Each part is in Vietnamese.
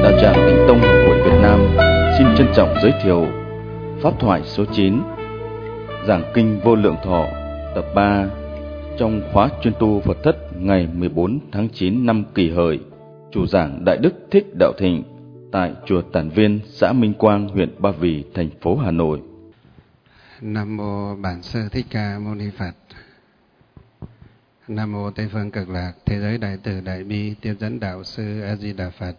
Đạo tràng Tịnh Tông Học hội Việt Nam xin trân trọng giới thiệu Pháp thoại số 9, Giảng Kinh Vô Lượng Thọ, tập 3, trong khóa chuyên tu Phật Thất ngày 14 tháng 9 năm Kỷ Hợi. Chủ giảng Đại Đức Thích Đạo Thịnh tại chùa Tản Viên, xã Minh Quang, huyện Ba Vì, thành phố Hà Nội. Nam mô Bản Sư Thích Ca Mâu Ni Phật. Nam mô Tây Phương Cực Lạc Thế Giới Đại Từ Đại Bi Tiếp Dẫn Đạo Sư A Di Đà Phật.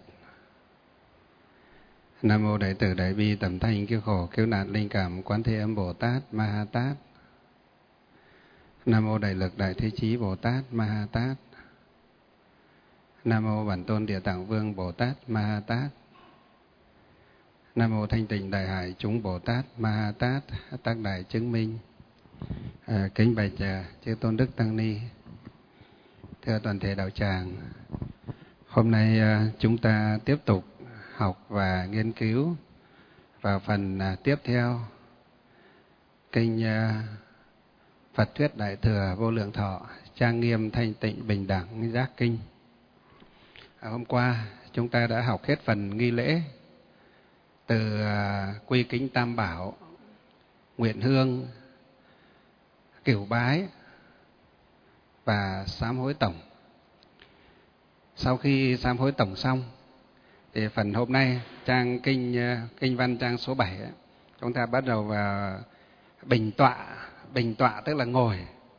Nam mô Đại Từ Đại Bi Tầm Thanh Cứu Khổ Cứu Nạn Linh Cảm Quán Thế Âm Bồ Tát Ma Ha Tát. Nam mô Đại Lực Đại Thế Chí Bồ Tát Ma Ha Tát. Nam mô Bản Tôn Địa Tạng Vương Bồ Tát Ma Ha Tát. Nam mô Thanh Tịnh Đại Hải Chúng Bồ Tát Ma Ha Tát Tác Đại Chứng Minh. Kính bạch chư Tôn Đức Tăng Ni, thưa toàn thể đạo tràng, hôm nay chúng ta tiếp tục học và nghiên cứu vào phần tiếp theo kinh Phật Thuyết Đại Thừa Vô Lượng Thọ, Trang Nghiêm Thanh Tịnh Bình Đẳng Giác Kinh. Hôm qua chúng ta đã học hết phần nghi lễ, từ quy kính Tam Bảo, nguyện hương, cửu bái và sám hối tổng. Sau khi sám hối tổng xong thì phần hôm nay trang kinh văn trang số 7 chúng ta bắt đầu vào bình tọa. Bình tọa tức là ngồi.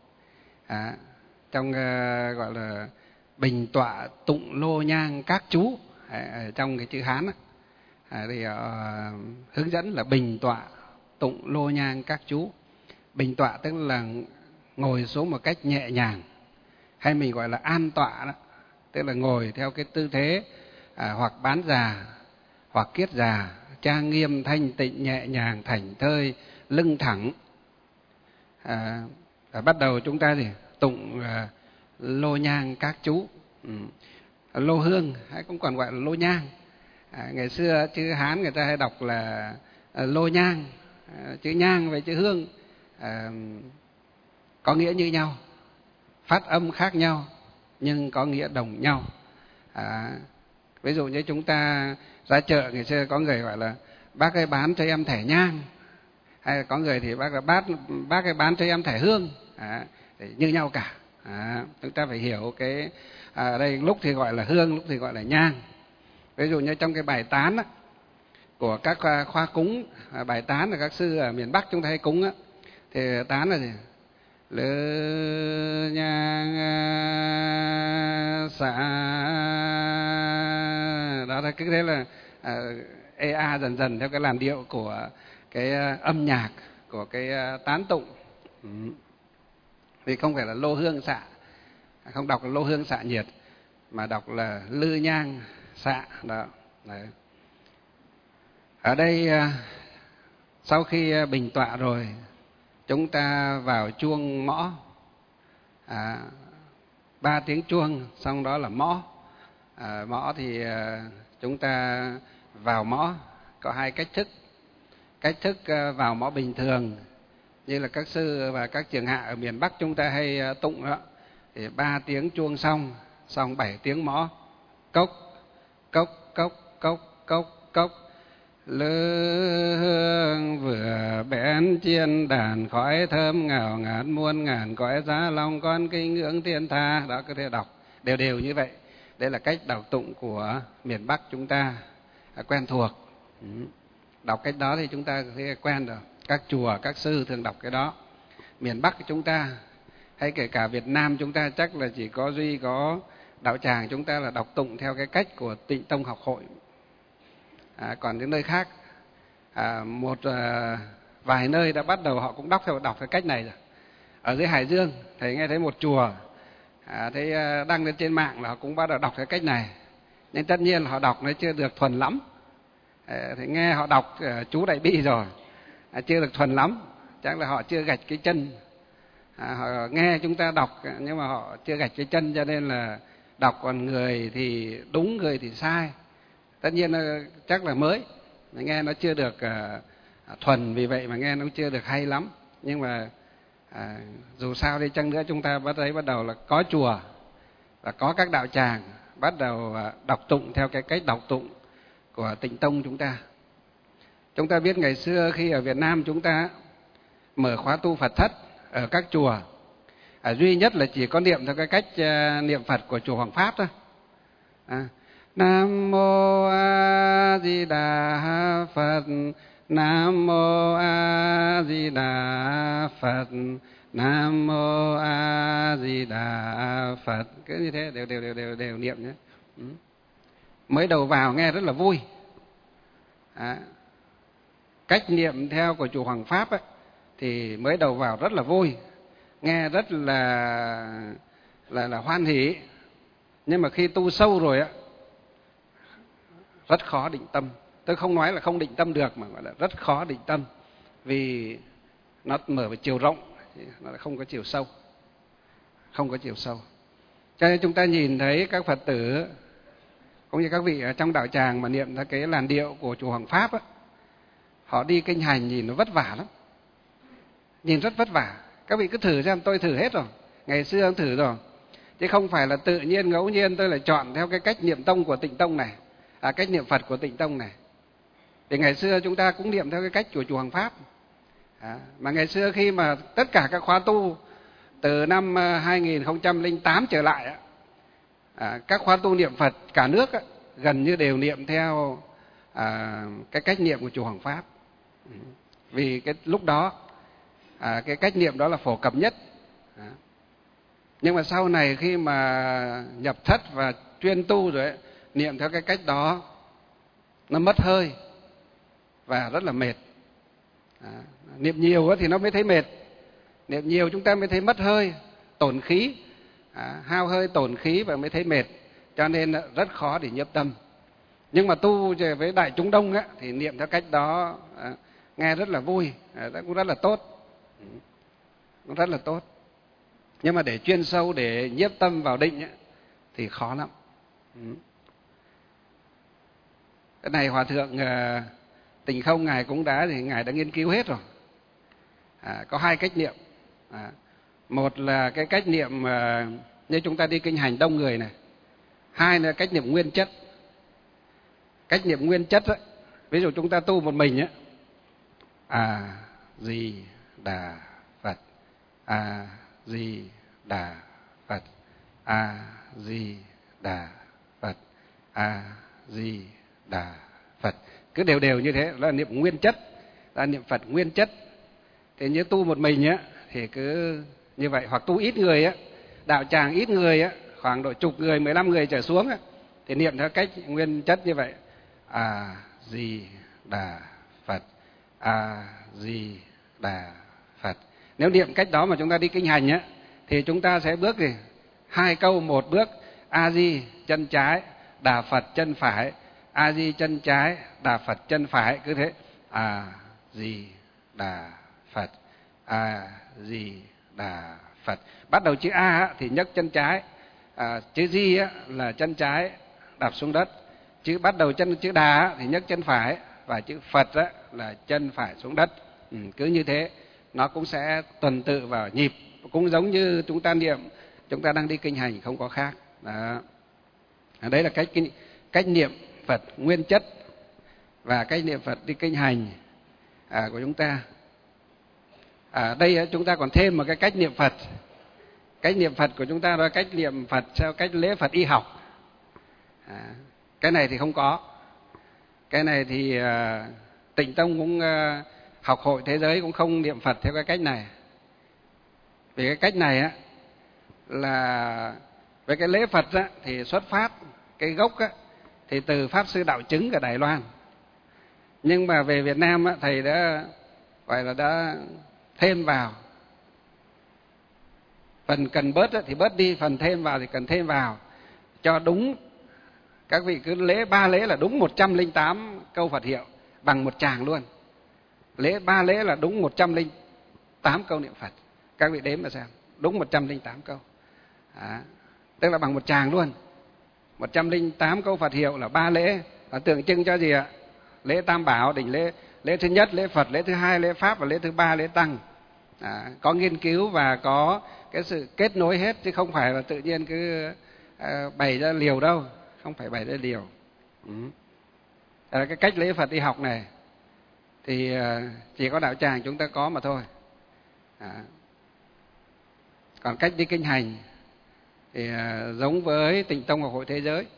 Trong gọi là bình tọa tụng lô nhang các chú, trong cái chữ Hán thì hướng dẫn là bình tọa tụng lô nhang các chú. Bình tọa tức là ngồi xuống một cách nhẹ nhàng, hay mình gọi là an tọa đó, tức là ngồi theo cái tư thế hoặc bán già hoặc kiết già, trang nghiêm thanh tịnh nhẹ nhàng thảnh thơi, lưng thẳng. Bắt đầu chúng ta thì tụng lô nhang các chú. Lô hương hay cũng còn gọi là lô nhang. Ngày xưa chữ Hán người ta hay đọc là lô nhang. Chữ nhang với chữ hương có nghĩa như nhau, phát âm khác nhau nhưng có nghĩa đồng nhau. Ví dụ như chúng ta ra chợ, ngày xưa có người gọi là bác ơi bán cho em thẻ nhang, hay là có người thì bác ơi bán cho em thẻ hương, như nhau cả. Chúng ta phải hiểu cái đây lúc thì gọi là hương, lúc thì gọi là nhang. Ví dụ như trong cái bài tán của các khoa cúng, bài tán là các sư ở miền Bắc chúng ta hay cúng thì tán là gì? Lư nhang xạ, đó là cứ thế là ea dần dần theo cái làn điệu của cái âm nhạc của cái tán tụng. Thì không phải là lô hương xạ, không đọc là lô hương xạ nhiệt, mà đọc là lư nhang xạ đó. Đấy. Ở đây sau khi bình tọa rồi, chúng ta vào chuông mõ, 3 tiếng chuông, xong đó là mõ. Mõ thì chúng ta vào mõ có 2 cách thức. Cách thức vào mõ bình thường như là các sư và các trường hạ ở miền Bắc chúng ta hay tụng đó, thì 3 tiếng chuông xong 7 tiếng mõ, cốc cốc cốc cốc cốc cốc. Lư hương vừa bén chiên đàn, khói thơm ngào ngạt muôn ngàn cõi giá long con kinh ngưỡng thiên tha. Đó, cứ thế đọc đều đều như vậy. Đây là cách đọc tụng của miền Bắc chúng ta quen thuộc. Đọc cách đó thì chúng ta sẽ quen rồi. Các chùa, các sư thường đọc cái đó. Miền Bắc chúng ta hay kể cả Việt Nam chúng ta chắc là chỉ có duy có đạo tràng chúng ta là đọc tụng theo cái cách của Tịnh Tông Học Hội. Còn những nơi khác vài nơi đã bắt đầu họ cũng đọc cái cách này rồi. Ở dưới Hải Dương thầy nghe thấy một chùa thấy đăng lên trên mạng là họ cũng bắt đầu đọc cái cách này, nhưng tất nhiên là họ đọc nó chưa được thuần lắm. Thì nghe họ đọc chú Đại Bi rồi, chưa được thuần lắm, chắc là họ chưa gạch cái chân. Họ nghe chúng ta đọc nhưng mà họ chưa gạch cái chân, cho nên là đọc còn người thì đúng, người thì sai. Tất nhiên là chắc là mới, nghe nó chưa được thuần, vì vậy mà nghe nó chưa được hay lắm. Nhưng mà dù sao đi chăng nữa chúng ta bắt đầu là có chùa và có các đạo tràng bắt đầu đọc tụng theo cái cách đọc tụng của Tịnh Tông chúng ta. Chúng ta biết ngày xưa khi ở Việt Nam chúng ta mở khóa tu Phật thất ở các chùa, duy nhất là chỉ có niệm theo cái cách niệm Phật của chùa Hoàng Pháp thôi. Nam mô A Di Đà Phật, Nam mô A Di Đà Phật, Nam mô A Di Đà Phật. Cứ như thế đều niệm nhé. Mới đầu vào nghe rất là vui. Cách niệm theo của chùa Hoàng Pháp ấy, thì mới đầu vào rất là vui, nghe rất là hoan hỷ. Nhưng mà khi tu sâu rồi á, rất khó định tâm. Tôi không nói là không định tâm được, mà gọi là rất khó định tâm, vì nó mở về chiều rộng, nó không có chiều sâu. Không có chiều sâu. Cho nên chúng ta nhìn thấy các Phật tử cũng như các vị ở trong đạo tràng mà niệm ra cái làn điệu của chùa Hoàng Pháp á, họ đi kinh hành nhìn nó vất vả lắm. Nhìn rất vất vả. Các vị cứ thử xem, tôi thử hết rồi. Ngày xưa ông thử rồi. Chứ không phải là tự nhiên ngẫu nhiên tôi lại chọn theo cái cách niệm tông của Tịnh Tông này, cách niệm Phật của Tịnh Tông này. Thì ngày xưa chúng ta cũng niệm theo cái cách của chùa Hoàng Pháp. Mà ngày xưa khi mà tất cả các khóa tu từ năm 2008 trở lại, các khóa tu niệm Phật cả nước gần như đều niệm theo cái cách niệm của chùa Hoàng Pháp. Vì cái lúc đó cái cách niệm đó là phổ cập nhất. Nhưng mà sau này khi mà nhập thất và chuyên tu rồi ấy, niệm theo cái cách đó nó mất hơi và rất là mệt. Niệm nhiều thì nó mới thấy mệt. Niệm nhiều chúng ta mới thấy mất hơi, tổn khí, hao hơi tổn khí và mới thấy mệt. Cho nên rất khó để nhiếp tâm. Nhưng mà tu với đại chúng đông á, thì niệm theo cách đó nghe rất là vui, cũng rất là tốt. Cũng rất là tốt. Nhưng mà để chuyên sâu, để nhiếp tâm vào định ấy, thì khó lắm. Cái này Hòa Thượng Tình Không Ngài cũng Ngài đã nghiên cứu hết rồi. Có hai cách niệm. Một là cái cách niệm như chúng ta đi kinh hành đông người này. Hai là cách niệm nguyên chất. Cách niệm nguyên chất ấy, ví dụ chúng ta tu một mình ấy, A Di Đà Phật, A Di Đà Phật, A Di Đà Phật, A Di Đà Phật. Cứ đều như thế là niệm nguyên chất, là niệm Phật nguyên chất. Thì như tu một mình á thì cứ như vậy, hoặc tu ít người á, đạo tràng ít người á, khoảng độ chục người, 15 người trở xuống á, thì niệm theo cách nguyên chất như vậy. A Di Đà Phật, A Di Đà Phật. Nếu niệm cách đó mà chúng ta đi kinh hành á, thì chúng ta sẽ bước gì? 2 câu một bước. A Di chân trái, Đà Phật chân phải, A Di chân trái, Đà Phật chân phải, cứ thế. A Di Đà Phật, A Di Đà Phật. Bắt đầu chữ A á, thì nhấc chân trái, chữ Di á, là chân trái đạp xuống đất. Bắt đầu chữ Đà á, thì nhấc chân phải, và chữ Phật á, là chân phải xuống đất. Cứ như thế nó cũng sẽ tuần tự vào nhịp, cũng giống như chúng ta niệm, chúng ta đang đi kinh hành, không có khác. Đó. Đấy là cách niệm Phật nguyên chất và cách niệm Phật đi kinh hành của chúng ta. Đây chúng ta còn thêm một cái cách niệm Phật. Cách niệm Phật của chúng ta là cách niệm Phật theo cách lễ Phật y học. Cái này thì không có. Cái này thì Tịnh Tông cũng học hội thế giới cũng không niệm Phật theo cái cách này. Vì cái cách này á là với cái lễ Phật á, thì xuất phát cái gốc á, thì từ Pháp Sư Đạo Chứng ở Đài Loan. Nhưng mà về Việt Nam á, thầy đã gọi là đã thêm vào. Phần cần bớt á, thì bớt đi, phần thêm vào thì cần thêm vào cho đúng. Các vị cứ lễ 3 lễ là đúng 108 câu Phật hiệu bằng một tràng luôn. Lễ 3 lễ là đúng 108 câu niệm Phật. Các vị đếm mà xem, đúng 108 câu. Tức là bằng một tràng luôn. 108 câu Phật hiệu là 3 lễ, và tượng trưng cho gì ạ? Lễ Tam Bảo, đỉnh lễ thứ nhất lễ Phật, lễ thứ hai lễ Pháp, và lễ thứ ba lễ Tăng. Có nghiên cứu và có cái sự kết nối hết, chứ không phải là tự nhiên cứ bày ra liều đâu, không phải bày ra liều. Cái cách lễ Phật y học này thì chỉ có đạo tràng chúng ta có mà thôi. Còn cách đi kinh hành thì giống với Tịnh Tông Học Hội Thế Giới,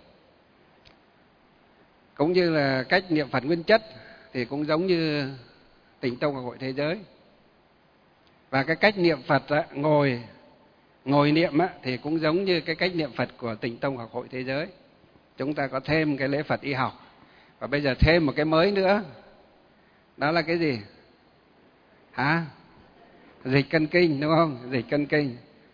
cũng như là cách niệm Phật nguyên chất thì cũng giống như Tịnh Tông Học Hội Thế Giới. Và cái cách niệm Phật ngồi niệm thì cũng giống như cái cách niệm Phật của Tịnh Tông Học Hội Thế Giới. Chúng ta có thêm cái lễ Phật y học. Và bây giờ thêm một cái mới nữa. Đó là cái gì? Dịch cân kinh, đúng không? Dịch cân kinh.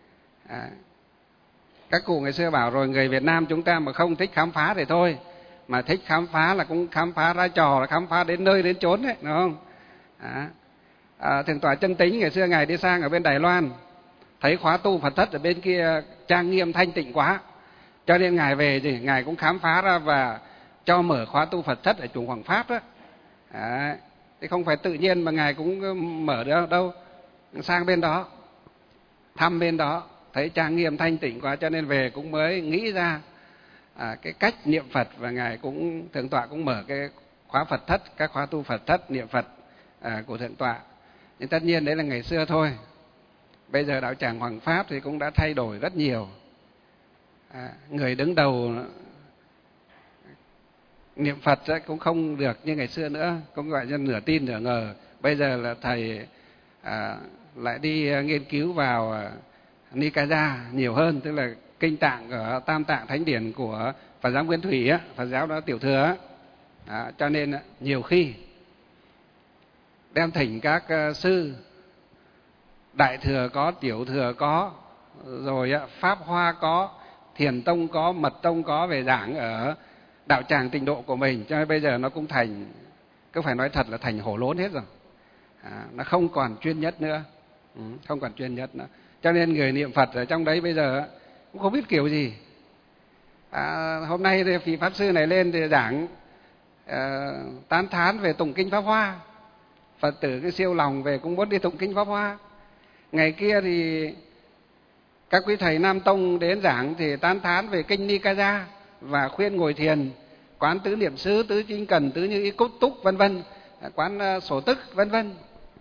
Các cụ ngày xưa bảo rồi, người Việt Nam chúng ta mà không thích khám phá thì thôi, mà thích khám phá là cũng khám phá ra trò, là khám phá đến nơi đến chốn đấy, đúng không? Thượng tọa Chân Tính ngày xưa ngài đi sang ở bên Đài Loan, thấy khóa tu Phật thất ở bên kia trang nghiêm thanh tịnh quá, cho nên ngài về thì ngài cũng khám phá ra và cho mở khóa tu Phật thất ở chùa Hoàng Pháp đó. Thì không phải tự nhiên mà ngài cũng mở được đâu, sang bên đó thăm bên đó thấy trang nghiêm thanh tịnh quá, cho nên về cũng mới nghĩ ra cái cách niệm Phật. Và ngài cũng, thượng tọa cũng mở cái khóa Phật thất, các khóa tu Phật thất niệm Phật của thượng tọa. Nhưng tất nhiên đấy là ngày xưa thôi. Bây giờ đạo tràng Hoàng Pháp thì cũng đã thay đổi rất nhiều. Người đứng đầu niệm Phật cũng không được như ngày xưa nữa, cũng gọi như nửa tin nửa ngờ. Bây giờ là thầy lại đi nghiên cứu vào Nikaya nhiều hơn, tức là kinh tạng ở Tam Tạng Thánh Điển của Phật giáo Nguyên Thủy, Phật giáo đó tiểu thừa. Cho nên nhiều khi đem thỉnh các sư đại thừa có, tiểu thừa có, rồi Pháp Hoa có, Thiền Tông có, Mật Tông có về giảng ở đạo tràng Tịnh Độ của mình. Cho nên bây giờ nó cũng thành, cứ phải nói thật là thành hổ lốn hết rồi. Nó không còn chuyên nhất nữa, không còn chuyên nhất nữa. Cho nên người niệm Phật ở trong đấy bây giờ cũng không biết kiểu gì. Hôm nay thì vị Pháp Sư này lên thì giảng tán thán về tụng kinh Pháp Hoa. Phật tử cái siêu lòng về cũng muốn đi tụng kinh Pháp Hoa. Ngày kia thì các quý thầy Nam Tông đến giảng thì tán thán về kinh Nikaya và khuyên ngồi thiền, quán tứ niệm xứ, tứ chính cần, tứ như ý cốt túc, vân vân, quán sổ tức, vân vân.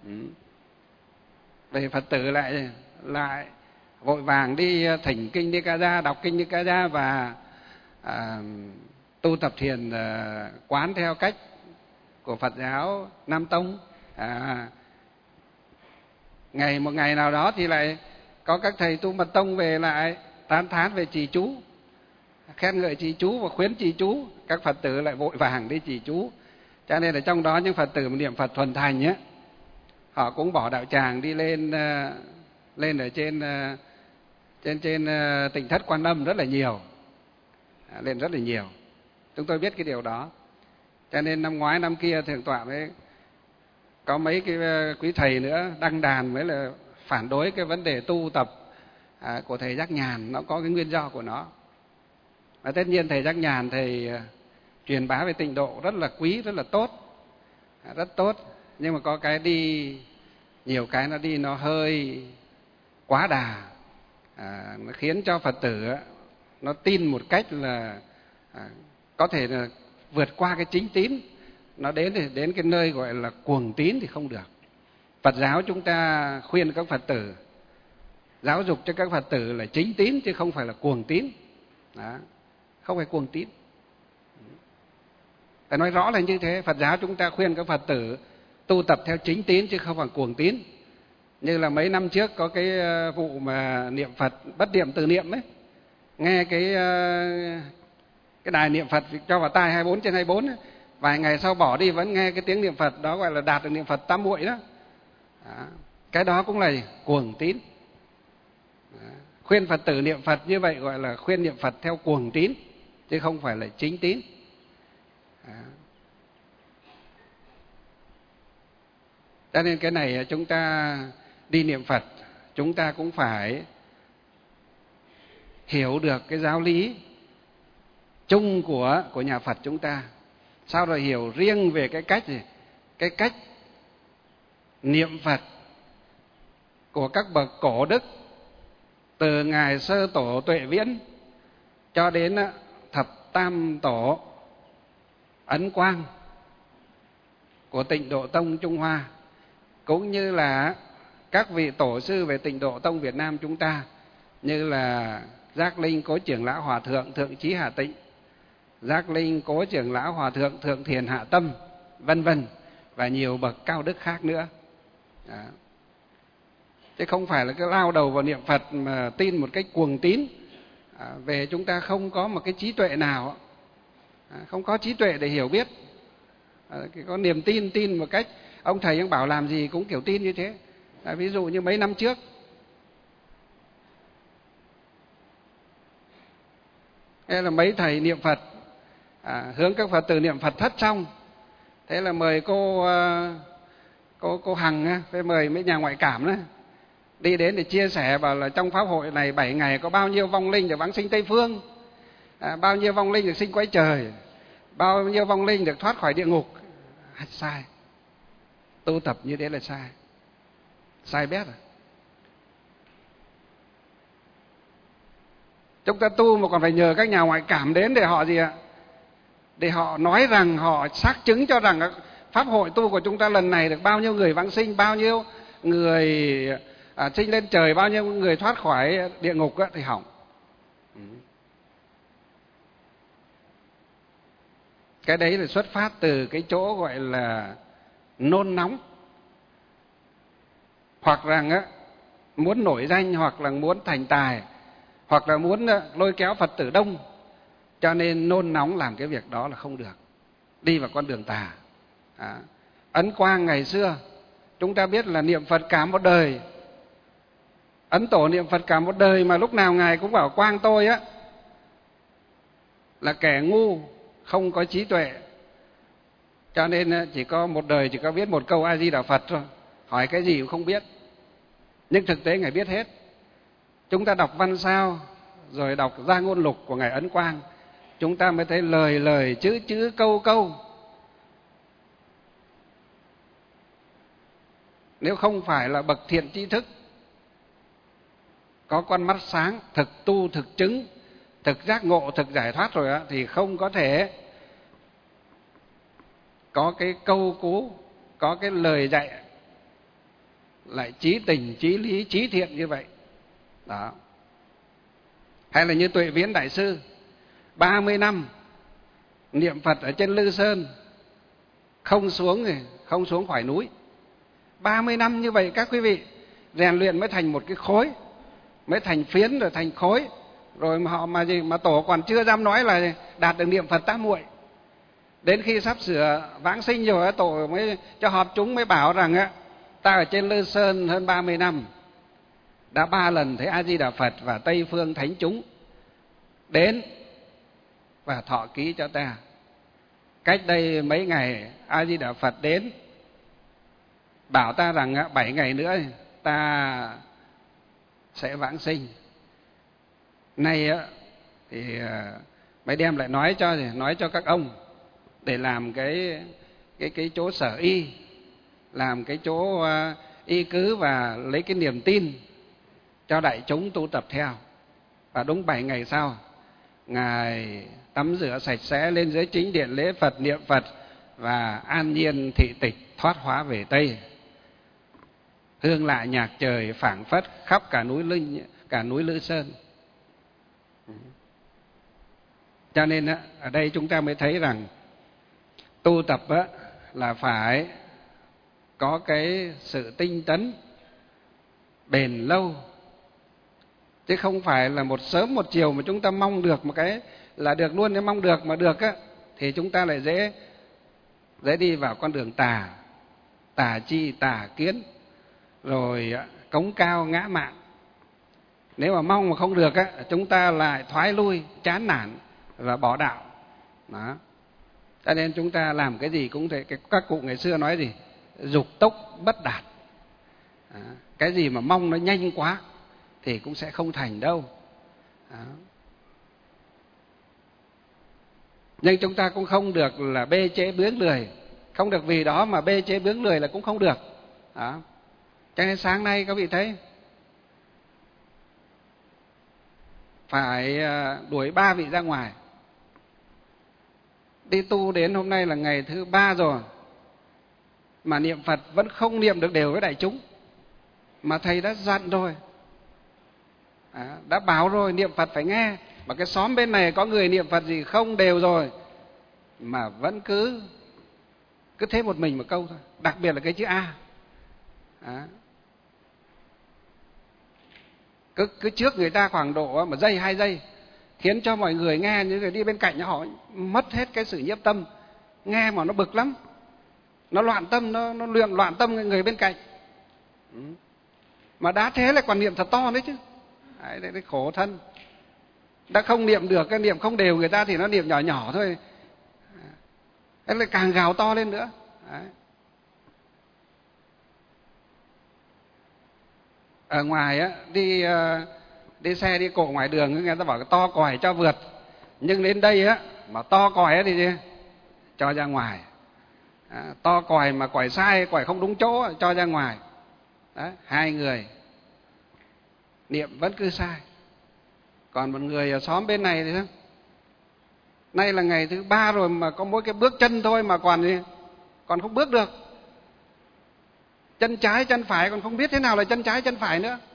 Về Phật tử lại vội vàng đi thỉnh kinh Nikaya, đọc kinh Nikaya và tu tập thiền quán theo cách của Phật giáo Nam Tông. Một ngày nào đó thì lại có các thầy tu Mật Tông về lại tán thán về trì chú, khen ngợi trì chú và khuyến trì chú. Các Phật tử lại vội vàng đi trì chú. Cho nên ở trong đó những Phật tử niệm Phật thuần thành ấy, họ cũng bỏ đạo tràng đi lên ở trên Tỉnh Thất Quan Âm rất là nhiều, lên rất là nhiều. Chúng tôi biết cái điều đó. Cho nên năm ngoái năm kia thượng tọa mới có mấy cái quý thầy nữa đăng đàn mới là phản đối cái vấn đề tu tập của thầy Giác Nhàn. Nó có cái nguyên do của nó. Và tất nhiên thầy Giác Nhàn thầy truyền bá về tịnh độ rất là quý, rất là tốt, rất tốt. Nhưng mà có cái đi, nhiều cái nó đi nó hơi quá đà, nó khiến cho Phật tử nó tin một cách là có thể là vượt qua cái chính tín, nó đến cái nơi gọi là cuồng tín thì không được. Phật giáo chúng ta khuyên các Phật tử, giáo dục cho các Phật tử là chính tín chứ không phải là cuồng tín. Đó, không phải cuồng tín. Phải nói rõ là như thế. Phật giáo chúng ta khuyên các Phật tử tu tập theo chính tín chứ không phải cuồng tín. Như là mấy năm trước có cái vụ mà niệm Phật bất niệm từ niệm ấy, nghe cái đài niệm Phật cho vào tai 24/24 ấy, vài ngày sau bỏ đi vẫn nghe cái tiếng niệm Phật đó, gọi là đạt được niệm Phật tam muội đó. Cái đó cũng là cuồng tín. Khuyên Phật tử niệm Phật như vậy gọi là khuyên niệm Phật theo cuồng tín chứ không phải là chính tín. Cho nên cái này chúng ta đi niệm Phật, chúng ta cũng phải hiểu được cái giáo lý chung của nhà Phật chúng ta. Sau rồi hiểu riêng về cái cách niệm Phật của các bậc cổ đức, từ ngài Sơ Tổ Tuệ Viễn cho đến thập tam tổ Ấn Quang, của Tịnh Độ Tông Trung Hoa, cũng như là các vị tổ sư về Tịnh Độ Tông Việt Nam chúng ta, như là Giác Linh Cố Trưởng Lão Hòa Thượng Thượng Trí Hà Tịnh, Giác Linh Cố Trưởng Lão Hòa Thượng Thượng Thiền Hạ Tâm, vân vân, và nhiều bậc cao đức khác nữa. Đó. Chứ không phải là cứ lao đầu vào niệm Phật mà tin một cách cuồng tín, về chúng ta không có một cái trí tuệ nào, không có trí tuệ để hiểu biết, có niềm tin một cách ông thầy ông bảo làm gì cũng kiểu tin như thế. Ví dụ như mấy năm trước, thế là mấy thầy niệm Phật, hướng các Phật tử niệm Phật thất xong, thế là mời cô Hằng, với mời mấy nhà ngoại cảm đó đi đến để chia sẻ, bảo là trong pháp hội này 7 ngày có bao nhiêu vong linh được vãng sinh Tây Phương, bao nhiêu vong linh được sinh quay trời, bao nhiêu vong linh được thoát khỏi địa ngục. Sai. Tu tập như thế là sai. Sai bét rồi. Chúng ta tu mà còn phải nhờ các nhà ngoại cảm đến để họ gì ạ? Để họ nói rằng, họ xác chứng cho rằng pháp hội tu của chúng ta lần này được bao nhiêu người vãng sinh, bao nhiêu người sinh lên trời, bao nhiêu người thoát khỏi địa ngục thì hỏng. Cái đấy là xuất phát từ cái chỗ gọi là nôn nóng, hoặc rằng muốn nổi danh, hoặc là muốn thành tài, hoặc là muốn lôi kéo Phật tử đông, cho nên nôn nóng làm cái việc đó là không được, đi vào con đường tà. Ấn Quang ngày xưa chúng ta biết là niệm Phật cả một đời, Ấn Tổ niệm Phật cả một đời mà lúc nào ngài cũng bảo Quang tôi là kẻ ngu, không có trí tuệ, cho nên chỉ có một đời chỉ có biết một câu A Di Đà Phật thôi, hỏi cái gì cũng không biết. Nhưng thực tế ngài biết hết. Chúng ta đọc văn sao rồi đọc Gia Ngôn Lục của ngài Ấn Quang, chúng ta mới thấy lời lời chữ chữ câu câu. Nếu không phải là bậc thiện tri thức, có con mắt sáng, thực tu, thực chứng, thực giác ngộ, thực giải thoát rồi thì không có thể có cái câu cú, có cái lời dạy lại chí tình, chí lý, chí thiện như vậy. Đó. Hay là như Tuệ Viễn Đại Sư, 30 năm niệm Phật ở trên Lư Sơn, không xuống khỏi núi. 30 năm như vậy các quý vị, rèn luyện mới thành một cái khối, mới thành phiến rồi thành khối. Rồi mà họ mà tổ còn chưa dám nói là đạt được niệm Phật tam muội. Đến khi sắp sửa vãng sinh rồi, tổ mới cho họp chúng mới bảo rằng ta ở trên Lư Sơn hơn 30 năm, đã 3 lần thấy A Di Đà Phật và Tây Phương thánh chúng đến và thọ ký cho ta. Cách đây mấy ngày A Di Đà Phật đến bảo ta rằng 7 ngày nữa ta sẽ vãng sinh. Nay thì mới đem lại nói cho các ông để làm cái chỗ sở y, làm cái chỗ y cứ và lấy cái niềm tin cho đại chúng tu tập theo. Và đúng 7 ngày sau, ngài tắm rửa sạch sẽ lên dưới chính điện lễ Phật, niệm Phật và an nhiên thị tịch thoát hóa về Tây. Hương lạ nhạc trời phảng phất khắp cả núi Lư Sơn. Cho nên ở đây chúng ta mới thấy rằng tu tập là phải có cái sự tinh tấn bền lâu, chứ không phải là một sớm một chiều mà chúng ta mong được một cái là được luôn. Nếu mong được mà được thì chúng ta lại dễ đi vào con đường tà chi, tà kiến, rồi cống cao ngã mạn. Nếu mà mong mà không được chúng ta lại thoái lui, chán nản và bỏ đạo. Đó. Cho nên chúng ta làm cái gì cũng thế. Các cụ ngày xưa nói gì? Dục tốc bất đạt. Đó. Cái gì mà mong nó nhanh quá thì cũng sẽ không thành đâu. Đó. Nhưng chúng ta cũng không được là bê trễ bướng lười. Không được vì đó mà bê trễ bướng lười là cũng không được. Đó. Cho nên sáng nay các vị thấy phải đuổi 3 vị ra ngoài. Đi tu đến hôm nay là ngày thứ 3 rồi. mà niệm Phật vẫn không niệm được đều với đại chúng. Mà thầy đã dặn rồi, đã bảo rồi, niệm Phật phải nghe. Mà cái xóm bên này có người niệm Phật gì không đều rồi mà vẫn cứ thế một mình một câu thôi, đặc biệt là cái chữ A. Cứ trước người ta khoảng độ một giây 2 giây, khiến cho mọi người nghe, những người đi bên cạnh họ mất hết cái sự nhiếp tâm, nghe mà nó bực lắm, nó loạn tâm, nó luyện loạn tâm người bên cạnh. Mà đã thế lại còn niệm thật to đấy chứ. Đấy khổ thân. Đã không niệm được, cái niệm không đều người ta thì nó niệm nhỏ nhỏ thôi, thế lại càng gào to lên nữa. Đấy. Ở ngoài á, đi xe đi cộ ngoài đường, người ta bảo to còi cho vượt, nhưng đến đây á mà to còi thì gì? Cho ra ngoài. To còi mà còi sai, còi không đúng chỗ cho ra ngoài. Đấy, 2 người niệm vẫn cứ sai. Còn một người ở xóm bên này thì sao? Nay là ngày thứ 3 rồi mà có mỗi cái bước chân thôi mà còn không bước được. Chân trái chân phải còn không biết thế nào là chân trái chân phải nữa.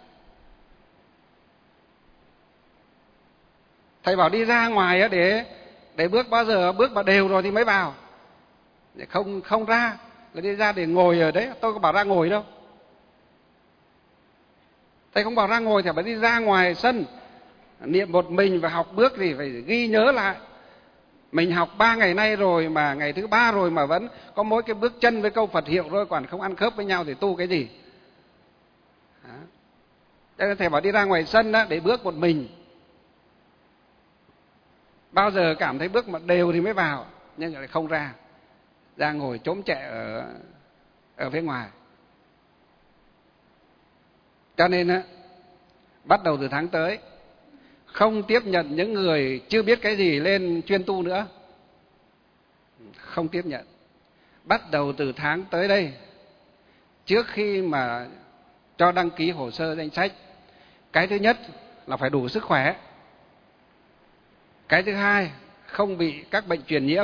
Thầy bảo đi ra ngoài để bước, bao giờ bước mà đều rồi thì mới vào. Để không ra là đi ra để ngồi ở đấy. Tôi có bảo ra ngồi đâu. Thầy không bảo ra ngồi thì phải đi ra ngoài sân niệm một mình và học bước thì phải ghi nhớ lại. Mình học 3 ngày nay rồi mà ngày thứ 3 rồi mà vẫn có mỗi cái bước chân với câu Phật hiệu thôi, còn không ăn khớp với nhau thì tu cái gì? Cho nên thầy bảo đi ra ngoài sân đó để bước một mình. Bao giờ cảm thấy bước mà đều thì mới vào, nhưng lại không ra ngồi trốn chạy ở phía ngoài. Cho nên á, bắt đầu từ tháng tới không tiếp nhận những người chưa biết cái gì lên chuyên tu nữa. Không tiếp nhận. Bắt đầu từ tháng tới đây, trước khi mà cho đăng ký hồ sơ danh sách, cái thứ nhất là phải đủ sức khỏe. Cái thứ hai, không bị các bệnh truyền nhiễm.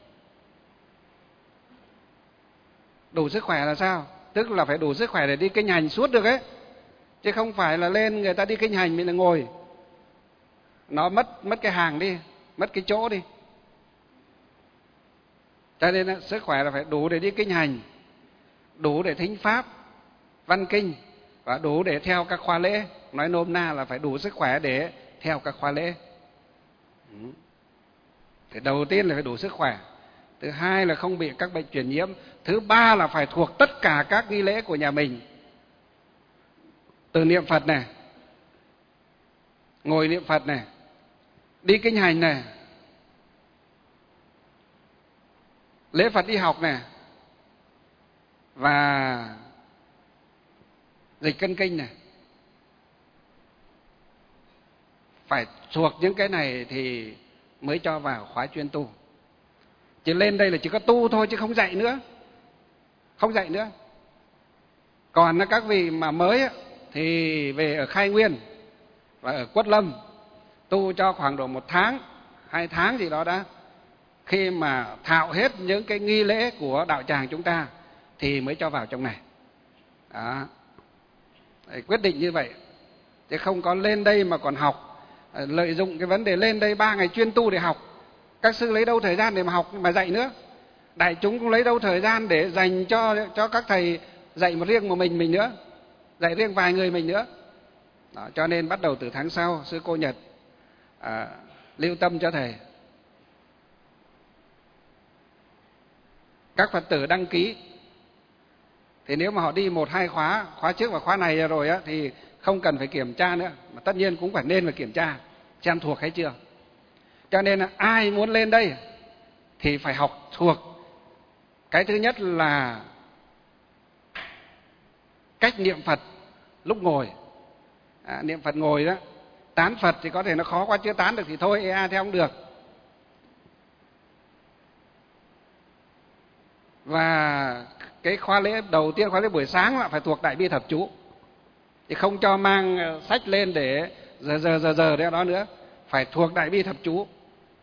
Đủ sức khỏe là sao? Tức là phải đủ sức khỏe để đi kinh hành suốt được ấy. Chứ không phải là lên người ta đi kinh hành mình là ngồi. Nó mất cái hàng đi, mất cái chỗ đi. Cho nên sức khỏe là phải đủ để đi kinh hành, đủ để thính pháp, văn kinh, và đủ để theo các khóa lễ. Nói nôm na là phải đủ sức khỏe để theo các khóa lễ. Thì đầu tiên là phải đủ sức khỏe. Thứ hai là không bị các bệnh truyền nhiễm. Thứ ba là phải thuộc tất cả các nghi lễ của nhà mình. Từ niệm Phật này, ngồi niệm Phật này, đi kinh hành này, lễ Phật đi học này, và dịch cân kinh này. Phải thuộc những cái này thì mới cho vào khóa chuyên tu. Chứ lên đây là chỉ có tu thôi chứ không dạy nữa. Không dạy nữa. Còn các vị mà mới thì về ở Khai Nguyên và ở Quất Lâm tu cho khoảng độ 1 tháng, 2 tháng gì đó đã. Khi mà thạo hết những cái nghi lễ của đạo tràng chúng ta thì mới cho vào trong này. Đó. Đấy, quyết định như vậy. Chứ không có lên đây mà còn học. Lợi dụng cái vấn đề lên đây 3 ngày chuyên tu để học. Các sư lấy đâu thời gian để mà học mà dạy nữa. Đại chúng cũng lấy đâu thời gian để dành cho các thầy dạy một riêng một mình nữa. Dạy riêng vài người mình nữa. Đó, cho nên bắt đầu từ tháng sau, sư cô Nhật lưu tâm cho thầy. Các Phật tử đăng ký thì nếu mà họ đi 1-2 khóa trước và khóa này rồi á, thì không cần phải kiểm tra nữa. Mà tất nhiên cũng phải nên phải kiểm tra xem thuộc hay chưa. Cho nên là ai muốn lên đây thì phải học thuộc. Cái thứ nhất là cách niệm Phật lúc ngồi. Niệm Phật ngồi đó. Tán Phật thì có thể nó khó quá, chưa tán được thì thôi, theo không được. Và cái khóa lễ đầu tiên, khóa lễ buổi sáng là phải thuộc Đại Bi Thập Chú. Thì không cho mang sách lên để giờ đấy đó nữa. Phải thuộc Đại Bi Thập Chú.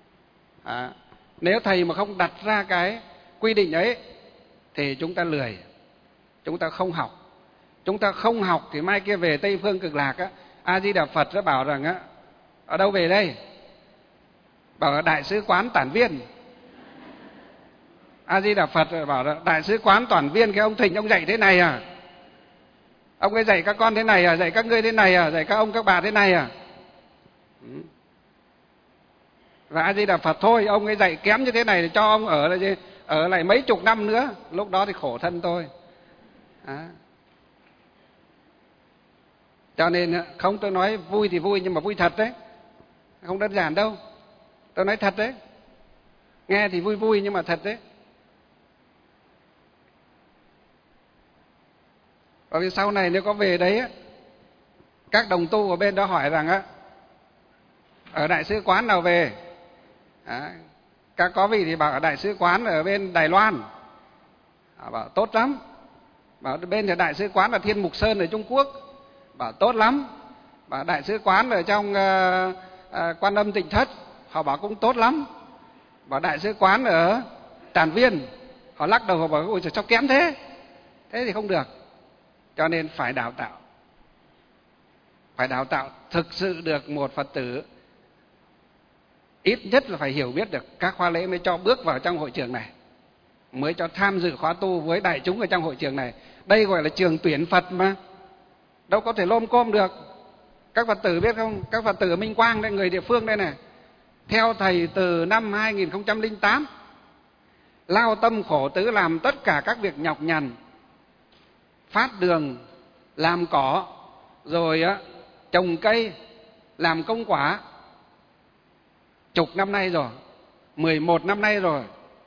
Nếu thầy mà không đặt ra cái quy định ấy thì chúng ta lười. Chúng ta không học. Chúng ta không học thì mai kia về Tây Phương Cực Lạc á, A Di Đà Phật đã bảo rằng á, ở đâu về đây? Bảo là Đại sứ quán Tản Viên. A Di Đà Phật bảo là Đại sứ quán Tản Viên, cái ông Thịnh ông dạy thế này à? Ông ấy dạy các con thế này à? Dạy các ngươi thế này à? Dạy các ông các bà thế này à? Và A Di Đà Phật thôi, ông ấy dạy kém như thế này thì cho ông ở lại mấy chục năm nữa, lúc đó thì khổ thân tôi. Cho nên không, tôi nói vui thì vui nhưng mà vui thật đấy, không đơn giản đâu. Tôi nói thật đấy, nghe thì vui vui nhưng mà thật đấy. Bởi vì sau này nếu có về đấy, các đồng tu ở bên đó hỏi rằng ở Đại sứ quán nào về? Các có vị thì bảo ở Đại sứ quán ở bên Đài Loan. Bảo tốt lắm. Bảo bên là Đại sứ quán ở Thiên Mục Sơn ở Trung Quốc. Bảo tốt lắm. Bảo Đại sứ quán ở trong Quan Âm Tịnh Thất. Họ bảo cũng tốt lắm. Bảo Đại sứ quán ở Tràng Viên. Họ lắc đầu, họ bảo ôi trời sao kém thế? Thế thì không được. Cho nên phải đào tạo. Phải đào tạo thực sự được một Phật tử, ít nhất là phải hiểu biết được các khóa lễ mới cho bước vào trong hội trường này, mới cho tham dự khóa tu với đại chúng ở trong hội trường này. Đây gọi là trường tuyển Phật mà, đâu có thể lôm côm được. Các Phật tử biết không? Các Phật tử ở Minh Quang đây, người địa phương đây này, theo thầy từ năm 2008 lao tâm khổ tứ làm tất cả các việc nhọc nhằn, phát đường, làm cỏ, rồi trồng cây, làm công quả, chục năm nay rồi, 11 năm nay rồi.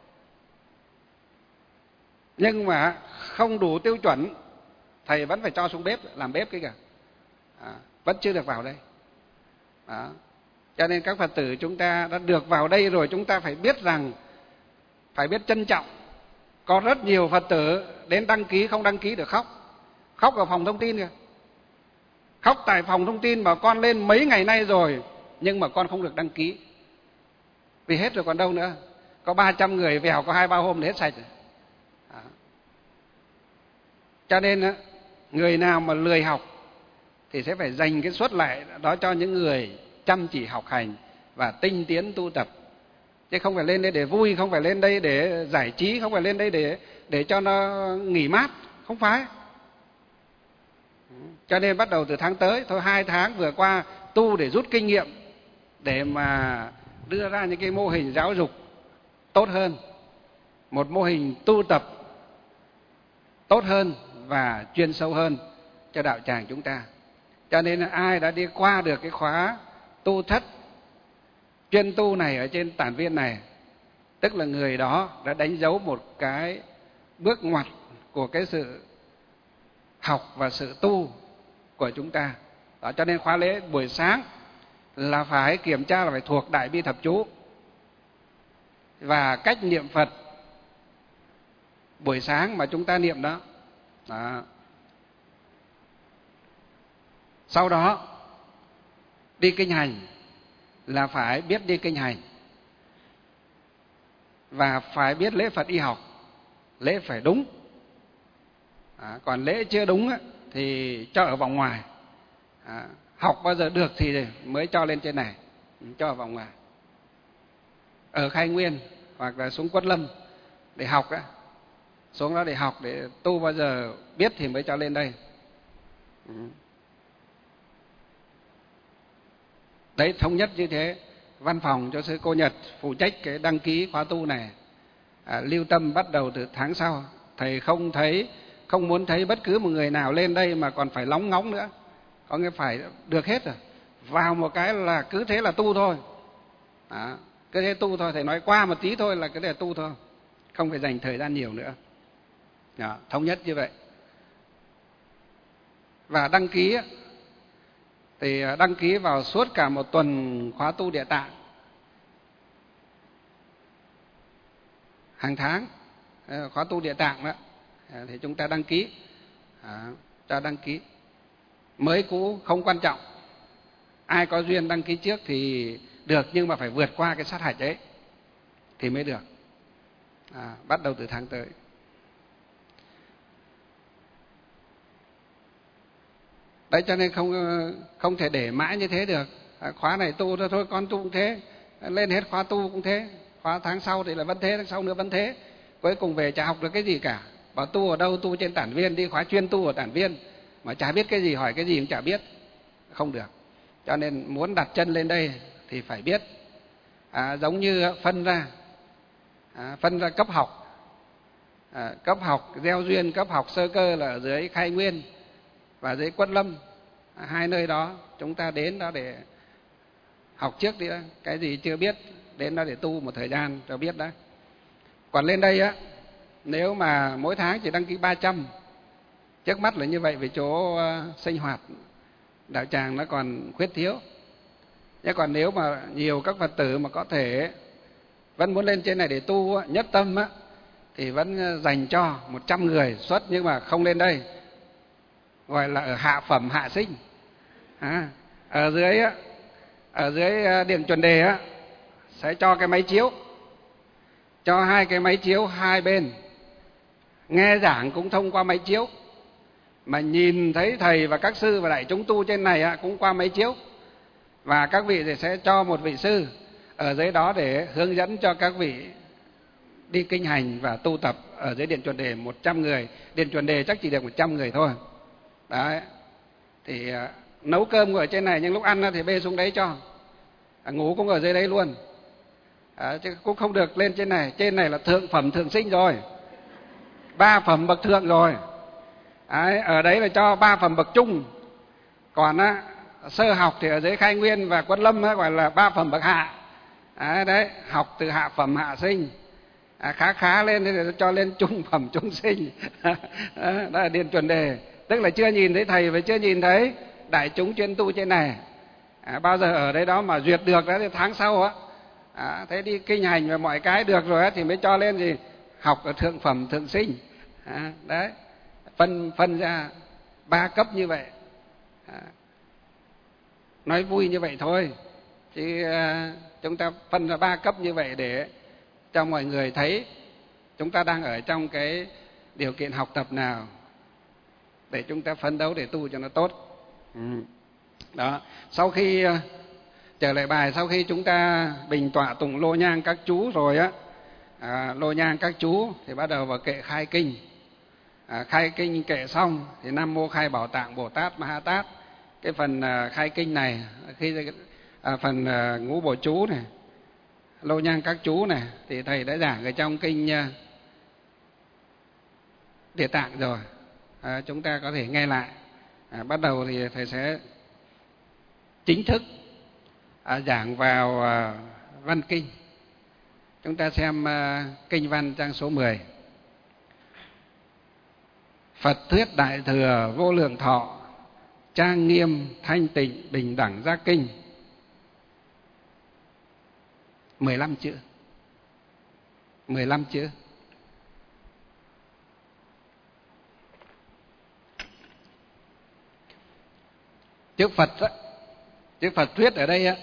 Nhưng mà không đủ tiêu chuẩn, thầy vẫn phải cho xuống bếp làm bếp cái kìa, vẫn chưa được vào đây. Cho nên các Phật tử chúng ta đã được vào đây rồi, chúng ta phải biết rằng, phải biết trân trọng. Có rất nhiều Phật tử đến đăng ký không đăng ký được khóc. Khóc ở phòng thông tin kìa. Khóc tại phòng thông tin mà con lên mấy ngày nay rồi nhưng mà con không được đăng ký. Vì hết rồi còn đâu nữa. Có 300 người vèo có 2-3 hôm là hết sạch rồi. Cho nên người nào mà lười học thì sẽ phải dành cái suất lại đó cho những người chăm chỉ học hành và tinh tiến tu tập. Chứ không phải lên đây để vui, không phải lên đây để giải trí, không phải lên đây để cho nó nghỉ mát. Không phải. Cho nên bắt đầu từ tháng tới, thôi 2 tháng vừa qua tu để rút kinh nghiệm, để mà đưa ra những cái mô hình giáo dục tốt hơn, một mô hình tu tập tốt hơn và chuyên sâu hơn cho đạo tràng chúng ta. Cho nên ai đã đi qua được cái khóa tu thất chuyên tu này ở trên Tản Viên này, tức là người đó đã đánh dấu một cái bước ngoặt của cái sự học và sự tu của chúng ta. Đó, cho nên khóa lễ buổi sáng là phải kiểm tra, là phải thuộc Đại Bi Thập Chú và cách niệm Phật buổi sáng mà chúng ta niệm đó. Sau đó đi kinh hành là phải biết đi kinh hành và phải biết lễ Phật y học, lễ phải đúng. Còn lễ chưa đúng thì cho ở vòng ngoài. Học bao giờ được thì mới cho lên trên này, cho ở vòng ngoài. Ở Khai Nguyên hoặc là xuống Quất Lâm để học xuống đó để học, để tu bao giờ biết thì mới cho lên đây. Đấy, thống nhất như thế. Văn phòng cho sư cô Nhật phụ trách cái đăng ký khóa tu này. Lưu tâm bắt đầu từ tháng sau. Thầy không muốn thấy bất cứ một người nào lên đây mà còn phải lóng ngóng nữa. Có nghĩa phải được hết rồi. Vào một cái là cứ thế là tu thôi. Cứ thế tu thôi. Thầy nói qua một tí thôi là cứ thế tu thôi. Không phải dành thời gian nhiều nữa. Thống nhất như vậy. Và đăng ký thì đăng ký vào suốt cả một tuần khóa tu Địa Tạng. Hàng tháng khóa tu Địa Tạng đó thì chúng ta đăng ký. Ta đăng ký. Mới cũ không quan trọng. Ai có duyên đăng ký trước thì được, nhưng mà phải vượt qua cái sát hạch ấy thì mới được. Bắt đầu từ tháng tới. Đấy cho nên không thể để mãi như thế được. Khóa này tu thôi con tu cũng thế, lên hết khóa tu cũng thế, khóa tháng sau thì là vẫn thế, tháng sau nữa vẫn thế, cuối cùng về chả học được cái gì cả. Bảo tu ở đâu? Tu trên Tản Viên, đi khóa chuyên tu ở Tản Viên mà chả biết cái gì, hỏi cái gì cũng chả biết, không được. Cho nên muốn đặt chân lên đây thì phải biết. Giống như phân ra cấp học. Cấp học gieo duyên, cấp học sơ cơ là ở dưới Khai Nguyên và dưới Quất Lâm. Hai nơi đó chúng ta đến đó để học trước đi, cái gì chưa biết đến đó để tu một thời gian cho biết đó. Còn lên đây á, nếu mà mỗi tháng chỉ đăng ký 300, trước mắt là như vậy, vì chỗ sinh hoạt đạo tràng nó còn khuyết thiếu. Nhưng còn nếu mà nhiều các Phật tử mà có thể vẫn muốn lên trên này để tu nhất tâm á, thì vẫn dành cho 100 người xuất, nhưng mà không lên đây, gọi là ở hạ phẩm hạ sinh. Ở dưới Điện Chuẩn Đề á, sẽ cho cái máy chiếu, cho 2 cái máy chiếu hai bên, nghe giảng cũng thông qua máy chiếu, mà nhìn thấy thầy và các sư và đại chúng tu trên này á, cũng qua máy chiếu. Và các vị thì sẽ cho một vị sư ở dưới đó để hướng dẫn cho các vị đi kinh hành và tu tập ở dưới Điện Chuẩn Đề 100 người. Điện Chuẩn Đề chắc chỉ được 100 người thôi. Đấy. Thì nấu cơm ở trên này, nhưng lúc ăn thì bê xuống đấy cho. Ngủ cũng ở dưới đấy luôn. Chứ cũng không được lên trên này. Trên này là thượng phẩm thượng sinh rồi, 3 phẩm bậc thượng rồi. Đấy, ở đấy là cho 3 phẩm bậc trung. Còn sơ học thì ở dưới Khai Nguyên và Quất Lâm gọi là 3 phẩm bậc hạ. Đấy, học từ hạ phẩm hạ sinh, khá lên thì cho lên trung phẩm trung sinh. Đó là Điện Chuẩn Đề. Tức là chưa nhìn thấy thầy và chưa nhìn thấy đại chúng chuyên tu trên này. Bao giờ ở đấy đó mà duyệt được đó thì tháng sau thế đi kinh hành và mọi cái được rồi thì mới cho lên gì học ở thượng phẩm thượng sinh. Đấy, phân ra 3 cấp như vậy. Nói vui như vậy thôi, chứ chúng ta phân ra 3 cấp như vậy để cho mọi người thấy chúng ta đang ở trong cái điều kiện học tập nào để chúng ta phấn đấu để tu cho nó tốt. Đó. Sau khi trở lại bài, sau khi chúng ta bình tọa tụng lô nhang các chú rồi lô nhang các chú thì bắt đầu vào kệ khai kinh. Khai kinh kệ xong thì Nam Mô Khai Bảo Tạng Bồ Tát Ma Ha Tát. Cái phần khai kinh này, phần ngũ bộ chú này, lô nhang các chú này thì thầy đã giảng ở trong kinh Địa Tạng rồi. Chúng ta có thể nghe lại. Bắt đầu thì thầy sẽ chính thức giảng vào văn kinh. Chúng ta xem kinh văn trang số 10. Phật thuyết Đại Thừa Vô Lượng Thọ, trang nghiêm thanh tịnh bình đẳng giác kinh. 15 chữ. 15 chữ. Chữ Phật thuyết ở đây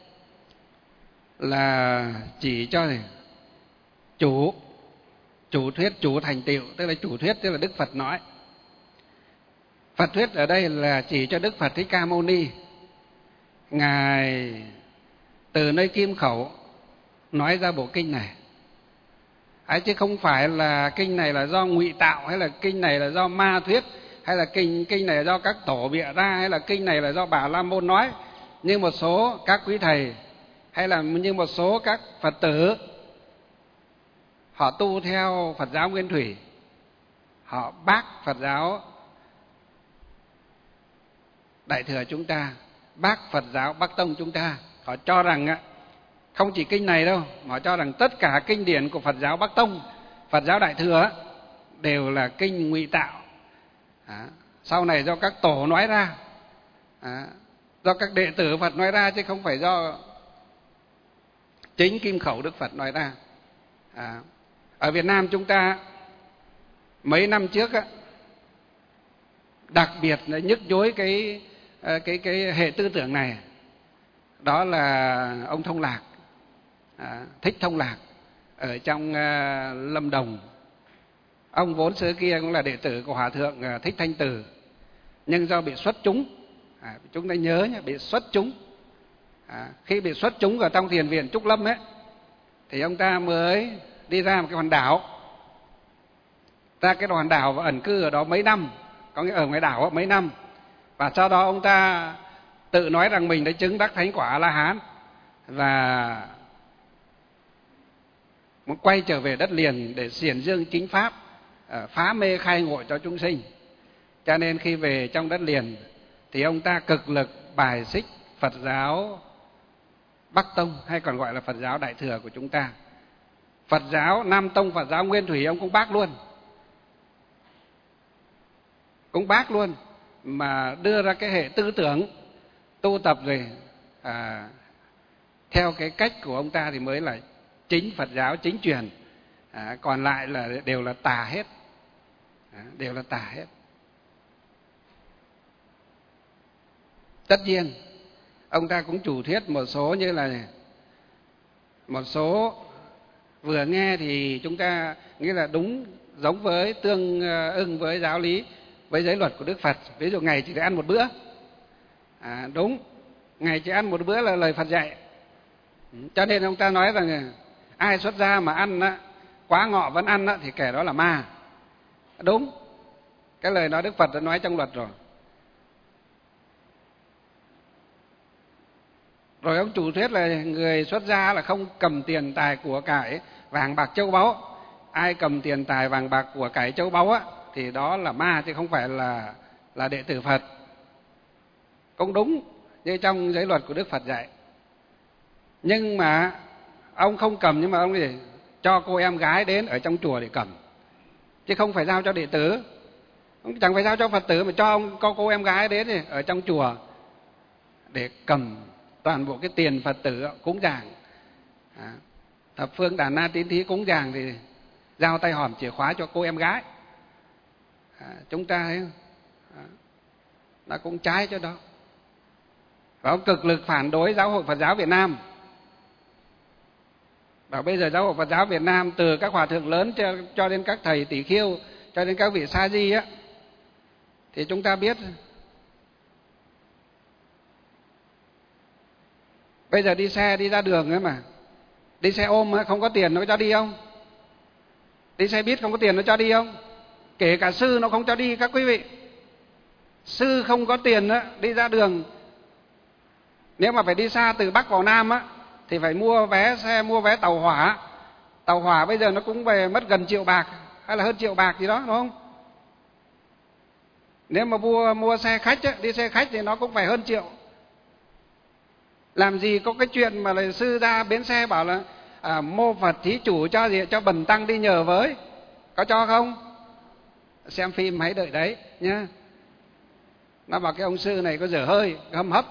là chỉ cho chủ thuyết, chủ thành tựu, tức là chủ thuyết, tức là Đức Phật nói. Phật thuyết ở đây là chỉ cho Đức Phật Thích Ca Mâu Ni. Ngài từ nơi kim khẩu nói ra bộ kinh này. Chứ không phải là kinh này là do ngụy tạo, hay là kinh này là do ma thuyết, hay là kinh này là do các tổ bịa ra, hay là kinh này là do Bà La Môn nói. Nhưng một số các quý thầy hay là như một số các Phật tử họ tu theo Phật giáo Nguyên Thủy, họ bác Phật giáo Đại Thừa chúng ta, bác Phật giáo Bắc Tông chúng ta. Họ cho rằng không chỉ kinh này đâu, mà họ cho rằng tất cả kinh điển của Phật giáo Bắc Tông, Phật giáo Đại Thừa đều là kinh ngụy tạo. Sau này do các tổ nói ra, do các đệ tử Phật nói ra, chứ không phải do chính kim khẩu Đức Phật nói ra. Ở Việt Nam chúng ta mấy năm trước đặc biệt là nhức nhối cái hệ tư tưởng này. Đó là ông Thông Lạc, Thích Thông Lạc ở trong Lâm Đồng. Ông vốn xưa kia cũng là đệ tử của Hòa Thượng Thích Thanh Từ, nhưng do bị xuất chúng Chúng ta nhớ nhé, bị xuất chúng. Khi bị xuất chúng ở trong thiền viện Trúc Lâm ấy, thì ông ta mới đi ra một cái hòn đảo, ra cái hòn đảo và ẩn cư ở đó mấy năm, có nghĩa ở ngoài đảo mấy năm. Và sau đó ông ta tự nói rằng mình đã chứng đắc thánh quả A-la-hán và muốn quay trở về đất liền để xiển dương chính pháp, phá mê khai ngộ cho chúng sinh. Cho nên khi về trong đất liền thì ông ta cực lực bài xích Phật giáo Bắc Tông, hay còn gọi là Phật giáo Đại Thừa của chúng ta. Phật giáo Nam Tông, Phật giáo Nguyên Thủy ông cũng bác luôn. Cũng bác luôn, mà đưa ra cái hệ tư tưởng tu tập rồi theo cái cách của ông ta thì mới là chính Phật giáo chính truyền. Còn lại là đều là tà hết. Đều là tà hết. Tất nhiên ông ta cũng chủ thuyết một số, như là một số vừa nghe thì chúng ta nghĩ là đúng, giống với tương ưng với giáo lý, với giới luật của Đức Phật. Ví dụ ngày chỉ được ăn một bữa. Đúng, ngày chỉ ăn một bữa là lời Phật dạy. Cho nên ông ta nói rằng ai xuất gia mà ăn quá ngọ vẫn ăn thì kẻ đó là ma. Đúng, cái lời nói Đức Phật đã nói trong luật rồi. Rồi ông chủ thuyết là người xuất gia là không cầm tiền tài của cải vàng bạc châu báu. Ai cầm tiền tài vàng bạc của cải châu báu thì đó là ma, chứ không phải là đệ tử Phật. Cũng đúng như trong giới luật của Đức Phật dạy. Nhưng mà ông không cầm, nhưng mà ông gì cho cô em gái đến ở trong chùa để cầm, chứ không phải giao cho đệ tử. Ông chẳng phải giao cho Phật tử, mà cho cô em gái đến ở trong chùa để cầm toàn bộ cái tiền Phật tử cúng dường. Thập phương Đà Na Tín Thí cúng dường thì giao tay hòm chìa khóa cho cô em gái. Chúng ta thấy nó cũng trái cho đó. Và ông cực lực phản đối Giáo hội Phật giáo Việt Nam. Và bây giờ Giáo hội Phật giáo Việt Nam, từ các hòa thượng lớn cho đến các thầy tỷ khưu, cho đến các vị sa di thì chúng ta biết bây giờ đi xe đi ra đường ấy, mà đi xe ôm không có tiền nó có cho đi không? Đi xe buýt không có tiền nó cho đi không? Kể cả sư nó không cho đi các quý vị. Sư không có tiền đi ra đường, nếu mà phải đi xa từ Bắc vào Nam thì phải mua vé xe, mua vé tàu hỏa. Tàu hỏa bây giờ nó cũng về mất gần 1 triệu bạc, hay là hơn 1 triệu bạc gì đó, đúng không? Nếu mà mua xe khách đi xe khách thì nó cũng phải hơn 1 triệu. Làm gì có cái chuyện mà là sư ra bến xe bảo là mô Phật thí chủ cho gì, cho bần tăng đi nhờ với. Có cho không? Xem phim hãy đợi đấy nhá. Nó bảo cái ông sư này có dở hơi, hâm hấp.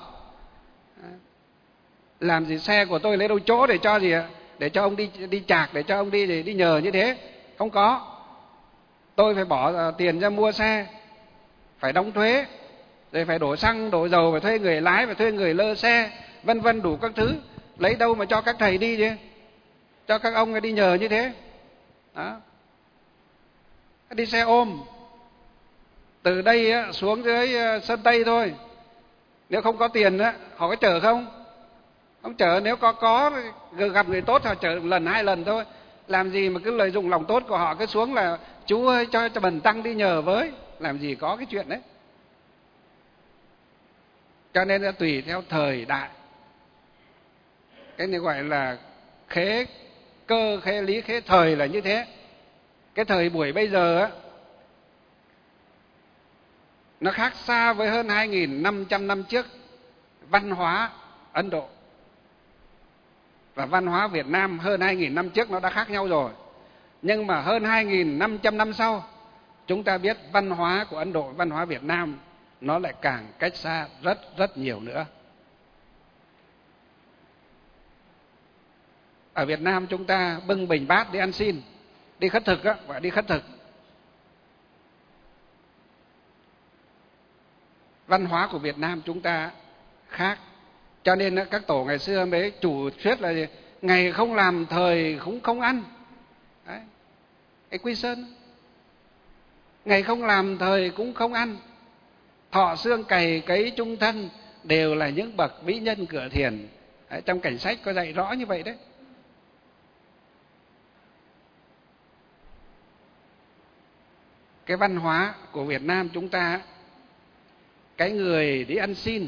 Làm gì xe của tôi lấy đâu chỗ để cho gì ạ? Để cho ông đi chạc, để cho ông đi nhờ như thế. Không có. Tôi phải bỏ tiền ra mua xe, phải đóng thuế, rồi phải đổ xăng, đổ dầu, phải thuê người lái, phải thuê người lơ xe, vân vân đủ các thứ. Lấy đâu mà cho các thầy đi chứ? Cho các ông đi nhờ như thế. Đó. Đi xe ôm. Từ đây xuống dưới sân Tây thôi. Nếu không có tiền họ có chở không? Không chở. Nếu có gặp người tốt họ chở 1 lần 2 lần thôi. Làm gì mà cứ lợi dụng lòng tốt của họ, cứ xuống là chú ơi cho bần tăng đi nhờ với. Làm gì có cái chuyện đấy. Cho nên là tùy theo thời đại. Cái này gọi là khế cơ, khế lý, khế thời là như thế. Cái thời buổi bây giờ nó khác xa với hơn 2.500 năm trước. Văn hóa Ấn Độ và văn hóa Việt Nam hơn 2.000 năm trước nó đã khác nhau rồi. Nhưng mà hơn 2.500 năm sau, chúng ta biết văn hóa của Ấn Độ, văn hóa Việt Nam nó lại càng cách xa rất rất nhiều nữa. Ở Việt Nam chúng ta bưng bình bát đi ăn xin, đi khất thực gọi đi khất thực. Văn hóa của Việt Nam chúng ta khác. Cho nên các tổ ngày xưa mới chủ thuyết là gì? Ngày không làm thời cũng không ăn. Đấy. Cái Quy Sơn. Ngày không làm thời cũng không ăn. thọ xương cày cấy chung thân đều là những bậc vĩ nhân cửa thiền. Trong cảnh sách có dạy rõ như vậy đấy. Cái văn hóa của Việt Nam chúng ta, cái người đi ăn xin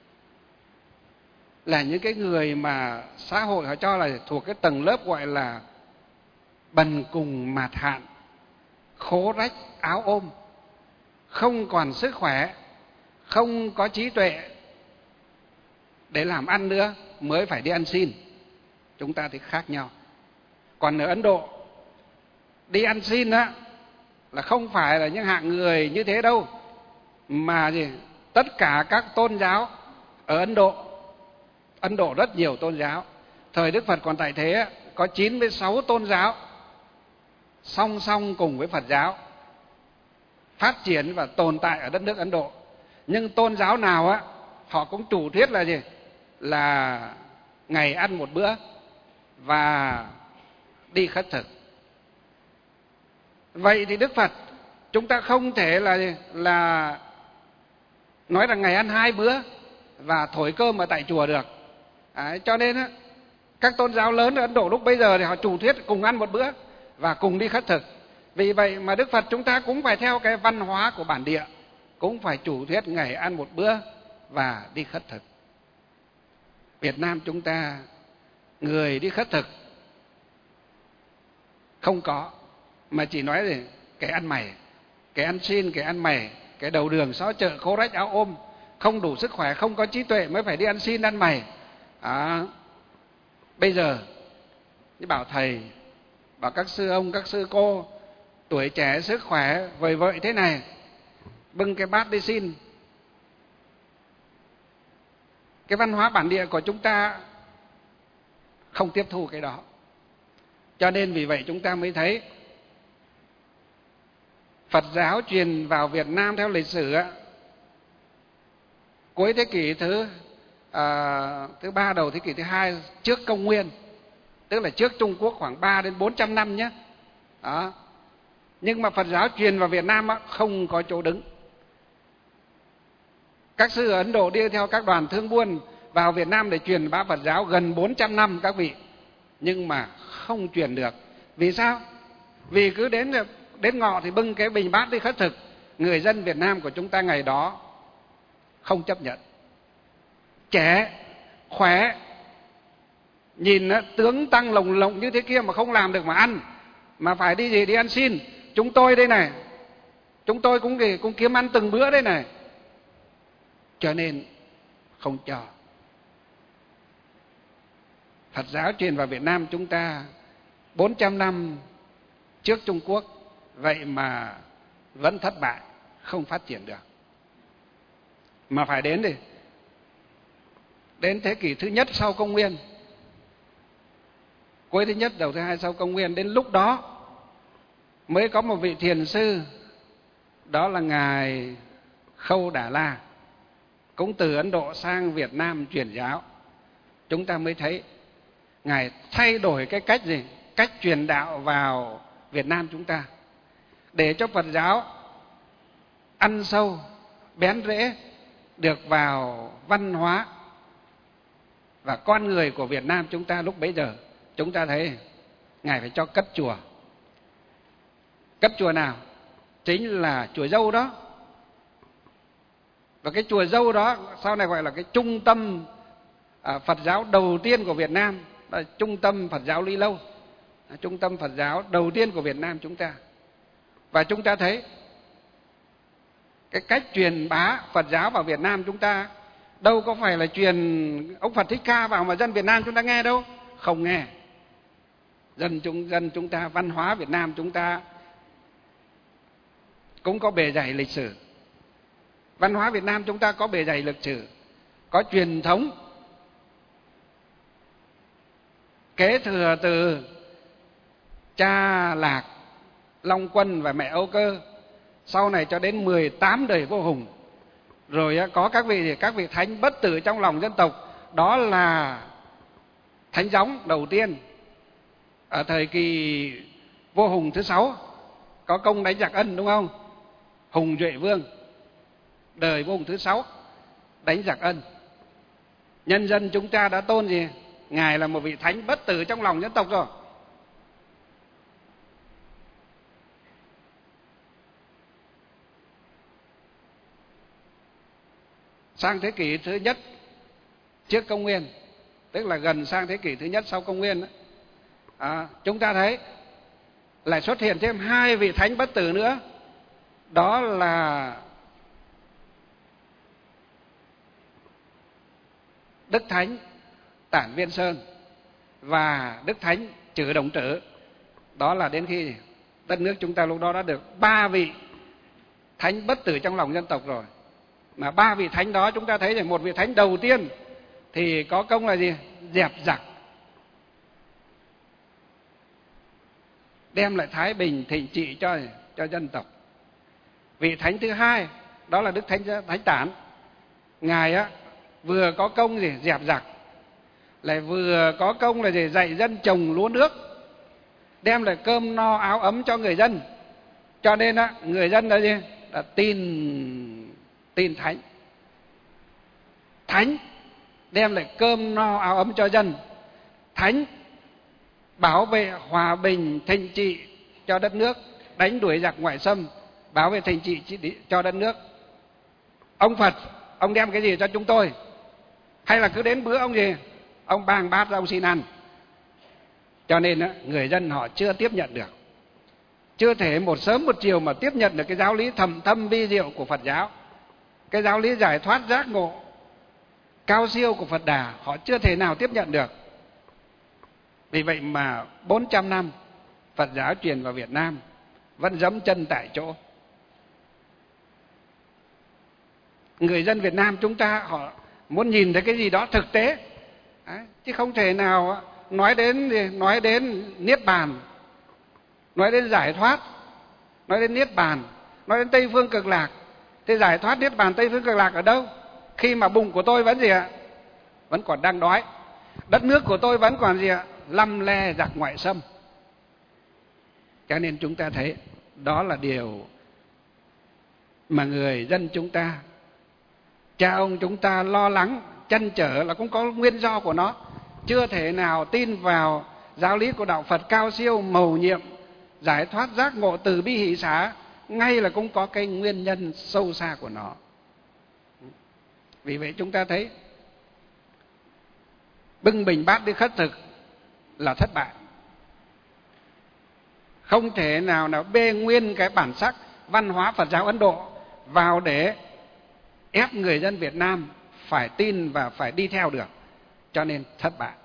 là những cái người mà xã hội họ cho là thuộc cái tầng lớp gọi là bần cùng mạt hạn, khố rách áo ôm, không còn sức khỏe, không có trí tuệ để làm ăn nữa mới phải đi ăn xin. Chúng ta thì khác nhau. Còn ở Ấn Độ, đi ăn xin á là không phải là những hạng người như thế đâu, mà gì? Tất cả các tôn giáo ở Ấn Độ rất nhiều tôn giáo. Thời Đức Phật còn tại thế có 96 tôn giáo song song cùng với Phật giáo phát triển và tồn tại ở đất nước Ấn Độ. Nhưng tôn giáo nào á họ cũng chủ thuyết là gì? Là ngày ăn một bữa và đi khất thực. Vậy thì Đức Phật chúng ta không thể là nói rằng ngày ăn 2 bữa và thổi cơm ở tại chùa được. Cho nên á, các tôn giáo lớn ở Ấn Độ lúc bây giờ thì họ chủ thuyết cùng ăn một bữa và cùng đi khất thực. Vì vậy mà Đức Phật chúng ta cũng phải theo cái văn hóa của bản địa, cũng phải chủ thuyết ngày ăn một bữa và đi khất thực. Việt Nam chúng ta người đi khất thực không có, mà chỉ nói là kẻ ăn mày, kẻ ăn xin, kẻ ăn mày, kẻ đầu đường xó chợ, khố rách áo ôm, không đủ sức khỏe, không có trí tuệ mới phải đi ăn xin ăn mày. Bây giờ bảo thầy, bảo các sư ông, các sư cô tuổi trẻ sức khỏe vời vợi thế này, bưng cái bát đi xin. Cái văn hóa bản địa của chúng ta không tiếp thu cái đó. Cho nên vì vậy chúng ta mới thấy Phật giáo truyền vào Việt Nam theo lịch sử cuối thế kỷ thứ 3 đầu thế kỷ thứ 2 trước công nguyên, tức là trước Trung Quốc khoảng 3 đến 400 năm nhé. Đó. Nhưng mà Phật giáo truyền vào Việt Nam không có chỗ đứng. Các sư ở Ấn Độ đi theo các đoàn thương buôn vào Việt Nam để truyền bá Phật giáo gần 400 năm các vị, nhưng mà không truyền được. Vì sao? Vì cứ đến ngọ thì bưng cái bình bát đi khất thực. Người dân Việt Nam của chúng ta ngày đó không chấp nhận. Trẻ, khỏe, nhìn tướng tăng lồng lộng như thế kia mà không làm được mà ăn, mà phải đi gì? Đi ăn xin. Chúng tôi đây này, chúng tôi cũng kiếm ăn từng bữa đây này. Cho nên không cho. Phật giáo truyền vào Việt Nam chúng ta 400 năm trước Trung Quốc, vậy mà vẫn thất bại, không phát triển được. Mà phải đến thế kỷ thứ nhất sau công nguyên, cuối thứ nhất đầu thứ hai sau công nguyên, đến lúc đó mới có một vị thiền sư, đó là ngài Khâu Đà La, cũng từ Ấn Độ sang Việt Nam truyền giáo. Chúng ta mới thấy ngài thay đổi cái cách gì? Cách truyền đạo vào Việt Nam chúng ta, để cho Phật giáo ăn sâu, bén rễ được vào văn hóa và con người của Việt Nam chúng ta. Lúc bấy giờ chúng ta thấy ngài phải cho cất chùa. Cất chùa nào? Chính là chùa Dâu đó. Và cái chùa Dâu đó sau này gọi là cái trung tâm Phật giáo đầu tiên của Việt Nam, là trung tâm Phật giáo Ly Lâu, trung tâm Phật giáo đầu tiên của Việt Nam chúng ta. Và chúng ta thấy cái cách truyền bá Phật giáo vào Việt Nam chúng ta đâu có phải là truyền ông Phật Thích Ca vào mà dân Việt Nam chúng ta nghe đâu, không nghe. Dân chúng ta, văn hóa Việt Nam chúng ta cũng có bề dày lịch sử. Văn hóa Việt Nam chúng ta có bề dày lịch sử, có truyền thống kế thừa từ cha Lạc, Long Quân và mẹ Âu Cơ, sau này cho đến 18 đời Vua Hùng. Rồi có các vị thánh bất tử trong lòng dân tộc, đó là thánh gióng đầu tiên ở thời kỳ Vua Hùng thứ 6, có công đánh giặc Ân, đúng không? Hùng Duệ Vương. đời vua Hùng thứ 6 đánh giặc Ân. Nhân dân chúng ta đã tôn gì? Ngài là một vị thánh bất tử trong lòng dân tộc rồi. Sang thế kỷ thứ nhất trước công nguyên, tức là gần sang thế kỷ thứ nhất sau công nguyên đó, chúng ta thấy lại xuất hiện thêm 2 vị thánh bất tử nữa. Đó là Đức Thánh Tản Viên Sơn và Đức Thánh Chử Đồng Trử. Đó là đến khi đất nước chúng ta lúc đó đã được 3 vị thánh bất tử trong lòng dân tộc rồi. Mà 3 vị thánh đó chúng ta thấy rằng một vị thánh đầu tiên thì có công là gì? Dẹp giặc, đem lại thái bình thịnh trị cho dân tộc. Vị thánh thứ hai đó là Đức Thánh Tản. Ngài vừa có công gì? Dẹp giặc, lại vừa có công là gì? Dạy dân trồng lúa nước, đem lại cơm no áo ấm cho người dân. Cho nên người dân là gì? Đã tin thánh. Thánh đem lại cơm no áo ấm cho dân. Thánh bảo vệ hòa bình thịnh trị cho đất nước, đánh đuổi giặc ngoại xâm, bảo vệ thịnh trị cho đất nước. Ông Phật, ông đem cái gì cho chúng tôi? Hay là cứ đến bữa ông gì? Ông bang bát ra ông xin ăn. Cho nên người dân họ chưa tiếp nhận được, chưa thể một sớm một chiều mà tiếp nhận được cái giáo lý thầm thâm vi diệu của Phật giáo, cái giáo lý giải thoát giác ngộ cao siêu của Phật Đà. Họ chưa thể nào tiếp nhận được. Vì vậy mà 400 năm Phật giáo truyền vào Việt Nam vẫn giẫm chân tại chỗ. Người dân Việt Nam chúng ta họ muốn nhìn thấy cái gì đó thực tế. Đấy, chứ không thể nào nói đến niết bàn, nói đến giải thoát, nói đến niết bàn, nói đến Tây phương cực lạc. Thế giải thoát niết bàn Tây phương cực lạc ở đâu? Khi mà bụng của tôi vẫn gì ạ? Vẫn còn đang đói. Đất nước của tôi vẫn còn gì ạ? Lăm le giặc ngoại xâm. Cho nên chúng ta thấy đó là điều mà người dân chúng ta, cha ông chúng ta lo lắng, trăn trở là cũng có nguyên do của nó. Chưa thể nào tin vào giáo lý của đạo Phật cao siêu, mầu nhiệm, giải thoát giác ngộ từ bi hỷ xá, ngay là cũng có cái nguyên nhân sâu xa của nó. Vì vậy chúng ta thấy bưng bình bát đi khất thực là thất bại. Không thể nào bê nguyên cái bản sắc văn hóa Phật giáo Ấn Độ vào để ép người dân Việt Nam phải tin và phải đi theo được. Cho nên thất bại.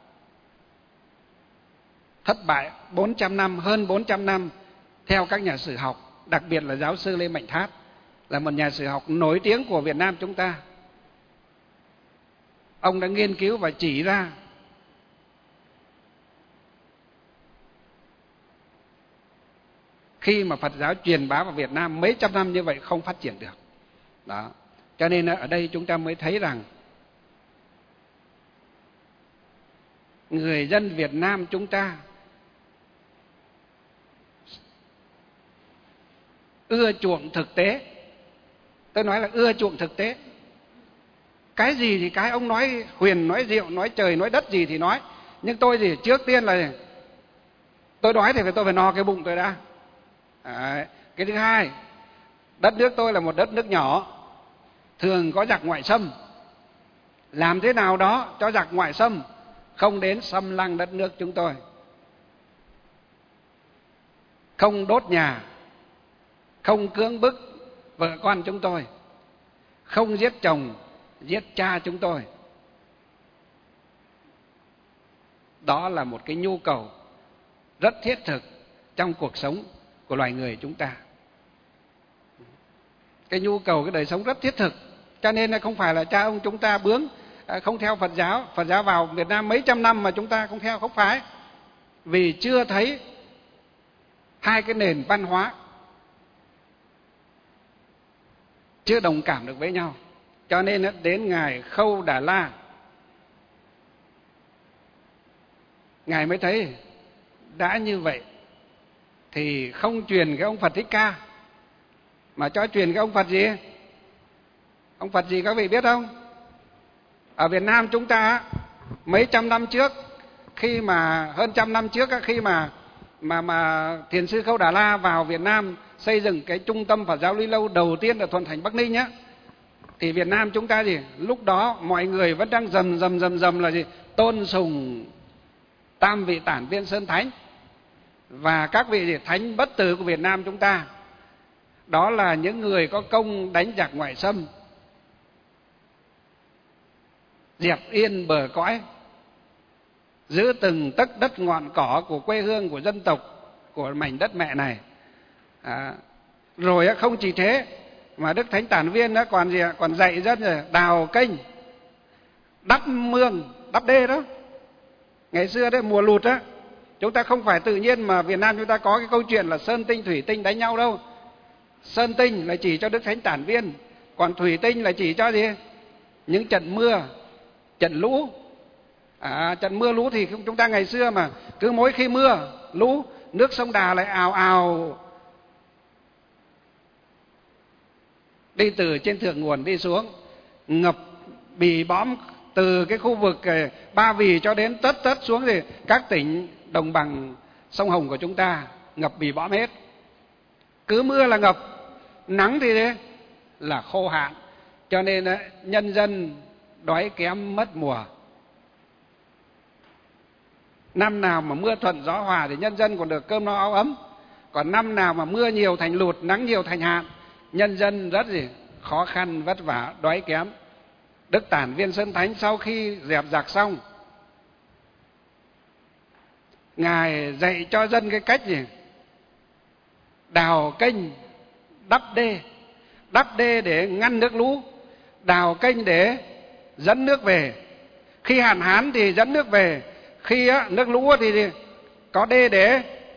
Thất bại 400 năm, hơn 400 năm theo các nhà sử học, đặc biệt là giáo sư Lê Mạnh Thát, là một nhà sử học nổi tiếng của Việt Nam chúng ta. Ông đã nghiên cứu và chỉ ra khi mà Phật giáo truyền bá vào Việt Nam mấy trăm năm như vậy không phát triển được. Đó. Cho nên ở đây chúng ta mới thấy rằng người dân Việt Nam chúng ta ưa chuộng thực tế. Tôi nói là ưa chuộng thực tế. Cái gì thì cái ông nói huyền, nói diệu, nói trời, nói đất gì thì nói. Nhưng tôi thì trước tiên là tôi đói thì tôi phải no cái bụng tôi đã. Đấy. Cái thứ hai, đất nước tôi là một đất nước nhỏ, thường có giặc ngoại xâm. Làm thế nào đó cho giặc ngoại xâm không đến xâm lăng đất nước chúng tôi, không đốt nhà, không cưỡng bức vợ con chúng tôi, không giết chồng, giết cha chúng tôi. Đó là một cái nhu cầu rất thiết thực trong cuộc sống của loài người chúng ta. Cái nhu cầu, cái đời sống rất thiết thực. Cho nên là không phải là cha ông chúng ta bướng không theo Phật giáo. Phật giáo vào Việt Nam mấy trăm năm mà chúng ta không theo, không phải. Vì chưa thấy hai cái nền văn hóa chưa đồng cảm được với nhau. Cho nên đến Ngài Khâu Đà La, Ngài mới thấy đã như vậy thì không truyền cái ông Phật Thích Ca, mà cho truyền cái ông Phật gì? Ông Phật gì các vị biết không? Ở Việt Nam chúng ta mấy trăm năm trước, khi mà hơn trăm năm trước khi mà Thiền sư Khâu Đà La vào Việt Nam xây dựng cái trung tâm Phật giáo Ly Lâu đầu tiên ở Thuận Thành, Bắc Ninh á, thì Việt Nam chúng ta gì? Lúc đó mọi người vẫn đang rầm là gì? Tôn sùng tam vị tản viên Sơn Thánh và các vị gì? Thánh bất tử của Việt Nam chúng ta. Đó là những người có công đánh giặc ngoại xâm, dẹp yên bờ cõi, giữ từng tấc đất ngọn cỏ của quê hương, của dân tộc, của mảnh đất mẹ này. Rồi không chỉ thế mà Đức Thánh Tản Viên đó còn dạy dân rồi đào kênh, đắp mương, đắp đê đó. Ngày xưa đấy, mùa lụt á, chúng ta không phải tự nhiên mà Việt Nam chúng ta có cái câu chuyện là sơn tinh thủy tinh đánh nhau đâu. Sơn tinh là chỉ cho Đức Thánh Tản Viên, còn thủy tinh là chỉ cho gì? Những trận mưa, trận lũ. Trận mưa lũ thì chúng ta ngày xưa mà cứ mỗi khi mưa lũ, nước sông Đà lại ào ào đi từ trên thượng nguồn đi xuống, ngập bì bõm từ cái khu vực Ba Vì cho đến tất xuống thì các tỉnh đồng bằng sông Hồng của chúng ta ngập bì bõm hết. Cứ mưa là ngập, nắng thì thế là khô hạn, cho nên nhân dân đói kém mất mùa. Năm nào mà mưa thuận gió hòa thì nhân dân còn được cơm no áo ấm, còn năm nào mà mưa nhiều thành lụt, nắng nhiều thành hạn, nhân dân rất gì khó khăn vất vả, đói kém. Đức Tản Viên Sơn Thánh sau khi dẹp giặc xong, Ngài dạy cho dân cái cách gì? Đào kênh, đắp đê để ngăn nước lũ, đào kênh để dẫn nước về. Khi hạn hán thì dẫn nước về, khi nước lũ thì có đê để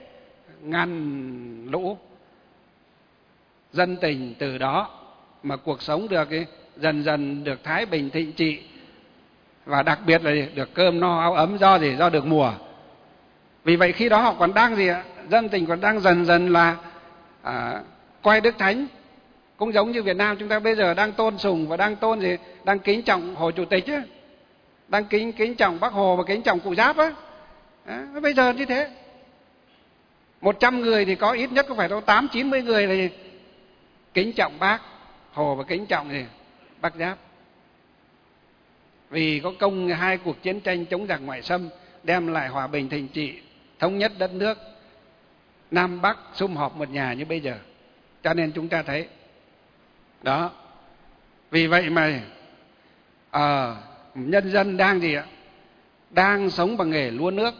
ngăn lũ. Dân tình từ đó mà cuộc sống được dần dần được thái bình thịnh trị, và đặc biệt là được cơm no áo ấm. Do gì? Do được mùa. Vì vậy khi đó họ còn đang gì ạ? Dân tình còn đang dần dần là coi Đức Thánh, cũng giống như Việt Nam chúng ta bây giờ đang tôn sùng và đang tôn gì? Đang kính trọng Hồ Chủ tịch ấy, đang kính trọng Bác Hồ và kính trọng Cụ Giáp á. Bây giờ như thế, 100 người thì có ít nhất có phải đâu 80-90 người là kính trọng Bác Hồ và kính trọng gì? Bác Giáp. Vì có công hai cuộc chiến tranh chống giặc ngoại xâm, đem lại hòa bình thịnh trị, thống nhất đất nước, Nam Bắc sum họp một nhà như bây giờ. Cho nên chúng ta thấy đó. Vì vậy mà nhân dân đang gì ạ? Đang sống bằng nghề lúa nước.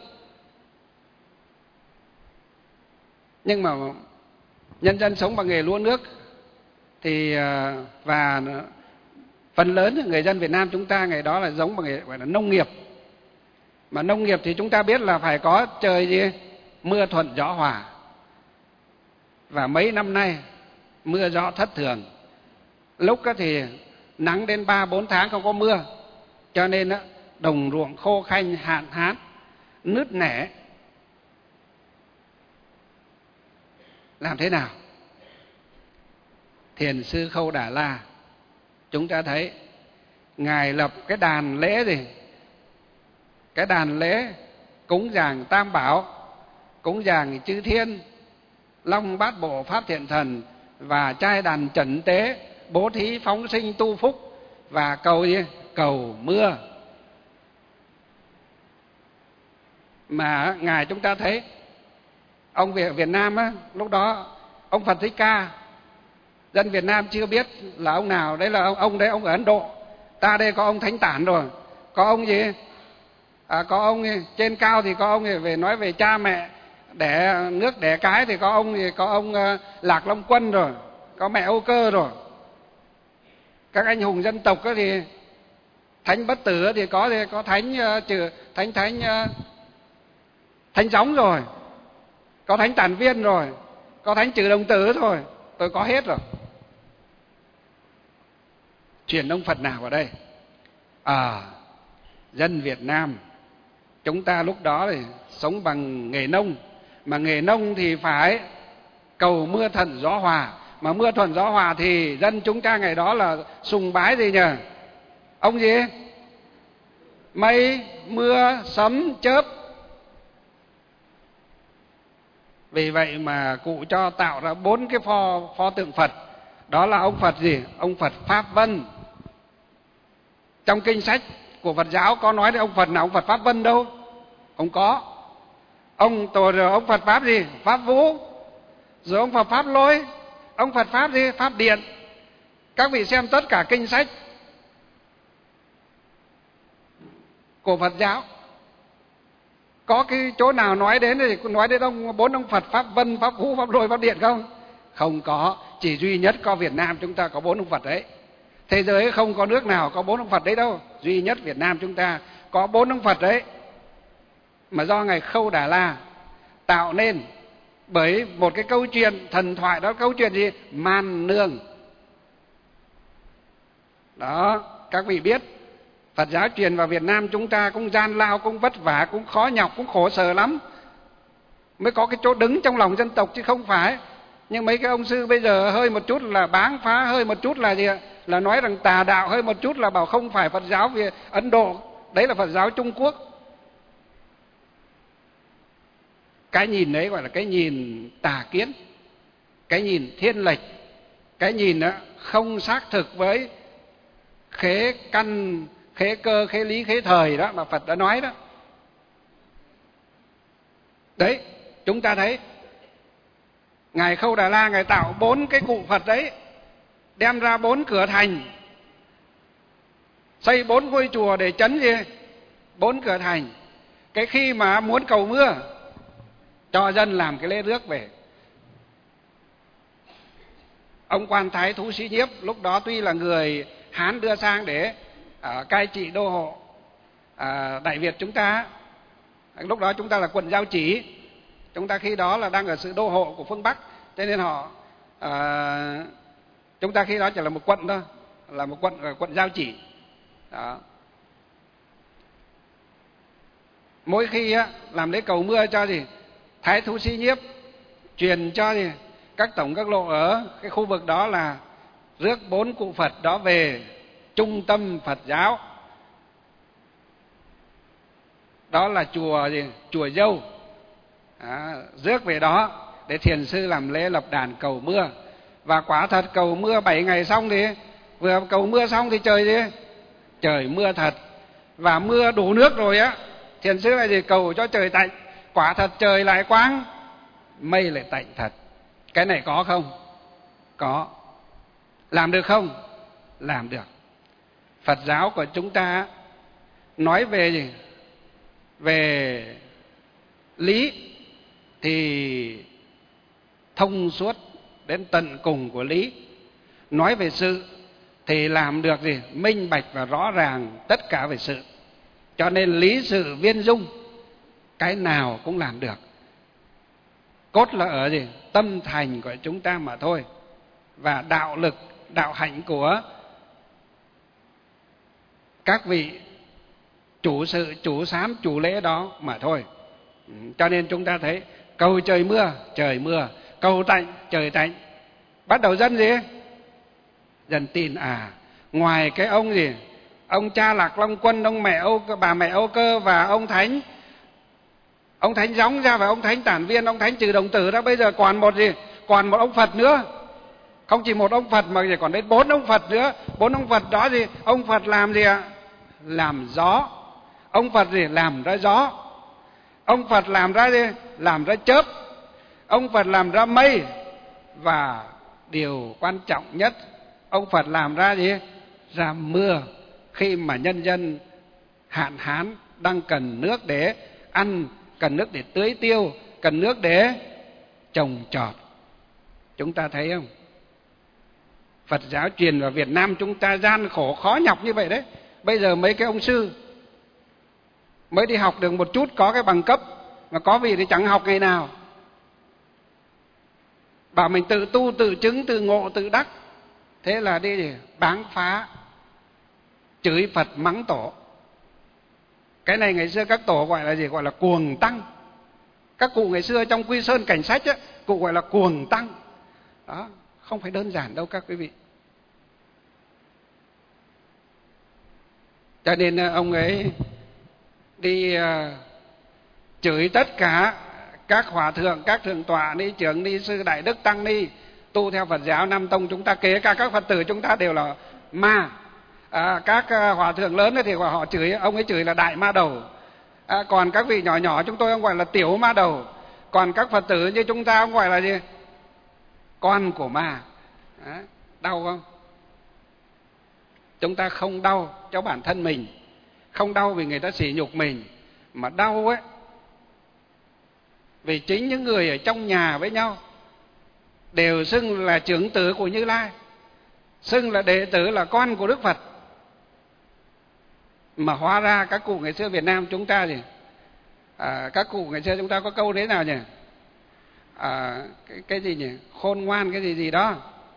Nhưng mà nhân dân sống bằng nghề lúa nước thì và phần lớn người dân Việt Nam chúng ta ngày đó là giống bằng nghề gọi là nông nghiệp. Mà nông nghiệp thì chúng ta biết là phải có trời gì? Mưa thuận gió hòa. Và mấy năm nay mưa gió thất thường. Lúc thì nắng đến 3-4 tháng không có mưa, cho nên đồng ruộng khô khanh, hạn hán, nứt nẻ. Làm thế nào? Thiền sư Khâu Đà La, chúng ta thấy Ngài lập cái đàn lễ gì? Cái đàn lễ cúng dường Tam Bảo, cúng dường Chư Thiên, Long Bát Bộ, Pháp Thiện Thần, và trai đàn trần tế, bố thí phóng sinh tu phúc, và cầu gì? Cầu mưa. Mà Ngài chúng ta thấy ông Việt Nam á, lúc đó ông Phật Thích Ca, dân Việt Nam chưa biết là ông nào. Đấy là ông đấy, ông ở Ấn Độ. Ta đây có ông Thánh Tản rồi, có ông gì? Có ông trên cao thì có ông về nói về cha mẹ đẻ nước đẻ cái, thì có ông Lạc Long Quân rồi, có mẹ Âu Cơ rồi. Các anh hùng dân tộc thì Thánh Bất Tử thì có Thánh Gióng rồi, có Thánh Tản Viên rồi, có Thánh Trừ Đồng Tử rồi, tôi có hết rồi. Truyền ông Phật nào vào đây? Dân Việt Nam chúng ta lúc đó thì sống bằng nghề nông, mà nghề nông thì phải cầu mưa thuận gió hòa, Mà mưa thuận gió hòa thì dân chúng ta ngày đó là sùng bái gì nhỉ? Ông gì? Mây, mưa, sấm, chớp. Vì vậy mà cụ cho tạo ra 4 cái pho tượng Phật. Đó là ông Phật gì? Ông Phật Pháp Vân. Trong kinh sách của Phật giáo có nói đến ông Phật nào ông Phật Pháp Vân đâu? Không có. Ông Phật Pháp gì? Pháp Vũ. Rồi ông Phật Pháp Lôi. Ông Phật Pháp gì? Pháp Điện. Các vị xem tất cả kinh sách của Phật giáo, có cái chỗ nào nói đến thì nói đến 4 ông Phật Pháp Vân, Pháp Vũ, Pháp Lôi, Pháp Điện không? Không có. Chỉ duy nhất có Việt Nam chúng ta có 4 ông Phật đấy. Thế giới không có nước nào có 4 ông Phật đấy đâu. Duy nhất Việt Nam chúng ta có 4 ông Phật đấy. Mà do Ngài Khâu Đà La tạo nên bởi một cái câu chuyện thần thoại. Đó câu chuyện gì? Man Nương. Đó, các vị biết Phật giáo truyền vào Việt Nam chúng ta cũng gian lao, cũng vất vả, cũng khó nhọc, cũng khổ sở lắm mới có cái chỗ đứng trong lòng dân tộc, chứ không phải. Nhưng mấy cái ông sư bây giờ hơi một chút là báng phá, hơi một chút là gì ạ? Là nói rằng tà đạo, hơi một chút là bảo không phải Phật giáo về Ấn Độ, đấy là Phật giáo Trung Quốc. Cái nhìn đấy gọi là cái nhìn tà kiến, cái nhìn thiên lệch, cái nhìn đó không xác thực với khế căn, khế cơ, khế lý, khế thời đó mà Phật đã nói đó. Đấy, chúng ta thấy Ngài Khâu Đà La Ngài tạo 4 cái cụ Phật đấy, đem ra 4 cửa thành, xây 4 ngôi chùa để trấn gì? 4 cửa thành. Cái khi mà muốn cầu mưa cho dân làm cái lễ rước về, ông Quan Thái Thú Sĩ Nhiếp lúc đó tuy là người Hán đưa sang để cai trị đô hộ Đại Việt chúng ta. Lúc đó chúng ta là quận Giao Chỉ, chúng ta khi đó là đang ở sự đô hộ của phương Bắc, cho nên chúng ta khi đó chỉ là một quận thôi, là một quận Giao Chỉ đó. Mỗi khi làm lễ cầu mưa cho gì, Thái Thú Sĩ Nhiếp truyền cho gì các tổng các lộ ở cái khu vực đó là rước 4 cụ Phật đó về trung tâm Phật giáo. Đó là chùa gì? Chùa Dâu. Rước về đó để thiền sư làm lễ lập đàn cầu mưa. Và quả thật cầu mưa 7 ngày xong thì vừa cầu mưa xong thì trời gì? Trời mưa thật. Và mưa đủ nước rồi á, thiền sư lại gì? Cầu cho trời tạnh. Quả thật trời lại quang, mây lại tạnh thật. Cái này có không? Có. Làm được không? Làm được. Phật giáo của chúng ta nói về gì? Về lý thì thông suốt đến tận cùng của lý. Nói về sự thì làm được gì? Minh bạch và rõ ràng tất cả về sự. Cho nên lý sự viên dung, cái nào cũng làm được. Cốt là ở gì? Tâm thành của chúng ta mà thôi. Và đạo lực, đạo hạnh của các vị chủ sự, chủ sám, chủ lễ đó mà thôi. Cho nên chúng ta thấy cầu trời mưa, cầu tạnh, trời tạnh. Bắt đầu dân gì? Dân tin ngoài cái ông gì? Ông cha Lạc Long Quân, bà mẹ Âu Cơ và ông Thánh Gióng ra và ông Thánh Tản Viên, ông Thánh Trừ Đồng Tử đó, bây giờ còn một gì? Còn một ông Phật nữa. Không chỉ một ông Phật mà còn đến 4 ông Phật nữa. 4 ông Phật đó gì? Ông Phật làm gì ạ? Làm gió. Ông Phật gì? Làm ra gió. Ông Phật làm ra gì? Làm ra chớp. Ông Phật làm ra mây. Và điều quan trọng nhất, ông Phật làm ra gì? Ra mưa. Khi mà nhân dân hạn hán đang cần nước để ăn, cần nước để tưới tiêu, cần nước để trồng trọt. Chúng ta thấy không? Phật giáo truyền vào Việt Nam chúng ta gian khổ khó nhọc như vậy đấy. Bây giờ mấy cái ông sư mới đi học được một chút, có cái bằng cấp, mà có vị thì chẳng học ngày nào. Bảo mình tự tu, tự chứng, tự ngộ, tự đắc. Thế là đi gì? Báng phá, chửi Phật, mắng tổ. Cái này ngày xưa các tổ gọi là gì? Gọi là cuồng tăng. Các cụ ngày xưa trong Quy Sơn Cảnh Sách á, cụ gọi là cuồng tăng. Đó, không phải đơn giản đâu các quý vị. Cho nên ông ấy đi chửi tất cả các hòa thượng, các thượng tọa, ni trưởng, ni sư, đại đức, tăng ni tu theo Phật giáo Nam Tông chúng ta, kể cả các Phật tử chúng ta đều là ma. Các hòa thượng lớn thì họ chửi, ông ấy chửi là đại ma đầu. Còn các vị nhỏ nhỏ chúng tôi ông gọi là tiểu ma đầu. Còn các Phật tử như chúng ta ông gọi là gì? Con của ma. Đau không? Chúng ta không đau cho bản thân mình, không đau vì người ta sỉ nhục mình, mà đau ấy vì chính những người ở trong nhà với nhau đều xưng là trưởng tử của Như Lai, xưng là đệ tử, là con của Đức Phật, mà hóa ra các cụ ngày xưa Việt Nam chúng ta gì? Các cụ ngày xưa chúng ta có câu thế nào nhỉ? Cái gì nhỉ? Khôn ngoan cái gì đó.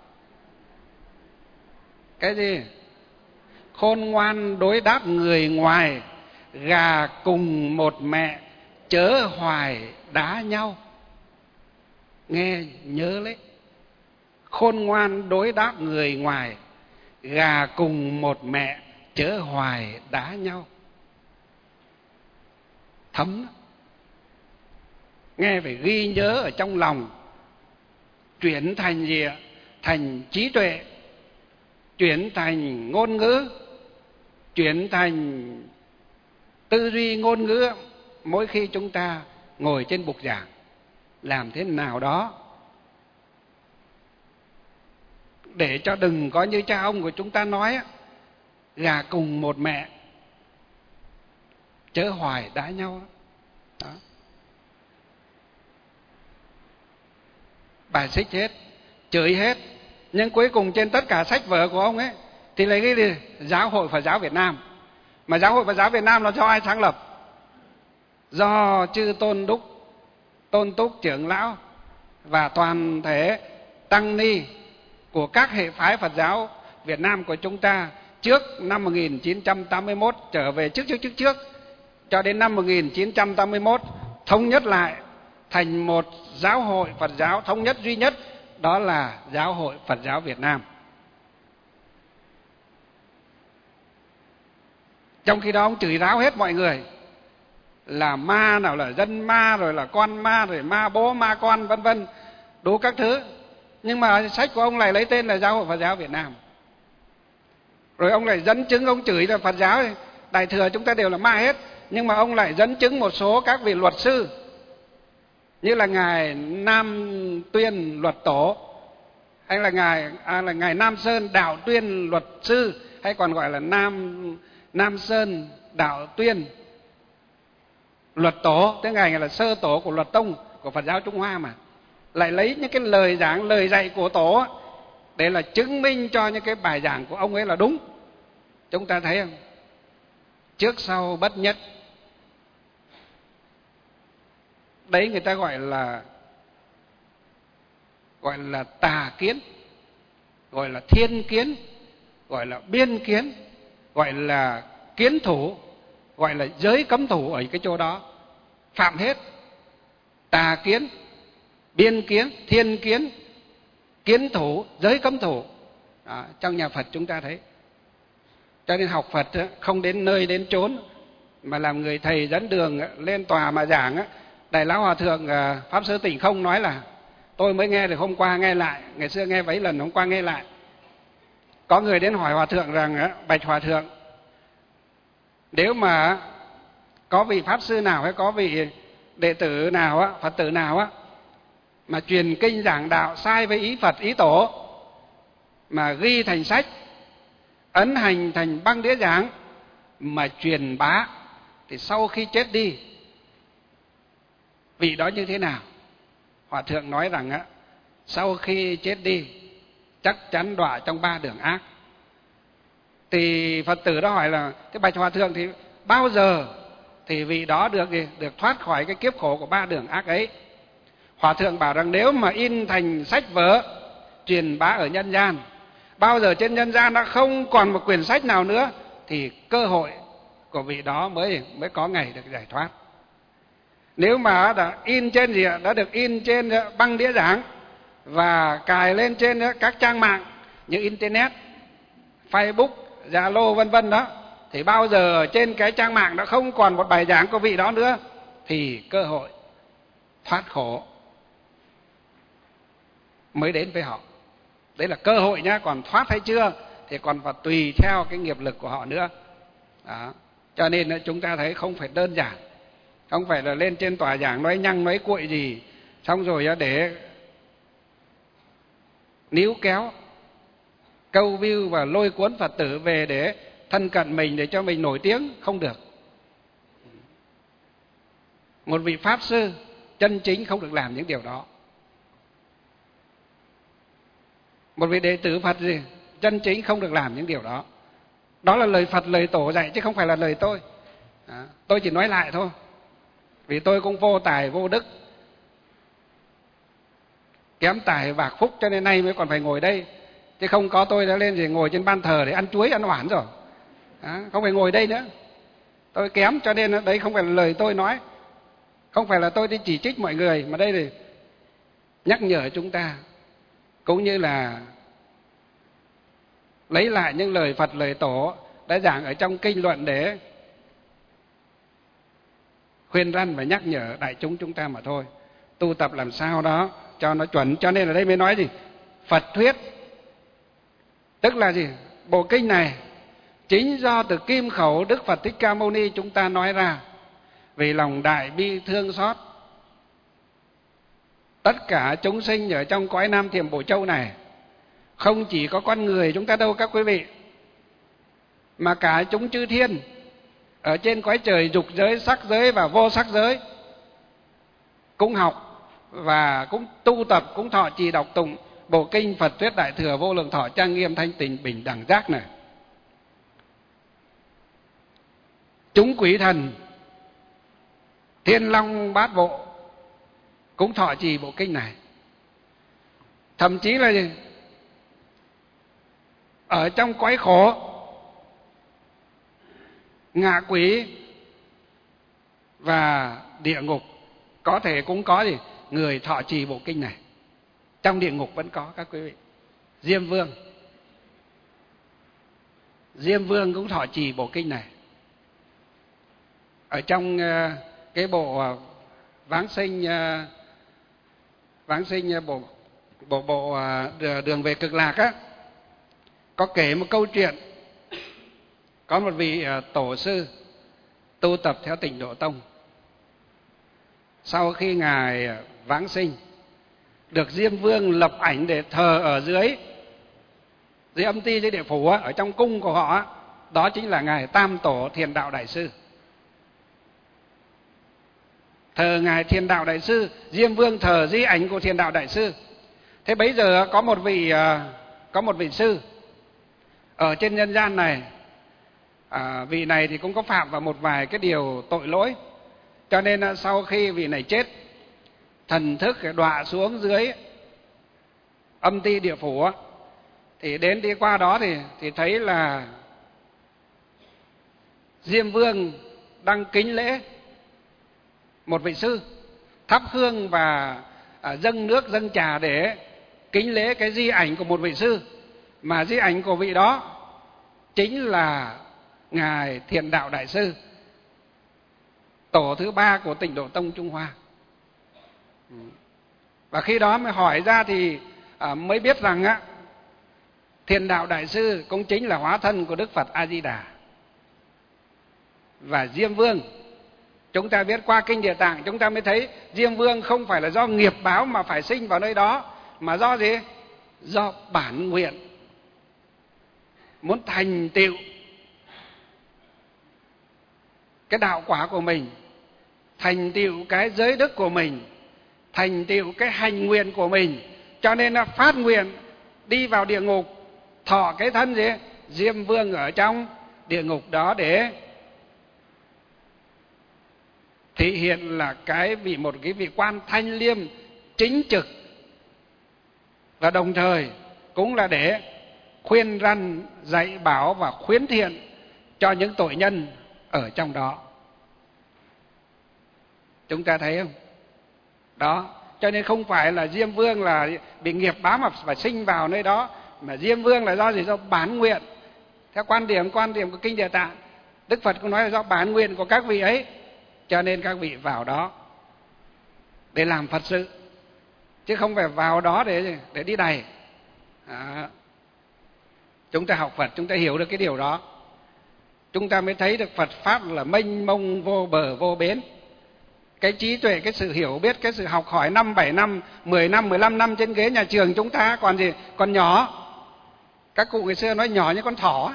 Cái gì? Khôn ngoan đối đáp người ngoài, gà cùng một mẹ chớ hoài đá nhau. Nghe nhớ lấy. Khôn ngoan đối đáp người ngoài, gà cùng một mẹ chớ hoài đá nhau. Thấm đó. Nghe phải ghi nhớ ở trong lòng, chuyển thành gì ạ? Thành trí tuệ, chuyển thành ngôn ngữ, chuyển thành tư duy ngôn ngữ. Mỗi khi chúng ta ngồi trên bục giảng, làm thế nào đó để cho đừng có như cha ông của chúng ta nói, gà cùng một mẹ chớ hoài đá nhau đó. Bài xích hết, chửi hết, nhưng cuối cùng trên tất cả sách vở của ông ấy thì lấy cái gì? Giáo hội Phật giáo Việt Nam. Mà giáo hội Phật giáo Việt Nam là do ai sáng lập? Do chư Tôn Túc trưởng lão và toàn thể tăng ni của các hệ phái Phật giáo Việt Nam của chúng ta trước năm 1981 trở về trước cho đến năm 1981 thống nhất lại thành một giáo hội Phật giáo thống nhất duy nhất, đó là Giáo hội Phật giáo Việt Nam. Trong khi đó ông chửi ráo hết mọi người là ma, nào là dân ma, rồi là con ma, rồi ma bố ma con, vân vân, đủ các thứ. Nhưng mà sách của ông lại lấy tên là Giáo hội Phật giáo Việt Nam. Rồi ông lại dẫn chứng, ông chửi là Phật giáo Đại thừa chúng ta đều là ma hết, nhưng mà ông lại dẫn chứng một số các vị luật sư như là ngài Nam Tuyên luật tổ, hay là ngài Nam Sơn Đạo Tuyên luật sư, hay còn gọi là Nam Sơn Đạo Tuyên luật tổ. Thế ngài là sơ tổ của luật tông của Phật giáo Trung Hoa, mà lại lấy những cái lời giảng, lời dạy của tổ để là chứng minh cho những cái bài giảng của ông ấy là đúng. Chúng ta thấy không? Trước sau bất nhất. Đấy người ta gọi là tà kiến, gọi là thiên kiến, gọi là biên kiến, gọi là kiến thủ, gọi là giới cấm thủ ở cái chỗ đó. Phạm hết. Tà kiến, biên kiến, thiên kiến, kiến thủ, giới cấm thủ. Đó, trong nhà Phật chúng ta thấy. Cho nên học Phật không đến nơi đến chốn, mà làm người thầy dẫn đường lên tòa mà giảng. Đại lão Hòa thượng Pháp Sư Tỉnh Không nói là tôi mới nghe được hôm qua nghe lại, ngày xưa nghe mấy lần, hôm qua nghe lại. Có người đến hỏi Hòa thượng rằng: bạch Hòa thượng, nếu mà có vị Pháp Sư nào hay có vị đệ tử nào, Phật tử nào mà truyền kinh giảng đạo sai với ý Phật, ý tổ, mà ghi thành sách, ấn hành thành băng đĩa giảng mà truyền bá, thì sau khi chết đi vị đó như thế nào? Hòa thượng nói rằng sau khi chết đi chắc chắn đọa trong 3 đường ác. Thì Phật tử đó hỏi là: thế bạch Hòa thượng, thì bao giờ thì vị đó được thoát khỏi cái kiếp khổ của 3 đường ác ấy? Hòa thượng bảo rằng nếu mà in thành sách vở truyền bá ở nhân gian, bao giờ trên nhân gian đã không còn một quyển sách nào nữa, thì cơ hội của vị đó mới có ngày được giải thoát. Nếu mà đã được in trên băng đĩa giảng và cài lên trên các trang mạng như Internet, Facebook, Zalo vân vân đó, thì bao giờ ở trên cái trang mạng đó không còn một bài giảng của vị đó nữa thì cơ hội thoát khổ mới đến với họ. Đấy là cơ hội nhá, còn thoát hay chưa thì còn phải tùy theo cái nghiệp lực của họ nữa. Đó. Cho nên chúng ta thấy không phải đơn giản, không phải là lên trên tòa giảng nói nhăng nói cuội gì xong rồi để níu kéo câu view và lôi cuốn Phật tử về để thân cận mình, để cho mình nổi tiếng, không được. Một vị Pháp sư chân chính không được làm những điều đó. Một vị đệ tử Phật gì chân chính không được làm những điều đó. Đó là lời Phật, lời Tổ dạy chứ không phải là lời tôi. Tôi chỉ nói lại thôi. Vì tôi cũng vô tài vô đức, kém tài bạc phúc, cho nên nay mới còn phải ngồi đây. Chứ không có tôi đã lên thì ngồi trên ban thờ để ăn chuối ăn oản rồi. Không phải ngồi đây nữa. Tôi kém cho nên đấy không phải là lời tôi nói. Không phải là tôi đi chỉ trích mọi người, mà đây là nhắc nhở chúng ta, cũng như là lấy lại những lời Phật, lời Tổ đã giảng ở trong kinh luận để khuyên răn và nhắc nhở đại chúng ta mà thôi. Tu tập làm sao đó cho nó chuẩn. Cho nên ở đây mới nói gì? Phật thuyết. Tức là gì? Bộ kinh này chính do từ kim khẩu Đức Phật Thích Ca Mâu Ni chúng ta nói ra, vì lòng đại bi thương xót tất cả chúng sinh ở trong cõi Nam Thiểm Bộ Châu này. Không chỉ có con người chúng ta đâu các quý vị, mà cả chúng chư thiên ở trên cõi trời dục giới, sắc giới và vô sắc giới cũng học và cũng tu tập, cũng thọ trì đọc tụng bộ kinh Phật thuyết Đại Thừa Vô Lượng Thọ trang nghiêm thanh tịnh bình đẳng giác này. Chúng quỷ thần, thiên long bát bộ cũng thọ trì bộ kinh này. Thậm chí là gì? Ở trong cõi khổ, ngạ quỷ và địa ngục có thể cũng có gì? Người thọ trì bộ kinh này. Trong địa ngục vẫn có các quý vị. Diêm Vương cũng thọ trì bộ kinh này. Ở trong cái bộ Vãng sinh bộ Đường về Cực Lạc á, có kể một câu chuyện. Có một vị tổ sư tu tập theo Tịnh Độ Tông. Sau khi ngài vãng sinh, được Diêm Vương lập ảnh để thờ ở dưới âm ti, dưới địa phủ á, ở trong cung của họ á, đó chính là ngài Tam Tổ Thiền Đạo Đại Sư. Thờ ngài Thiền Đạo Đại Sư, Diêm Vương thờ di ảnh của Thiền Đạo Đại Sư. Thế bấy giờ có một vị sư ở trên nhân gian này. Vị này thì cũng có phạm vào một vài cái điều tội lỗi, cho nên sau khi vị này chết, thần thức đọa xuống dưới âm ti địa phủ á, thì đến đi qua đó thì thấy là Diêm Vương đang kính lễ một vị sư, thắp hương và dâng nước dâng trà để kính lễ cái di ảnh của một vị sư, mà di ảnh của vị đó chính là ngài Thiền Đạo Đại Sư, tổ thứ 3 của Tịnh Độ Tông Trung Hoa. Và khi đó mới hỏi ra thì mới biết rằng á, Thiền Đạo Đại Sư cũng chính là hóa thân của Đức Phật A Di Đà. Và Diêm Vương, chúng ta biết qua kinh Địa Tạng chúng ta mới thấy Diêm Vương không phải là do nghiệp báo mà phải sinh vào nơi đó, mà do gì? Do bản nguyện muốn thành tựu cái đạo quả của mình, thành tựu cái giới đức của mình, thành tựu cái hành nguyện của mình, cho nên là phát nguyện đi vào địa ngục, thọ cái thân gì? Diêm Vương ở trong địa ngục đó để thể hiện là một cái vị quan thanh liêm chính trực, và đồng thời cũng là để khuyên răn, dạy bảo và khuyến thiện cho những tội nhân ở trong đó. Chúng ta thấy không? Đó, Cho nên không phải là Diêm Vương là bị nghiệp báo mà phải sinh vào nơi đó, mà Diêm Vương là do gì? Do bản nguyện. Theo quan điểm của Kinh Địa Tạng, Đức Phật cũng nói là do bản nguyện của các vị ấy, cho nên các vị vào đó để làm Phật sự, chứ không phải vào đó để đi đầy. Chúng ta học Phật, chúng ta hiểu được cái điều đó, chúng ta mới thấy được Phật Pháp là mênh mông vô bờ vô bến. Cái trí tuệ, cái sự hiểu biết, cái sự học hỏi 5, 7 năm, 10 năm, 15 năm trên ghế nhà trường chúng ta còn gì? Còn nhỏ. Các cụ ngày xưa nói nhỏ như con thỏ.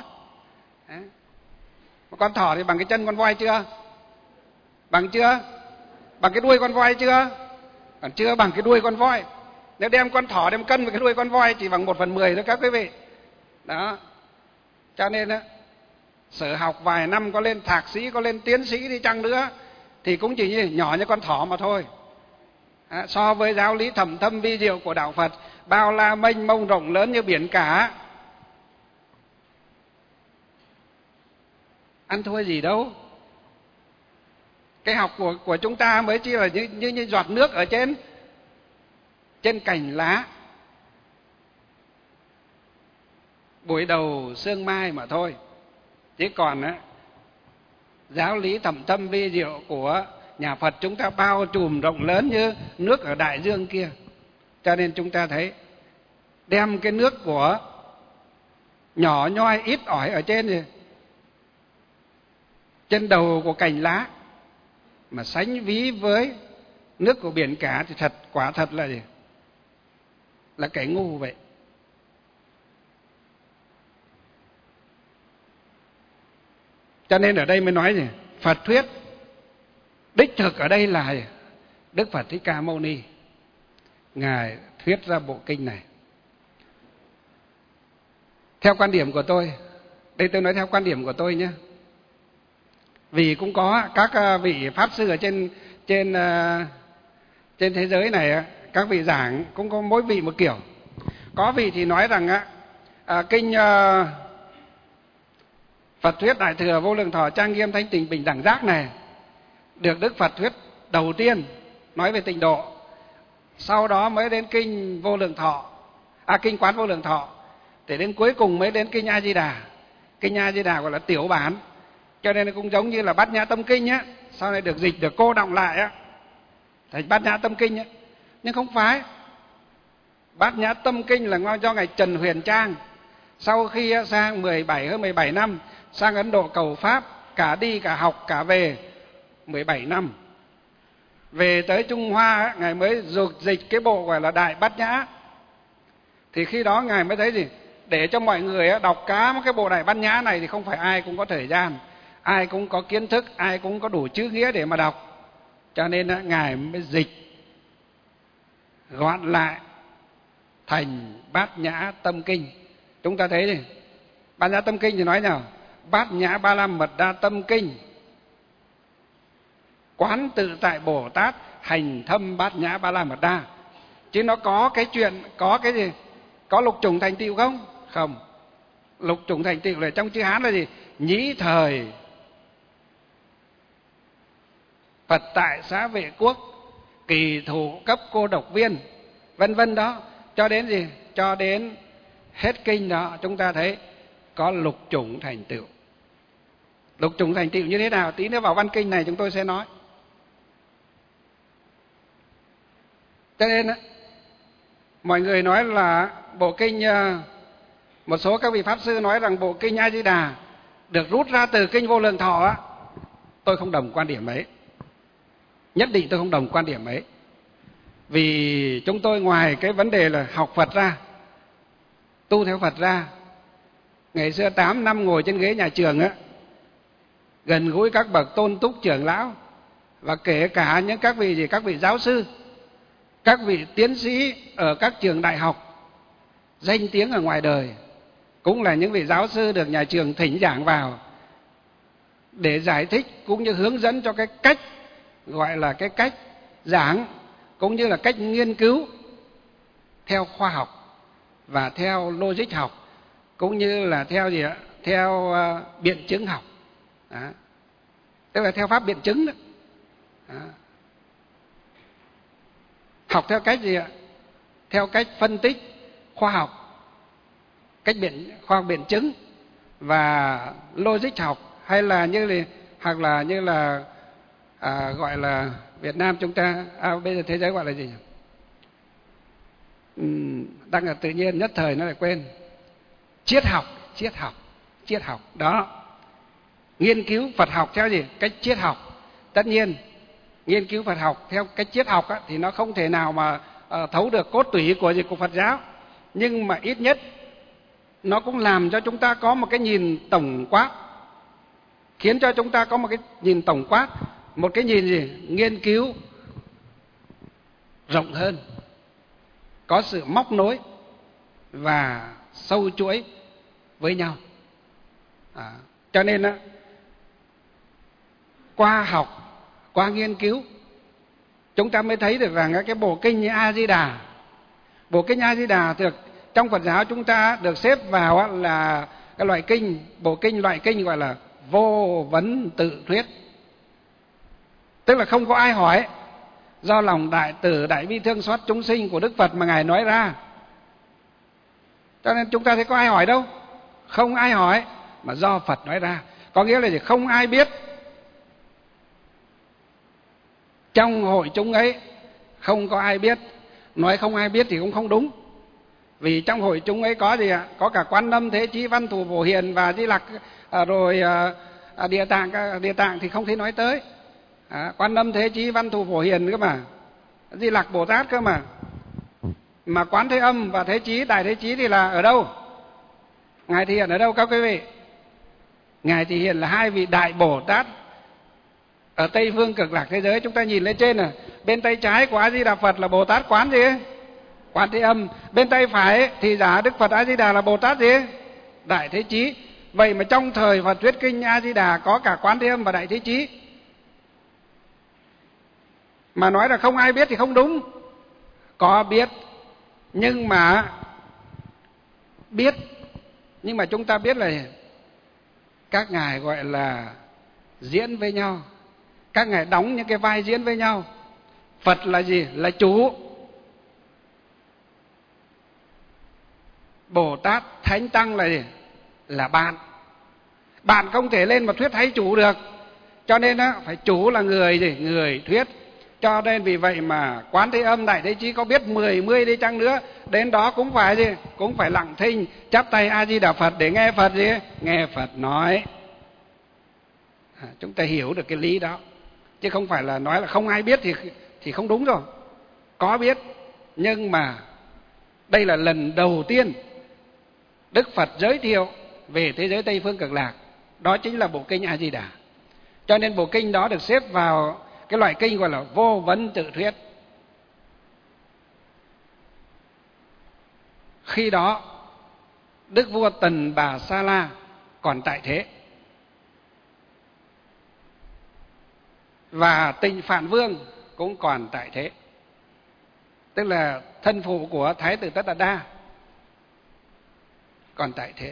Con thỏ thì bằng cái chân con voi chưa? Bằng chưa? Bằng cái đuôi con voi chưa? Còn chưa bằng cái đuôi con voi. Nếu đem con thỏ đem cân với cái đuôi con voi chỉ bằng 1/10 thôi các quý vị. Đó. Cho nên á, sở học vài năm, có lên thạc sĩ, có lên tiến sĩ đi chăng nữa thì cũng chỉ như nhỏ như con thỏ mà thôi. So với giáo lý thầm thâm vi diệu của đạo Phật, bao la mênh mông rộng lớn như biển cả, ăn thua gì đâu. Cái học của chúng ta mới chỉ là như giọt nước ở trên cành lá, buổi đầu sương mai mà thôi. Chứ còn á, giáo lý thầm thâm vi diệu của nhà Phật chúng ta bao trùm rộng lớn như nước ở đại dương kia. Cho nên chúng ta thấy đem cái nước của nhỏ nhoi ít ỏi ở trên đầu của cành lá mà sánh ví với nước của biển cả thì quả thật là gì? Là kẻ ngu vậy. Cho nên ở đây mới nói gì? Phật thuyết đích thực ở đây là Đức Phật Thích Ca Mâu Ni, Ngài thuyết ra bộ kinh này. Theo quan điểm của tôi, đây tôi nói theo quan điểm của tôi nhé, vì cũng có các vị Pháp sư ở trên thế giới này, các vị giảng cũng có mỗi vị một kiểu. Có vị thì nói rằng kinh Phật thuyết Đại Thừa Vô Lượng Thọ Trang Nghiêm Thanh Tịnh Bình Đẳng Giác này được Đức Phật thuyết đầu tiên nói về tịnh độ, sau đó mới đến kinh Vô Lượng Thọ, kinh Quán Vô Lượng Thọ, để đến cuối cùng mới đến kinh A Di Đà. Kinh A Di Đà gọi là tiểu bản, cho nên cũng giống như là Bát Nhã Tâm Kinh á, sau này được dịch, được cô đọng lại á thành Bát Nhã Tâm Kinh á. Nhưng không phải. Bát Nhã Tâm Kinh là do ngài Trần Huyền Trang, sau khi sang 17 năm sang Ấn Độ cầu pháp, cả đi cả học cả về 17 năm. Về tới Trung Hoa, ngài mới dịch cái bộ gọi là Đại Bát Nhã. Thì khi đó ngài mới thấy gì? Để cho mọi người đọc cả cái bộ Đại Bát Nhã này thì không phải ai cũng có thời gian, ai cũng có kiến thức, ai cũng có đủ chữ nghĩa để mà đọc. Cho nên ngài mới dịch gọn lại thành Bát Nhã Tâm Kinh. Chúng ta thấy đi, Bát Nhã Tâm Kinh thì nói nào? Bát Nhã Ba La Mật Đa Tâm Kinh, quán tự tại Bồ Tát, hành thâm Bát Nhã Ba La Mật Đa. Chứ nó có cái chuyện, có cái gì? Có lục trùng thành tựu không? Không. Lục trùng thành tựu là trong chữ Hán là gì? Nhĩ thời Phật tại Xá Vệ Quốc, kỳ thủ cấp cô độc viên, vân vân đó, cho đến gì? Cho đến hết kinh đó chúng ta thấy có lục chủng thành tựu. Lục chủng thành tựu như thế nào? Tí nữa vào văn kinh này chúng tôi sẽ nói. Cho nên mọi người nói là bộ kinh, một số các vị Pháp sư nói rằng bộ kinh A Di Đà được rút ra từ kinh Vô Lượng Thọ á. Tôi không đồng quan điểm ấy. Nhất định tôi không đồng quan điểm ấy. Vì chúng tôi ngoài cái vấn đề là học Phật ra, tu theo Phật ra, ngày xưa 8 năm ngồi trên ghế nhà trường á, gần gũi các bậc tôn túc trưởng lão, và kể cả những các vị giáo sư, các vị tiến sĩ ở các trường đại học danh tiếng ở ngoài đời, cũng là những vị giáo sư được nhà trường thỉnh giảng vào để giải thích cũng như hướng dẫn cho cái cách gọi là cái cách giảng, cũng như là cách nghiên cứu theo khoa học và theo logic học, cũng như là theo gì ạ? Theo biện chứng học. Đó. Tức là theo pháp biện chứng đó. Đó. Học theo cách gì ạ? Theo cách phân tích khoa học, khoa học biện chứng và logic học, hay là hoặc là như là gọi là Việt Nam chúng ta bây giờ thế giới gọi là gì nhỉ? Đang là tự nhiên nhất thời nó lại quên. Triết học đó. Nghiên cứu Phật học theo gì? Cách triết học. Tất nhiên nghiên cứu Phật học theo cách triết học á, thì nó không thể nào mà thấu được cốt tủy của Phật giáo, nhưng mà ít nhất nó cũng làm cho chúng ta có một cái nhìn tổng quát, khiến cho chúng ta có một cái nhìn tổng quát, một cái nhìn nghiên cứu rộng hơn, có sự móc nối và sâu chuỗi với nhau. Cho nên á, qua học, qua nghiên cứu, chúng ta mới thấy được rằng cái bộ kinh A Di Đà, bộ kinh A Di Đà trong Phật giáo chúng ta được xếp vào là cái loại kinh, loại kinh gọi là vô vấn tự thuyết, tức là không có ai hỏi, do lòng đại từ đại bi thương xót chúng sinh của Đức Phật mà Ngài nói ra. Cho nên chúng ta thấy có ai hỏi đâu, không ai hỏi mà do Phật nói ra. Có nghĩa là không ai biết. Trong hội chúng ấy không có ai biết. Nói không ai biết thì cũng không đúng. Vì trong hội chúng ấy có gì ạ? Có cả Quan Âm, Thế Chí, Văn Thù, Phổ Hiền và Di Lặc, rồi Địa Tạng thì không thể nói tới. Quan Âm, Thế Chí, Văn Thù, Phổ Hiền cơ mà, Di Lặc Bồ Tát cơ mà. Mà Quán Thế Âm và Thế Chí, Đại Thế Chí thì là ở đâu? Ngài thì hiện ở đâu các quý vị? Ngài thì hiện là hai vị Đại Bồ Tát ở Tây Phương Cực Lạc thế giới. Chúng ta nhìn lên trên bên tay trái của A Di Đà Phật là Bồ Tát Quán gì? Quán Thế Âm. Bên tay phải thì giả Đức Phật A Di Đà là Bồ Tát gì? Đại Thế Chí. Vậy mà trong thời Phật thuyết kinh A Di Đà có cả Quán Thế Âm và Đại Thế Chí. Mà nói là không ai biết thì không đúng. Có biết, nhưng mà chúng ta biết là các ngài gọi là diễn với nhau, các ngài đóng những cái vai diễn với nhau. Phật là gì? Là chủ. Bồ Tát Thánh Tăng là gì? Là bạn. Bạn không thể lên mà thuyết thay chủ được, cho nên phải chủ là người gì? Người thuyết. Cho nên vì vậy mà Quán Thế Âm, Đại Thế Chí có biết 10 đi chăng nữa, đến đó cũng phải gì? Cũng phải lặng thinh, chắp tay A Di Đà Phật để nghe Phật gì? Nghe Phật nói. Chúng ta hiểu được cái lý đó, chứ không phải là nói là không ai biết thì không đúng rồi. Có biết, nhưng mà đây là lần đầu tiên Đức Phật giới thiệu về thế giới Tây Phương Cực Lạc, đó chính là bộ kinh A Di Đà. Cho nên bộ kinh đó được xếp vào cái loại kinh gọi là vô vấn tự thuyết. Khi đó Đức vua Tần Bà Sa La còn tại thế, và Tịnh Phạn Vương cũng còn tại thế, tức là thân phụ của Thái tử Tất Đạt Đa còn tại thế.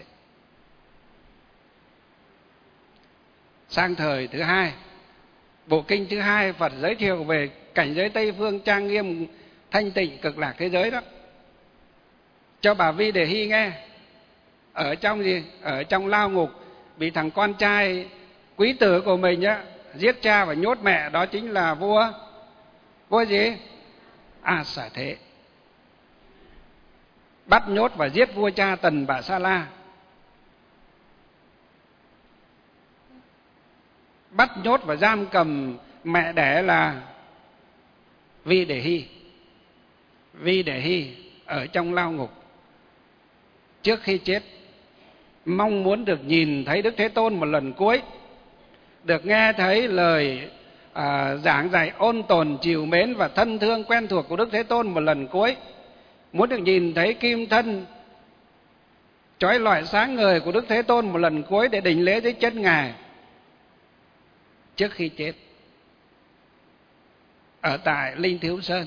Sang thời thứ hai, bộ kinh thứ hai Phật giới thiệu về cảnh giới Tây Phương trang nghiêm thanh tịnh cực lạc thế giới đó, cho bà Vi Đề Hy nghe. Ở trong gì? Ở trong lao ngục, bị thằng con trai quý tử của mình giết cha và nhốt mẹ, đó chính là vua gì? A Xà Thế. Bắt nhốt và giết vua cha Tần Bà Sa La. Bắt nhốt và giam cầm mẹ đẻ là Vi Đề Hy. Vi Đề Hy ở trong lao ngục, trước khi chết mong muốn được nhìn thấy Đức Thế Tôn một lần cuối, được nghe thấy lời giảng dạy ôn tồn trìu mến và thân thương quen thuộc của Đức Thế Tôn một lần cuối, muốn được nhìn thấy kim thân chói lọi sáng ngời của Đức Thế Tôn một lần cuối để đảnh lễ dưới chân Ngài. Trước khi chết, ở tại Linh Thiếu Sơn,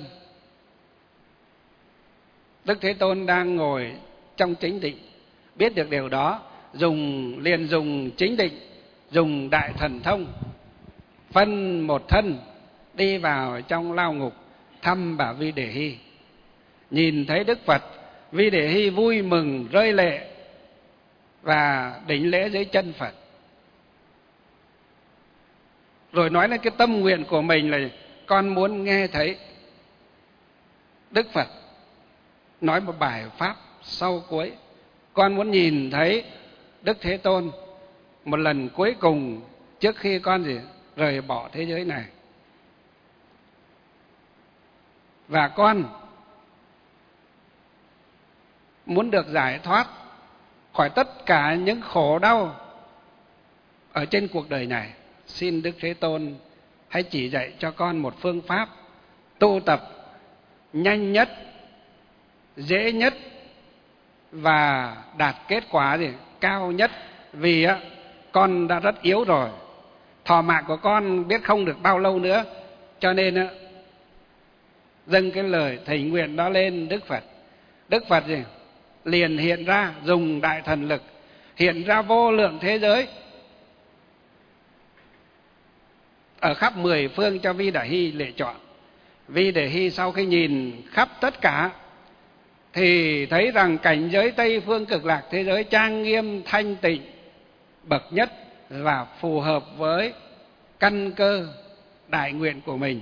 Đức Thế Tôn đang ngồi trong chính định, biết được điều đó, liền dùng chính định, dùng đại thần thông, phân một thân đi vào trong lao ngục thăm bà Vi Đề Hy. Nhìn thấy Đức Phật, Vi Đề Hy vui mừng rơi lệ và đảnh lễ dưới chân Phật. Rồi nói lên cái tâm nguyện của mình là con muốn nghe thấy Đức Phật nói một bài pháp sau cuối. Con muốn nhìn thấy Đức Thế Tôn một lần cuối cùng trước khi con rời bỏ thế giới này. Và con muốn được giải thoát khỏi tất cả những khổ đau ở trên cuộc đời này. Xin Đức Thế Tôn hãy chỉ dạy cho con một phương pháp tu tập nhanh nhất, dễ nhất và đạt kết quả cao nhất. Vì con đã rất yếu rồi, thọ mạng của con biết không được bao lâu nữa, cho nên dâng cái lời thỉnh nguyện đó lên Đức Phật. Đức Phật liền hiện ra, dùng đại thần lực hiện ra vô lượng thế giới ở khắp 10 phương cho Vi Đề Hy lựa chọn. Vi Đề Hy sau khi nhìn khắp tất cả thì thấy rằng cảnh giới Tây Phương Cực Lạc, thế giới trang nghiêm thanh tịnh bậc nhất và phù hợp với căn cơ đại nguyện của mình.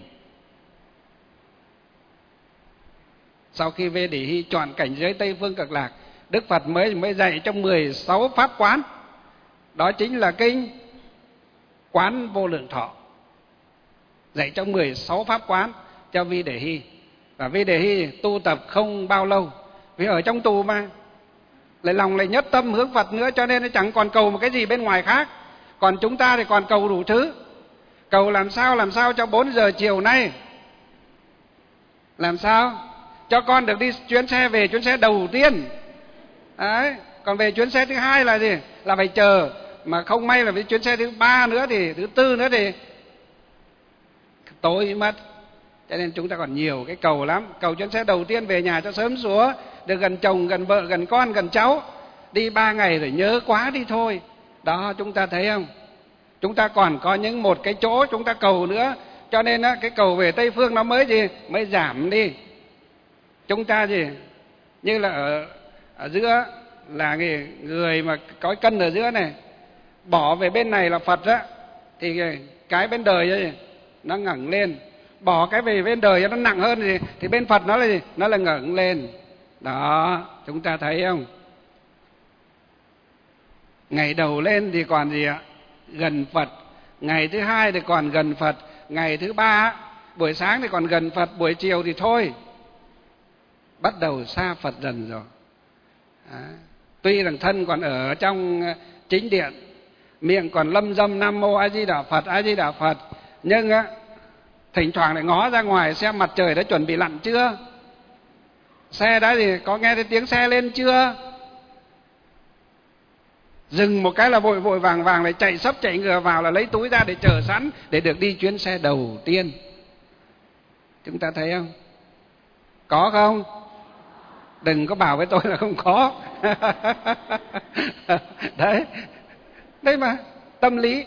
Sau khi Vi Đề Hy chọn cảnh giới Tây Phương Cực Lạc, Đức Phật mới dạy trong 16 pháp quán. Đó chính là kinh Quán Vô Lượng Thọ. Dạy trong 16 pháp quán cho Vi Đề Hy. Và Vi Đề Hy tu tập không bao lâu, vì ở trong tù mà, lại lòng lại nhất tâm hướng Phật nữa, cho nên nó chẳng còn cầu một cái gì bên ngoài khác. Còn chúng ta thì còn cầu đủ thứ. Cầu làm sao cho 4 giờ chiều nay, làm sao cho con được đi chuyến xe về chuyến xe đầu tiên. Đấy, còn về chuyến xe thứ hai là gì? Là phải chờ, mà không may là với chuyến xe thứ 3 nữa thì thứ 4 nữa thì tối mất. Cho nên chúng ta còn nhiều cái cầu lắm. Cầu chuyến xe đầu tiên về nhà cho sớm súa, được gần chồng, gần vợ, gần con, gần cháu. Đi 3 ngày rồi nhớ quá đi thôi. Đó, chúng ta thấy không? Chúng ta còn có một cái chỗ chúng ta cầu nữa. Cho nên cái cầu về Tây Phương nó mới giảm đi. Chúng ta như là ở giữa là người mà có cân ở giữa này, bỏ về bên này là Phật á, thì cái bên đời nó ngẩng lên. Bỏ cái về bên đời nó nặng hơn thì bên Phật nó là gì? Nó là ngẩng lên. Đó, chúng ta thấy không? Ngày đầu lên thì còn gì ạ? Gần Phật. Ngày thứ hai thì còn gần Phật. Ngày thứ ba buổi sáng thì còn gần Phật, buổi chiều thì thôi, bắt đầu xa Phật dần rồi. Tuy rằng thân còn ở trong chính điện, miệng còn lâm dâm Nam Mô A Di Đà Phật, A Di Đà Phật, nhưng thỉnh thoảng lại ngó ra ngoài xem mặt trời đã chuẩn bị lặn chưa, xe đã có nghe thấy tiếng xe lên chưa. Dừng một cái là vội vàng lại chạy sấp chạy ngựa vào, là lấy túi ra để chờ sẵn để được đi chuyến xe đầu tiên. Chúng ta thấy không? Có không? Đừng có bảo với tôi là không có. Đấy mà, tâm lý.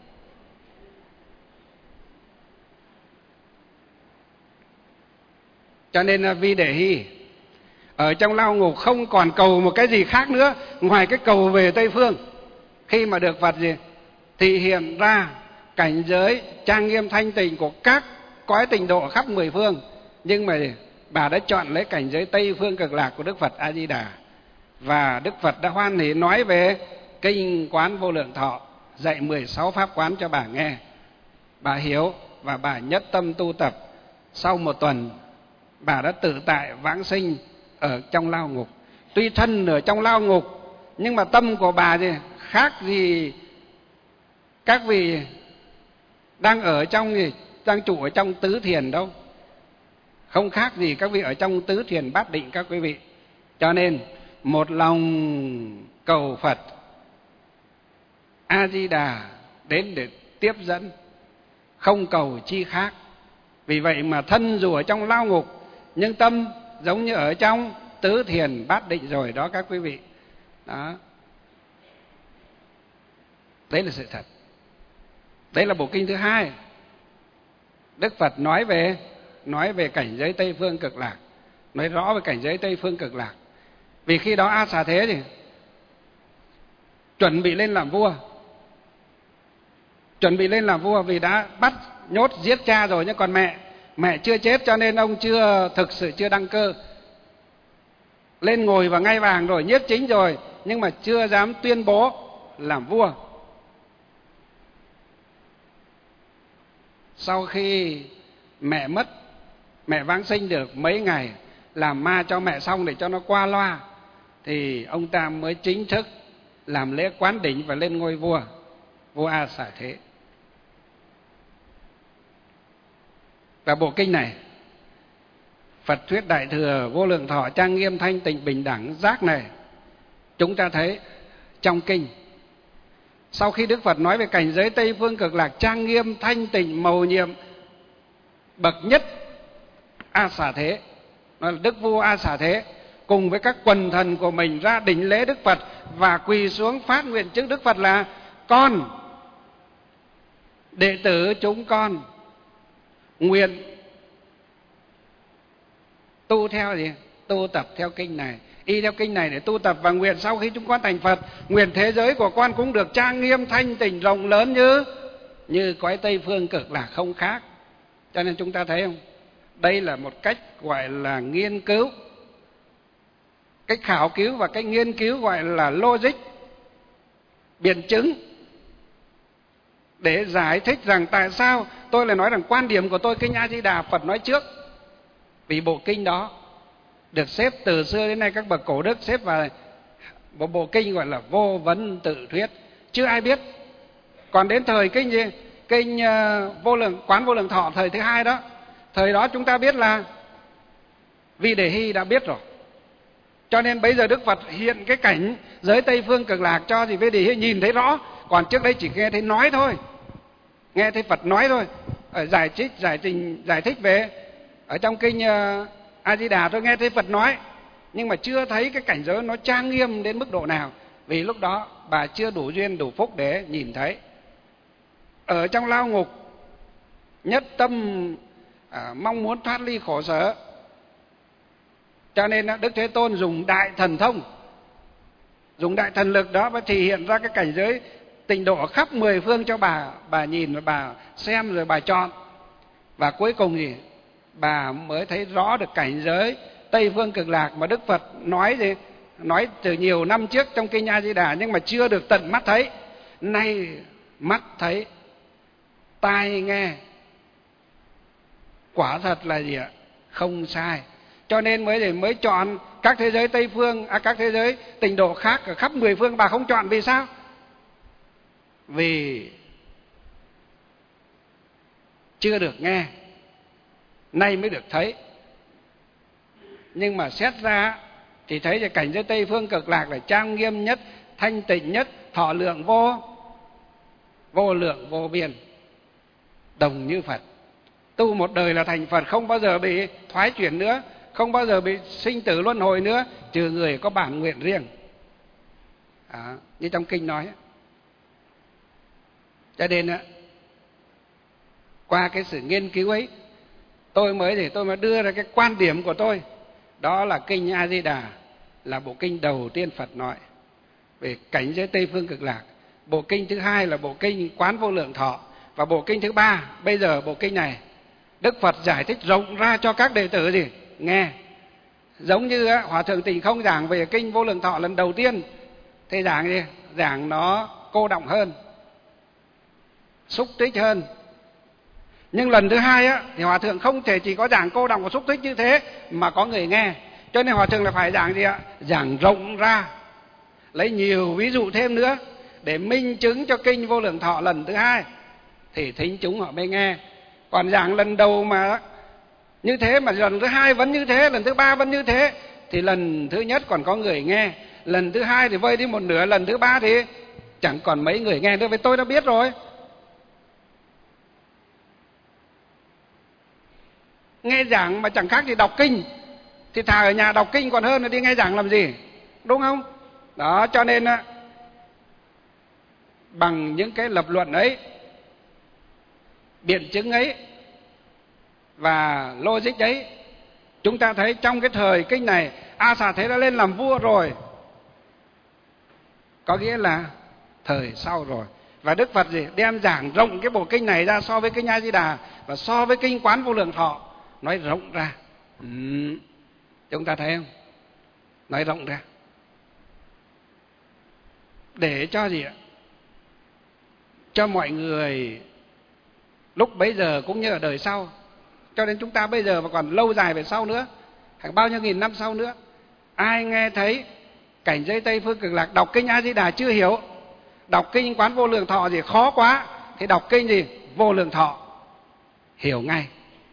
Cho nên là Vi Đề Hy ở trong lao ngục không còn cầu một cái gì khác nữa ngoài cái cầu về Tây Phương. Khi mà được Phật thì hiện ra cảnh giới trang nghiêm thanh tịnh của các cõi tịnh độ khắp 10 phương. Nhưng mà bà đã chọn lấy cảnh giới Tây Phương Cực Lạc của Đức Phật A Di Đà. Và Đức Phật đã hoan hỉ nói về kinh Quán Vô Lượng Thọ, dạy 16 pháp quán cho bà nghe. Bà hiểu và bà nhất tâm tu tập. Sau 1 tuần bà đã tự tại vãng sinh ở trong lao ngục. Tuy thân ở trong lao ngục nhưng mà tâm của bà khác gì các vị đang ở trong đang trụ ở trong tứ thiền đâu. Không khác gì các vị ở trong tứ thiền bát định các quý vị. Cho nên một lòng cầu Phật A Di Đà đến để tiếp dẫn, không cầu chi khác. Vì vậy mà thân dù ở trong lao ngục nhưng tâm giống như ở trong tứ thiền bát định rồi đó các quý vị. Đó. Đấy là sự thật. Đấy là bộ kinh thứ 2. Đức Phật nói về nói về cảnh giới Tây Phương Cực Lạc, nói rõ về cảnh giới Tây Phương Cực Lạc. Vì khi đó A Xà Thế thì chuẩn bị lên làm vua, chuẩn bị lên làm vua vì đã bắt nhốt giết cha rồi, nhưng còn mẹ chưa chết, cho nên ông thực sự chưa đăng cơ. Lên ngồi vào ngai vàng rồi, nhiếp chính rồi, nhưng mà chưa dám tuyên bố làm vua. Sau khi mẹ mất, mẹ vãng sinh được mấy ngày, làm ma cho mẹ xong để cho nó qua loa, thì ông ta mới chính thức làm lễ quán đỉnh và lên ngôi vua A Xà Thế. Và bộ kinh này, Phật thuyết Đại Thừa Vô Lượng Thọ trang nghiêm thanh tịnh bình đẳng giác này, chúng ta thấy trong kinh, sau khi Đức Phật nói về cảnh giới Tây Phương Cực Lạc trang nghiêm thanh tịnh mầu nhiệm bậc nhất A Xà Thế, nói là Đức vua A Xà Thế cùng với các quần thần của mình ra đỉnh lễ Đức Phật và quỳ xuống phát nguyện trước Đức Phật là: con, đệ tử chúng con nguyện tu theo gì? Tu tập theo kinh này, y theo kinh này để tu tập, và nguyện sau khi chúng con thành Phật, nguyện thế giới của con cũng được trang nghiêm thanh tịnh rộng lớn như cõi Tây Phương Cực Lạc không khác. Cho nên chúng ta thấy không? Đây là một cách gọi là nghiên cứu, cách khảo cứu và cách nghiên cứu gọi là logic, biện chứng, để giải thích rằng tại sao tôi lại nói rằng quan điểm của tôi kinh A Di Đà Phật nói trước. Vì bộ kinh đó được xếp từ xưa đến nay, các bậc cổ đức xếp vào một bộ kinh gọi là vô vấn tự thuyết, chưa ai biết. Còn đến thời kinh Quán Vô Lượng Thọ thời thứ hai đó, thời đó chúng ta biết là Vi Đề Hy đã biết rồi. Cho nên bây giờ Đức Phật hiện cái cảnh giới Tây Phương Cực Lạc cho thì Vi Đề Hy nhìn thấy rõ, còn trước đây chỉ nghe thấy nói thôi, nghe thấy Phật nói thôi. Ở giải thích về ở trong kinh A Di Đà tôi nghe thấy Phật nói, nhưng mà chưa thấy cái cảnh giới nó trang nghiêm đến mức độ nào, vì lúc đó bà chưa đủ duyên đủ phúc để nhìn thấy. Ở trong lao ngục, nhất tâm mong muốn thoát ly khổ sở, cho nên Đức Thế Tôn dùng đại thần thông, dùng đại thần lực đó và thể hiện ra cái cảnh giới tịnh độ khắp 10 phương cho bà nhìn và bà xem rồi bà chọn. Và cuối cùng thì bà mới thấy rõ được cảnh giới Tây Phương Cực Lạc mà Đức Phật nói từ nhiều năm trước trong kinh A Di Đà, nhưng mà chưa được tận mắt thấy. Nay mắt thấy, tai nghe, quả thật là gì ạ? Không sai. Cho nên mới chọn các thế giới Tây Phương, các thế giới tịnh độ khác ở khắp 10 phương. Bà không chọn vì sao? Vì chưa được nghe, nay mới được thấy. Nhưng mà xét ra thì thấy là cảnh giới Tây Phương Cực Lạc là trang nghiêm nhất, thanh tịnh nhất, thọ lượng vô lượng vô biên, đồng như Phật. Tu một đời là thành Phật, không bao giờ bị thoái chuyển nữa, không bao giờ bị sinh tử luân hồi nữa, trừ người có bản nguyện riêng. Như trong kinh nói. Cho nên qua cái sự nghiên cứu ấy, tôi mới đưa ra cái quan điểm của tôi. Đó là kinh A Di Đà là bộ kinh đầu tiên Phật nói về cảnh giới Tây Phương Cực Lạc. Bộ kinh thứ hai là bộ kinh Quán Vô Lượng Thọ, và bộ kinh thứ ba bây giờ bộ kinh này Đức Phật giải thích rộng ra cho các đệ tử gì nghe. Giống như Hòa Thượng Tịnh Không giảng về kinh Vô Lượng Thọ lần đầu tiên thì giảng nó cô đọng hơn, xúc tích hơn. Nhưng lần thứ hai thì Hòa Thượng không thể chỉ có giảng cô đọng và xúc tích như thế mà có người nghe. Cho nên Hòa Thượng là phải giảng gì ạ? Giảng rộng ra, lấy nhiều ví dụ thêm nữa để minh chứng cho kinh Vô Lượng Thọ lần thứ hai thì thính chúng họ mới nghe. Còn giảng lần đầu mà như thế, mà lần thứ hai vẫn như thế, lần thứ ba vẫn như thế, thì lần thứ nhất còn có người nghe, lần thứ hai thì vơi đi một nửa, lần thứ ba thì chẳng còn mấy người nghe nữa. Vì tôi đã biết rồi. Nghe giảng mà chẳng khác gì đọc kinh, thì thà ở nhà đọc kinh còn hơn là đi nghe giảng làm gì, đúng không? Đó, cho nên bằng những cái lập luận ấy, biện chứng ấy, và logic đấy, chúng ta thấy trong cái thời kinh này A Xà Thế đã lên làm vua rồi, có nghĩa là thời sau rồi. Và Đức Phật đem giảng rộng cái bộ kinh này ra so với kinh A Di Đà và so với kinh Quán Vô Lượng Thọ, nói rộng ra. Chúng ta thấy không? Nói rộng ra để cho gì ạ? Cho mọi người lúc bấy giờ cũng như ở đời sau, cho đến chúng ta bây giờ và còn lâu dài về sau nữa, hàng bao nhiêu nghìn năm sau nữa, ai nghe thấy cảnh giới Tây Phương Cực Lạc, đọc kinh A Di Đà chưa hiểu, đọc kinh Quán Vô Lượng Thọ gì khó quá, thì đọc kinh gì Vô Lượng Thọ hiểu ngay.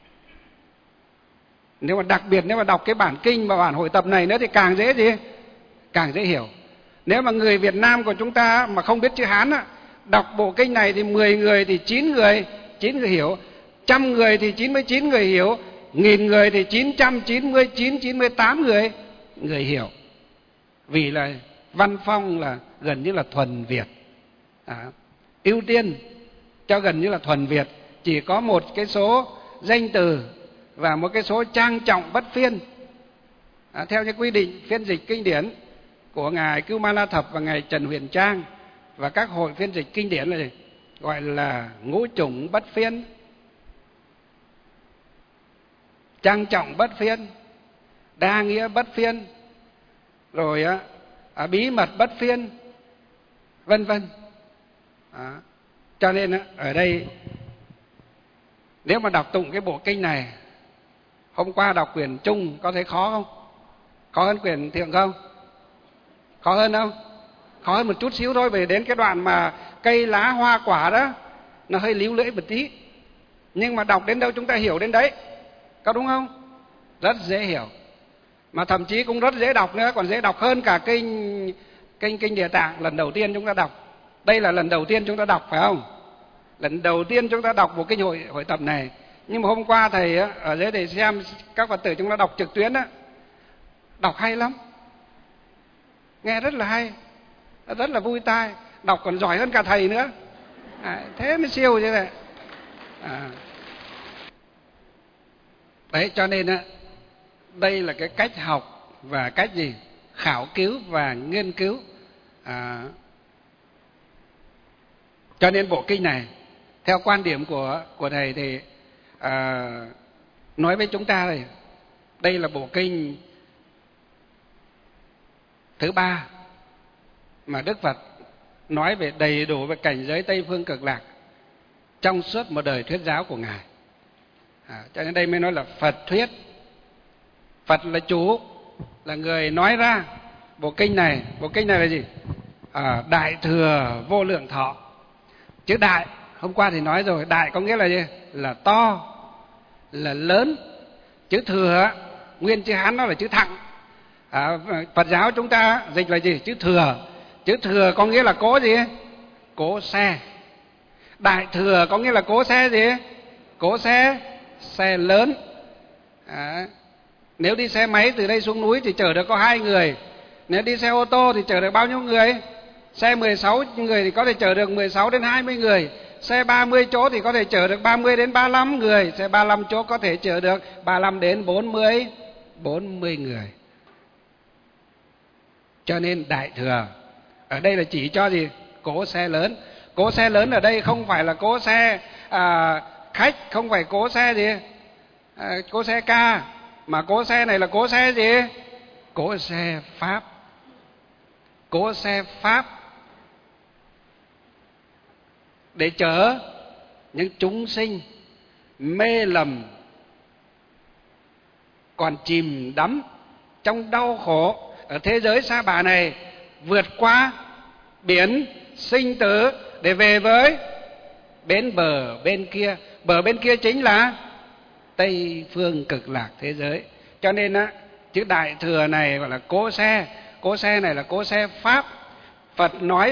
Nếu mà đặc biệt nếu mà đọc cái bản kinh và bản hội tập này nữa thì càng dễ gì? Càng dễ hiểu. Nếu mà người Việt Nam của chúng ta mà không biết chữ Hán á, đọc bộ kinh này thì 10 người thì 9 người hiểu, 100 người thì 99 người hiểu, 1000 người thì 98 người hiểu. Vì là văn phong là gần như là thuần Việt. Ưu tiên cho gần như là thuần Việt, chỉ có một cái số danh từ và một cái số trang trọng bất phiên. Theo những quy định phiên dịch kinh điển của ngài Cưu Ma La Thập và ngài Trần Huyền Trang và các hội phiên dịch kinh điển là gì? Gọi là ngũ chủng bất phiên, trang trọng bất phiên, đa nghĩa bất phiên, rồi bí mật bất phiên, vân vân. Cho nên ở đây nếu mà đọc tụng cái bộ kinh này, hôm qua đọc quyển Trung có thấy khó không? Khó hơn quyển Thượng không? Khó hơn không? Khó hơn một chút xíu thôi. Về đến cái đoạn mà cây lá hoa quả đó, nó hơi líu lưỡi một tí, nhưng mà đọc đến đâu chúng ta hiểu đến đấy, có đúng không? Rất dễ hiểu, mà thậm chí cũng rất dễ đọc nữa, còn dễ đọc hơn cả kinh Địa Tạng lần đầu tiên chúng ta đọc. Đây là lần đầu tiên chúng ta đọc, phải không? Lần đầu tiên chúng ta đọc một kinh hội tập này. Nhưng mà hôm qua thầy ở dưới để xem các Phật tử chúng ta đọc trực tuyến á, đọc hay lắm, nghe rất là hay, rất là vui tai, đọc còn giỏi hơn cả thầy nữa. Thế mới siêu như thế. Đấy, cho nên đây là cái cách học và cách gì? Khảo cứu và nghiên cứu. Cho nên bộ kinh này theo quan điểm của thầy thì nói với chúng ta này, đây là bộ kinh thứ 3 mà Đức Phật nói về đầy đủ về cảnh giới Tây Phương Cực Lạc trong suốt một đời thuyết giáo của ngài. Cho nên đây mới nói là Phật thuyết. Phật là chủ, là người nói ra bộ kinh này. Bộ kinh này là gì? Đại Thừa Vô Lượng Thọ. Chữ đại hôm qua thì nói rồi, đại có nghĩa là gì? Là to, là lớn. Chữ thừa nguyên chữ Hán nó là chữ thặng. Phật giáo chúng ta dịch là gì? Chữ thừa. Chữ thừa có nghĩa là cố gì? Cố xe. Đại thừa có nghĩa là cố xe gì? Cố xe lớn. Nếu đi xe máy từ đây xuống núi thì chở được có 2 người. Nếu đi xe ô tô thì chở được bao nhiêu người? Xe 16 người thì có thể chở được 16 đến 20 người. Xe 30 chỗ thì có thể chở được 30 đến 35 người. Xe 35 chỗ có thể chở được 35 đến 40 người. Cho nên đại thừa ở đây là chỉ cho gì? Cố xe lớn. Cố xe lớn ở đây không phải là cố xe khách, không phải cố xe gì? Cố xe ca, mà cố xe này là cố xe gì? Cố xe Pháp. Cố xe Pháp để chở những chúng sinh mê lầm, còn chìm đắm trong đau khổ ở thế giới sa bả này, vượt qua biển sinh tử để về với bến bờ bên kia. Bờ bên kia chính là Tây Phương Cực Lạc thế giới. Cho nên chữ đại thừa này gọi là cố xe. Cố xe này là cố xe Pháp. Phật nói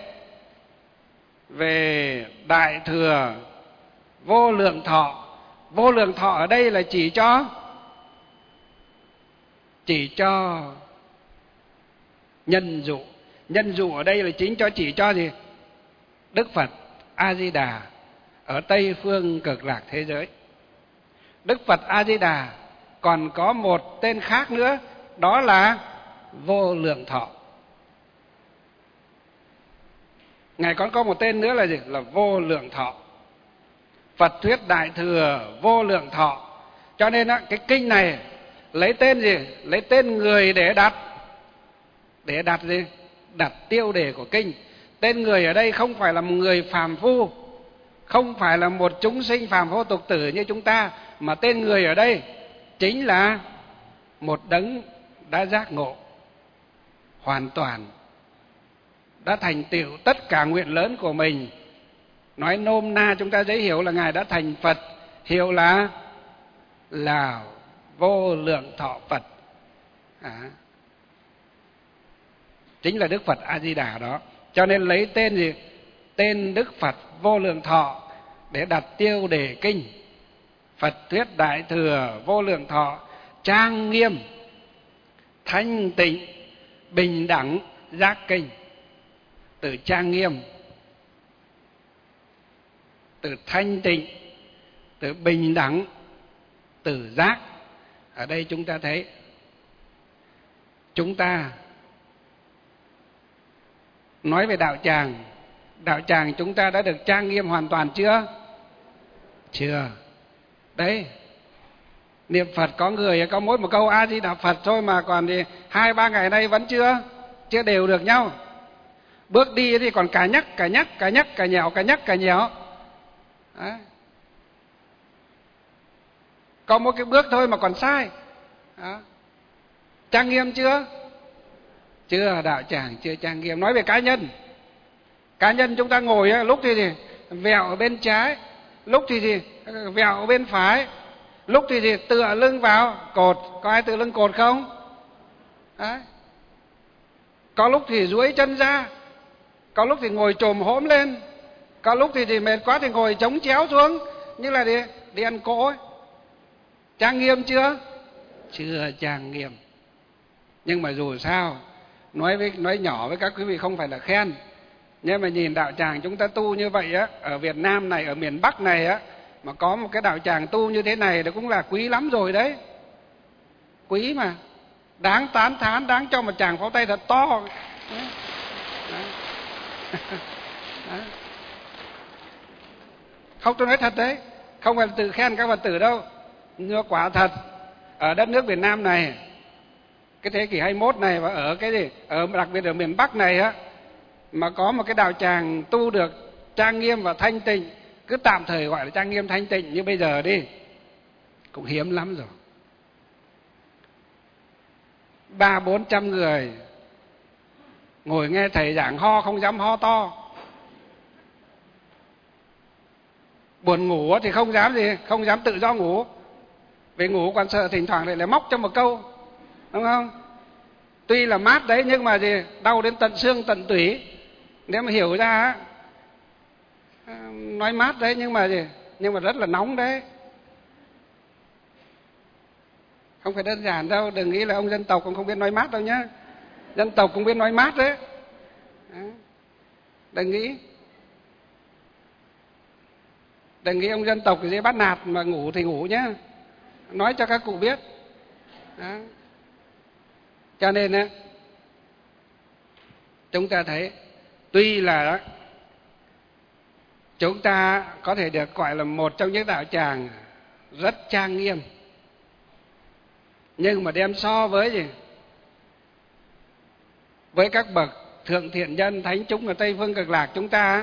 về đại thừa vô lượng thọ. Vô lượng thọ ở đây là chỉ cho nhân dụ. Nhân dụ ở đây là chỉ cho gì? Đức Phật A Di Đà ở Tây Phương Cực Lạc thế giới. Đức Phật A Di Đà còn có một tên khác nữa, đó là vô lượng thọ. Ngài còn có một tên nữa là gì? Là vô lượng thọ. Phật thuyết Đại Thừa vô lượng thọ. Cho nên cái kinh này lấy tên gì? Lấy tên người để đặt. Để đặt gì? Đặt tiêu đề của kinh. Tên người ở đây không phải là một người phàm phu, không phải là một chúng sinh phàm phu tục tử như chúng ta, mà tên người ở đây chính là một đấng đã giác ngộ hoàn toàn, đã thành tựu tất cả nguyện lớn của mình. Nói nôm na chúng ta dễ hiểu là Ngài đã thành Phật, hiệu là vô lượng thọ Phật. Chính là Đức Phật A Di Đà đó. Cho nên lấy tên gì? Tên Đức Phật vô lượng thọ để đặt tiêu đề kinh. Phật thuyết Đại Thừa vô lượng thọ, trang nghiêm, thanh tịnh, bình đẳng, giác kinh. Từ trang nghiêm, từ thanh tịnh, từ bình đẳng, từ giác. Ở đây chúng ta thấy chúng ta nói về đạo tràng chúng ta đã được trang nghiêm hoàn toàn chưa? Chưa. Đấy, niệm Phật có người có mỗi một câu A Di Đà Phật thôi mà còn thì 2-3 ngày nay vẫn chưa đều được nhau. Bước đi thì còn cả nhắc cả nhẽo. Đấy. Có một cái bước thôi mà còn sai. Đó. Trang nghiêm chưa? Chưa, đạo tràng chưa trang nghiêm. Nói về cá nhân chúng ta ngồi lúc thì vẹo ở bên trái, lúc thì vẹo ở bên phải, lúc thì tựa lưng vào cột. Có ai tựa lưng cột không? Đấy. Có lúc thì duỗi chân ra, có lúc thì ngồi chồm hổm lên, có lúc thì mệt quá thì ngồi chống chéo xuống, như là đi ăn cỗ ấy. Trang nghiêm chưa? Chưa trang nghiêm. Nhưng mà dù sao, nói nhỏ với các quý vị không phải là khen, nhưng mà nhìn đạo tràng chúng ta tu như vậy á, ở Việt Nam này, ở miền Bắc này á, mà có một cái đạo tràng tu như thế này thì cũng là quý lắm rồi đấy. Quý mà, đáng tán thán, đáng cho một tràng pháo tay thật to. Đấy. Đấy. Không, tôi nói thật đấy, không phải tự khen các Phật tử đâu, nhưng quả thật ở đất nước Việt Nam này, cái thế kỷ 21 này, và ở đặc biệt ở miền Bắc này á, mà có một cái đạo tràng tu được trang nghiêm và thanh tịnh, cứ tạm thời gọi là trang nghiêm thanh tịnh như bây giờ đi, cũng hiếm lắm rồi. 300-400 người ngồi nghe thầy giảng ho không dám ho to, buồn ngủ thì không dám tự do ngủ, vì ngủ còn sợ thỉnh thoảng lại móc cho một câu, đúng không? Tuy là mát đấy nhưng mà đau đến tận xương tận tủy. Nếu mà hiểu ra nói mát đấy nhưng mà rất là nóng đấy, không phải đơn giản đâu. Đừng nghĩ là ông dân tộc cũng không biết nói mát đâu nhá, dân tộc cũng biết nói mát đấy. Đừng nghĩ ông dân tộc thì dễ bắt nạt, mà ngủ thì ngủ nhá, nói cho các cụ biết. Đó. Cho nên á, chúng ta thấy tuy là chúng ta có thể được gọi là một trong những đạo tràng rất trang nghiêm, nhưng mà đem so với với các bậc thượng thiện nhân thánh chúng ở Tây Phương Cực Lạc chúng ta,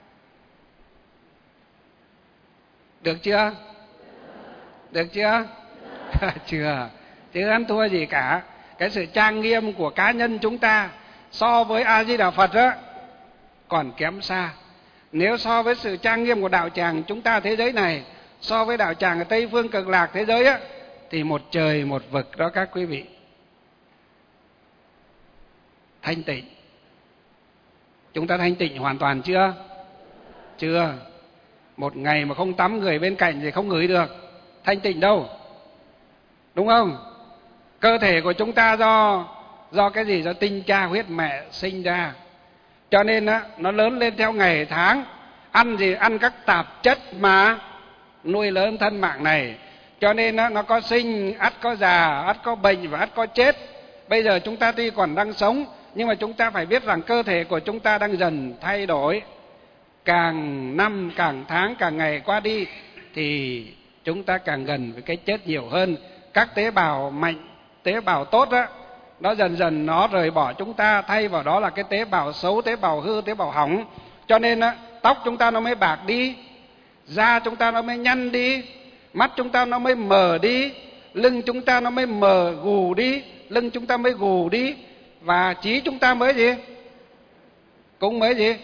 được chưa? Được chưa? Chưa ăn thua gì cả. Cái sự trang nghiêm của cá nhân chúng ta so với A Di Đà Phật đó còn kém xa. Nếu so với sự trang nghiêm của đạo tràng chúng ta thế giới này, so với đạo tràng ở Tây Phương Cực Lạc thế giới á, thì một trời một vực đó các quý vị. Thanh tịnh, chúng ta thanh tịnh hoàn toàn chưa? Chưa. Một ngày mà không tắm người bên cạnh thì không ngửi được thanh tịnh đâu, đúng không? Cơ thể của chúng ta do cái gì? Do tinh cha huyết mẹ sinh ra, cho nên á, nó lớn lên theo ngày tháng. Ăn gì? Ăn các tạp chất mà nuôi lớn thân mạng này. Cho nên nó có sinh, ắt có già, ắt có bệnh và ắt có chết. Bây giờ chúng ta tuy còn đang sống, nhưng mà chúng ta phải biết rằng cơ thể của chúng ta đang dần thay đổi. Càng năm, càng tháng, càng ngày qua đi thì chúng ta càng gần với cái chết nhiều hơn. Các tế bào mạnh, tế bào tốt á, nó dần dần nó rời bỏ chúng ta, thay vào đó là cái tế bào xấu, tế bào hư, tế bào hỏng. Cho nên á, tóc chúng ta nó mới bạc đi, da chúng ta nó mới nhăn đi, mắt chúng ta nó mới mờ đi, lưng chúng ta nó mới mờ gù đi, lưng chúng ta mới gù đi, và trí chúng ta mới gì? Cũng mới gì?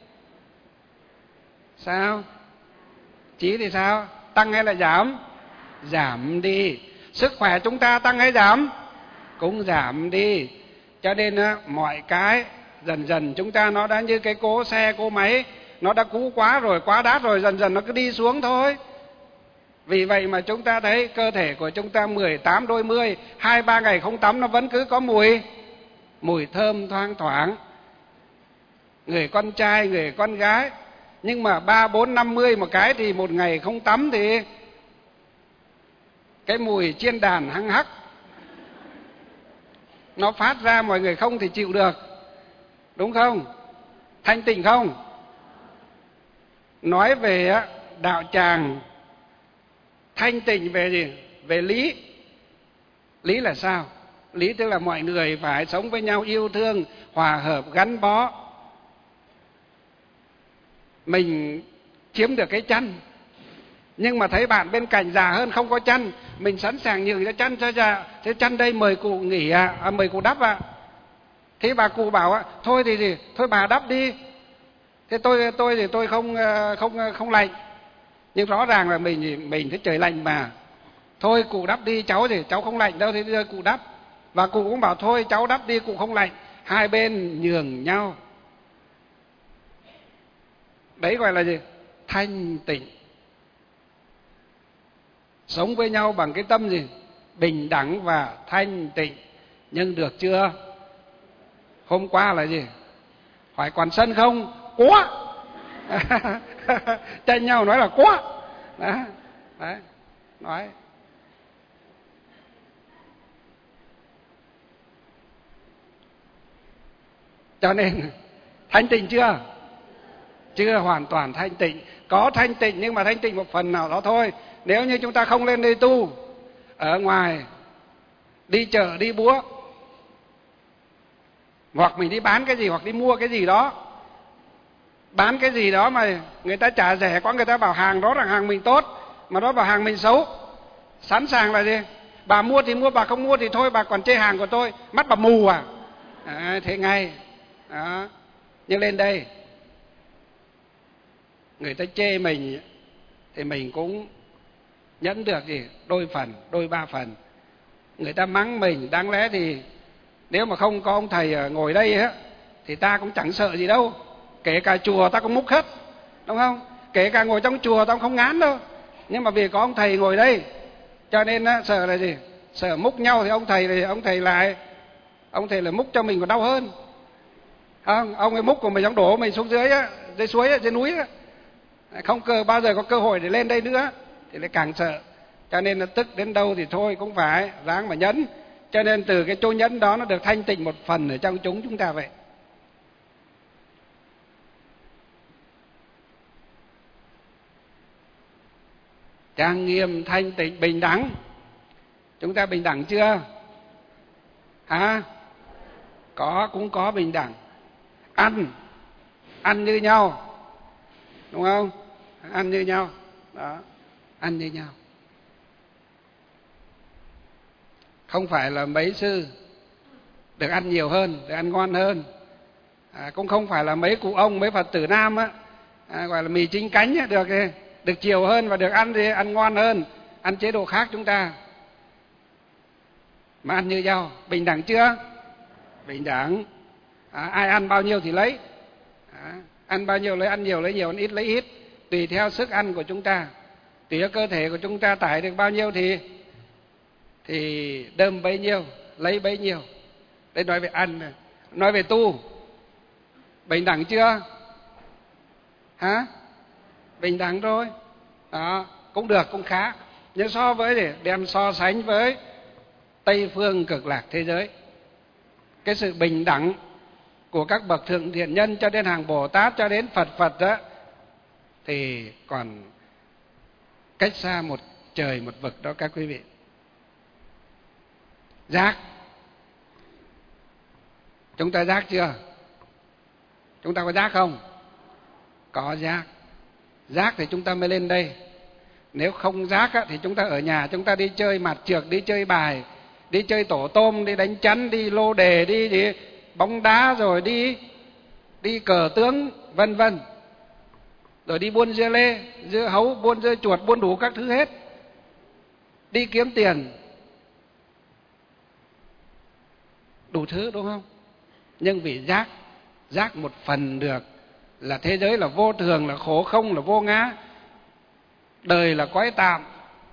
Sao? Trí thì sao? Tăng hay là giảm? Giảm đi. Sức khỏe chúng ta tăng hay giảm? Cũng giảm đi. Cho nên mọi cái dần dần chúng ta nó đã như cái cỗ xe, cỗ máy, nó đã cũ quá rồi, quá đắt rồi, dần dần nó cứ đi xuống thôi. Vì vậy mà chúng ta thấy cơ thể của chúng ta 18 đôi mươi, 2-3 ngày không tắm nó vẫn cứ có mùi thơm thoang thoảng. Người con trai, người con gái. Nhưng mà 3, 4, 50 một cái thì một ngày không tắm thì cái mùi chiên đàn hăng hắc nó phát ra, mọi người không thể chịu được. Đúng không? Thanh tịnh không? Nói về đạo tràng thanh tịnh về gì? Về lý. Lý là sao? Lý tức là mọi người phải sống với nhau yêu thương, hòa hợp, gắn bó. Mình chiếm được cái chăn, nhưng mà thấy bạn bên cạnh già hơn không có chăn, mình sẵn sàng nhường cho chăn cho già. Thế chăn đây mời cụ nghỉ mời cụ đắp ạ. Thế bà cụ bảo thôi thì gì? Thôi bà đắp đi. Thế tôi thì tôi không lạnh. Nhưng rõ ràng là mình thấy trời lạnh mà. Thôi cụ đắp đi, cháu thì cháu không lạnh đâu, thế đưa cụ đắp. Và cụ cũng bảo thôi cháu đắp đi, cụ không lạnh. Hai bên nhường nhau. Đấy gọi là gì? Thanh tịnh. Sống với nhau bằng cái tâm gì? Bình đẳng và thanh tịnh. Nhưng được chưa? Hôm qua là gì? Hỏi còn sân không? Quá. Tranh nhau nói là quá. Đấy. Nói. Cho nên thanh tịnh chưa? Chưa hoàn toàn thanh tịnh. Có thanh tịnh nhưng mà thanh tịnh một phần nào đó thôi. Nếu như chúng ta không lên đây tu, ở ngoài đi chợ đi búa, hoặc mình đi bán cái gì, hoặc đi mua cái gì đó, bán cái gì đó mà người ta trả rẻ quá, người ta bảo hàng đó là hàng mình tốt, mà đó bảo hàng mình xấu, sẵn sàng là gì? Bà mua thì mua, bà không mua thì thôi, bà còn chê hàng của tôi, mắt bà mù à? Thế ngay đó. Nhưng lên đây người ta chê mình thì mình cũng nhẫn được gì? Đôi phần, đôi ba phần. Người ta mắng mình, đáng lẽ thì nếu mà không có ông thầy ngồi đây á thì ta cũng chẳng sợ gì đâu. Kể cả chùa ta cũng múc hết, đúng không? Kể cả ngồi trong chùa ta cũng không ngán đâu. Nhưng mà vì có ông thầy ngồi đây, cho nên sợ là gì? Sợ múc nhau thì ông thầy lại múc cho mình còn đau hơn. Không, ông ấy múc của mình, ông đổ mình xuống dưới á, dưới suối á, dưới núi á. Không bao giờ có cơ hội để lên đây nữa thì lại càng sợ. Cho nên là tức đến đâu thì thôi cũng phải ráng mà nhẫn. Cho nên từ cái chỗ nhẫn đó nó được thanh tịnh một phần ở trong chúng ta vậy. Trang nghiêm, thanh tịnh, bình đẳng. Chúng ta bình đẳng chưa? Hả? Cũng có bình đẳng. Ăn như nhau, đúng không? Ăn như nhau đó, ăn như nhau. Không phải là mấy sư được ăn nhiều hơn, được ăn ngon hơn. Cũng không phải là mấy cụ ông, mấy Phật tử Nam gọi là mì chính cánh được chiều hơn và được ăn ngon hơn, ăn chế độ khác chúng ta. Mà ăn như nhau, bình đẳng chưa? Bình đẳng. Ai ăn bao nhiêu thì lấy. Ăn bao nhiêu lấy, ăn nhiều lấy nhiều, ăn ít lấy ít, tùy theo sức ăn của chúng ta, tùy theo cơ thể của chúng ta tải được bao nhiêu thì đơm bấy nhiêu, lấy bấy nhiêu. Đây nói về ăn, nói về tu, bình đẳng chưa? Hả? Bình đẳng rồi. Đó, cũng được, cũng khá. Nhưng so với để đem so sánh với Tây phương cực lạc thế giới, cái sự bình đẳng của các bậc thượng thiện nhân cho đến hàng Bồ Tát cho đến Phật đó, thì còn cách xa một trời một vực đó các quý vị. Giác, chúng ta giác chưa? Chúng ta có giác không? Có giác. Giác thì chúng ta mới lên đây. Nếu không giác thì chúng ta ở nhà, chúng ta đi chơi mặt trượt, đi chơi bài, đi chơi tổ tôm, đi đánh chắn, đi lô đề, đi bóng đá, rồi đi cờ tướng, vân vân, rồi đi buôn dưa lê, dưa hấu, buôn dưa chuột, buôn đủ các thứ hết, đi kiếm tiền, đủ thứ, đúng không? Nhưng vì giác một phần được là thế giới là vô thường, là khổ không, là vô ngã, đời là cõi tạm,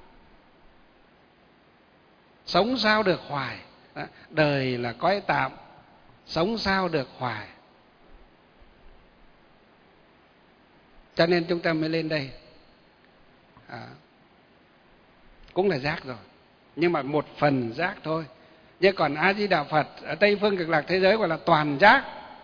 sống sao được hoài. Đời là cõi tạm, sống sao được hoài. Cho nên chúng ta mới lên đây. Cũng là giác rồi, nhưng mà một phần giác thôi. Nhưng còn A Di Đà Phật ở Tây phương cực lạc thế giới gọi là toàn giác,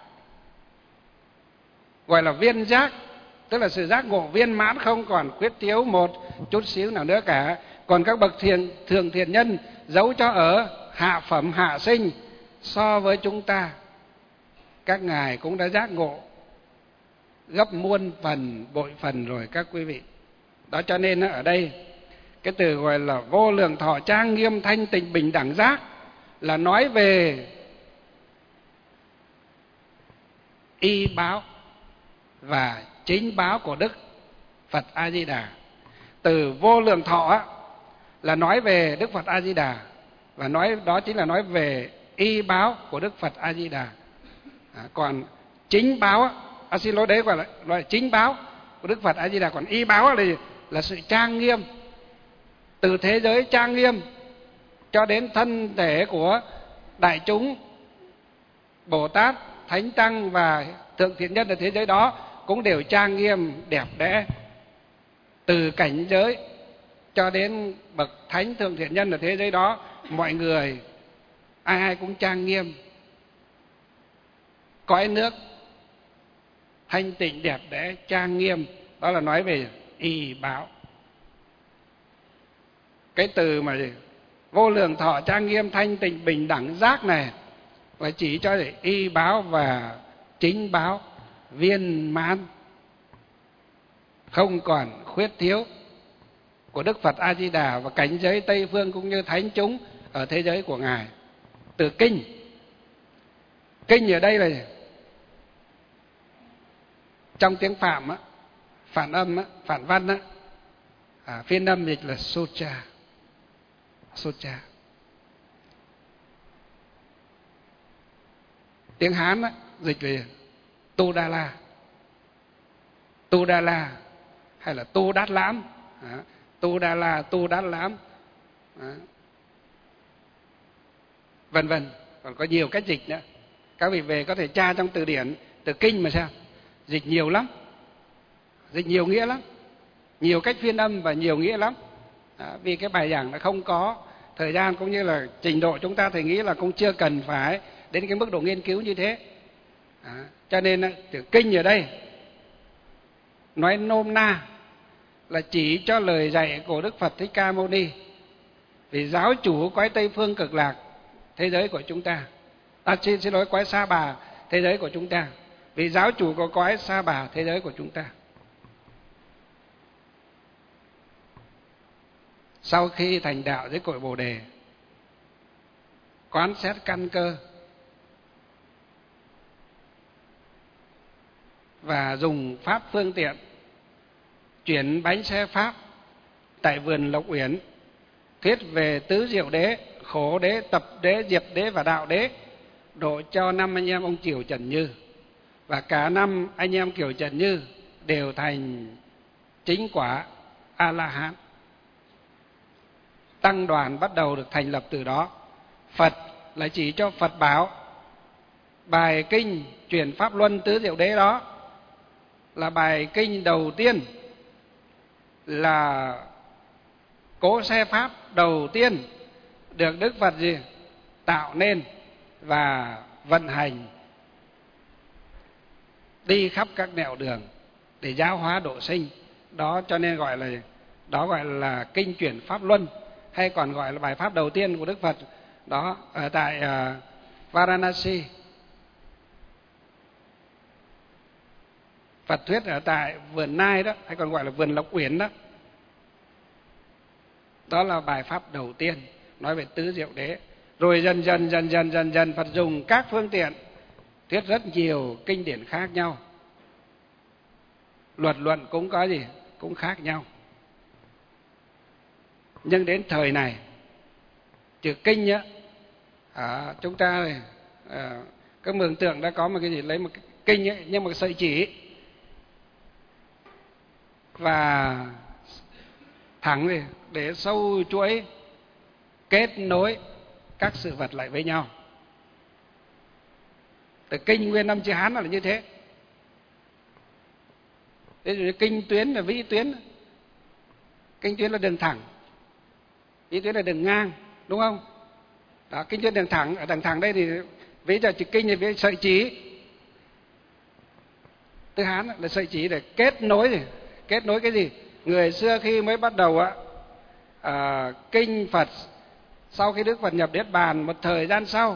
gọi là viên giác, tức là sự giác ngộ viên mãn, không còn khuyết thiếu một chút xíu nào nữa cả. Còn các bậc thượng thiện nhân dẫu cho ở hạ phẩm hạ sinh so với chúng ta, các ngài cũng đã giác ngộ gấp muôn phần bội phần rồi các quý vị. Đó cho nên ở đây cái từ gọi là vô lượng thọ trang nghiêm thanh tịnh bình đẳng giác là nói về y báo và chính báo của Đức Phật A Di Đà. Từ vô lượng thọ là nói về Đức Phật A Di Đà, và nói đó chính là nói về y báo của Đức Phật A Di Đà. Còn chính báo xin lỗi, đấy gọi là chính báo của Đức Phật A Di Đà. Còn y báo là sự trang nghiêm, từ thế giới trang nghiêm cho đến thân thể của đại chúng Bồ Tát, Thánh Tăng và thượng thiện nhân ở thế giới đó cũng đều trang nghiêm đẹp đẽ. Từ cảnh giới cho đến bậc thánh thượng thiện nhân ở thế giới đó, mọi người ai cũng trang nghiêm, cõi nước thanh tịnh đẹp đẽ trang nghiêm. Đó là nói về y báo. Cái từ mà vô lượng thọ trang nghiêm thanh tịnh bình đẳng giác này là chỉ cho để y báo và chính báo viên mãn, không còn khuyết thiếu của Đức Phật A Di Đà và cảnh giới Tây phương cũng như thánh chúng ở thế giới của ngài. Từ kinh ở đây là trong tiếng Phạm phản âm phản văn phiên âm dịch là sutra. Tiếng Hán dịch về Tu Đa La hay là Tu Đát Lãm, Tu Đa La, Tu Đát Lãm, vân vân. Còn có nhiều cách dịch nữa. Các vị về có thể tra trong từ điển từ kinh mà xem, dịch nhiều lắm, dịch nhiều nghĩa lắm, nhiều cách phiên âm và nhiều nghĩa lắm. Vì cái bài giảng nó không có thời gian cũng như là trình độ chúng ta thì nghĩ là cũng chưa cần phải đến cái mức độ nghiên cứu như thế. Cho nên từ kinh ở đây nói nôm na là chỉ cho lời dạy của Đức Phật Thích Ca Mâu Ni, vì giáo chủ cõi Tây phương cực lạc thế giới của chúng ta, xin lỗi, cõi Sa Bà thế giới của chúng ta, vì giáo chủ của cõi Sa Bà thế giới của chúng ta. Sau khi thành đạo dưới cội Bồ Đề, quán xét căn cơ và dùng pháp phương tiện chuyển bánh xe pháp tại vườn Lộc Uyển, thuyết về tứ diệu đế, khổ đế, tập đế, diệt đế và đạo đế, độ cho 5 anh em ông Kiều Trần Như. Và cả 5 anh em Kiều Trần Như đều thành chính quả A-la-hán. Tăng đoàn bắt đầu được thành lập từ đó. Phật là chỉ cho Phật bảo. Bài kinh truyền pháp luân tứ diệu đế đó là bài kinh đầu tiên là cỗ xe pháp đầu tiên được Đức Phật gì tạo nên và vận hành đi khắp các nẻo đường để giáo hóa độ sinh. Đó cho nên gọi là kinh chuyển pháp luân, hay còn gọi là bài pháp đầu tiên của Đức Phật. Đó ở tại Varanasi. Phật thuyết ở tại vườn Nai đó, hay còn gọi là vườn Lộc Uyển đó. Đó là bài pháp đầu tiên nói về tứ diệu đế. Rồi dần dần Phật dùng các phương tiện thuyết rất nhiều kinh điển khác nhau. Luật luận cũng có gì? Cũng khác nhau. Nhưng đến thời này, chữ kinh á, chúng ta các mường tượng đã có một cái gì, lấy một cái kinh ấy, nhưng một sợi chỉ và thẳng để sâu chuỗi kết nối các sự vật lại với nhau. Từ kinh nguyên âm chữ Hán là như thế. Ví dụ như kinh tuyến là vĩ tuyến. Kinh tuyến là đường thẳng, vĩ tuyến là đường ngang, đúng không? Đó, kinh tuyến đường thẳng. Ở đường thẳng đây thì ví dụ chữ kinh là với sợi chỉ. Từ Hán là sợi chỉ để kết nối gì? Kết nối cái gì? Người xưa khi mới bắt đầu kinh Phật, sau khi Đức Phật nhập Niết Bàn, một thời gian sau,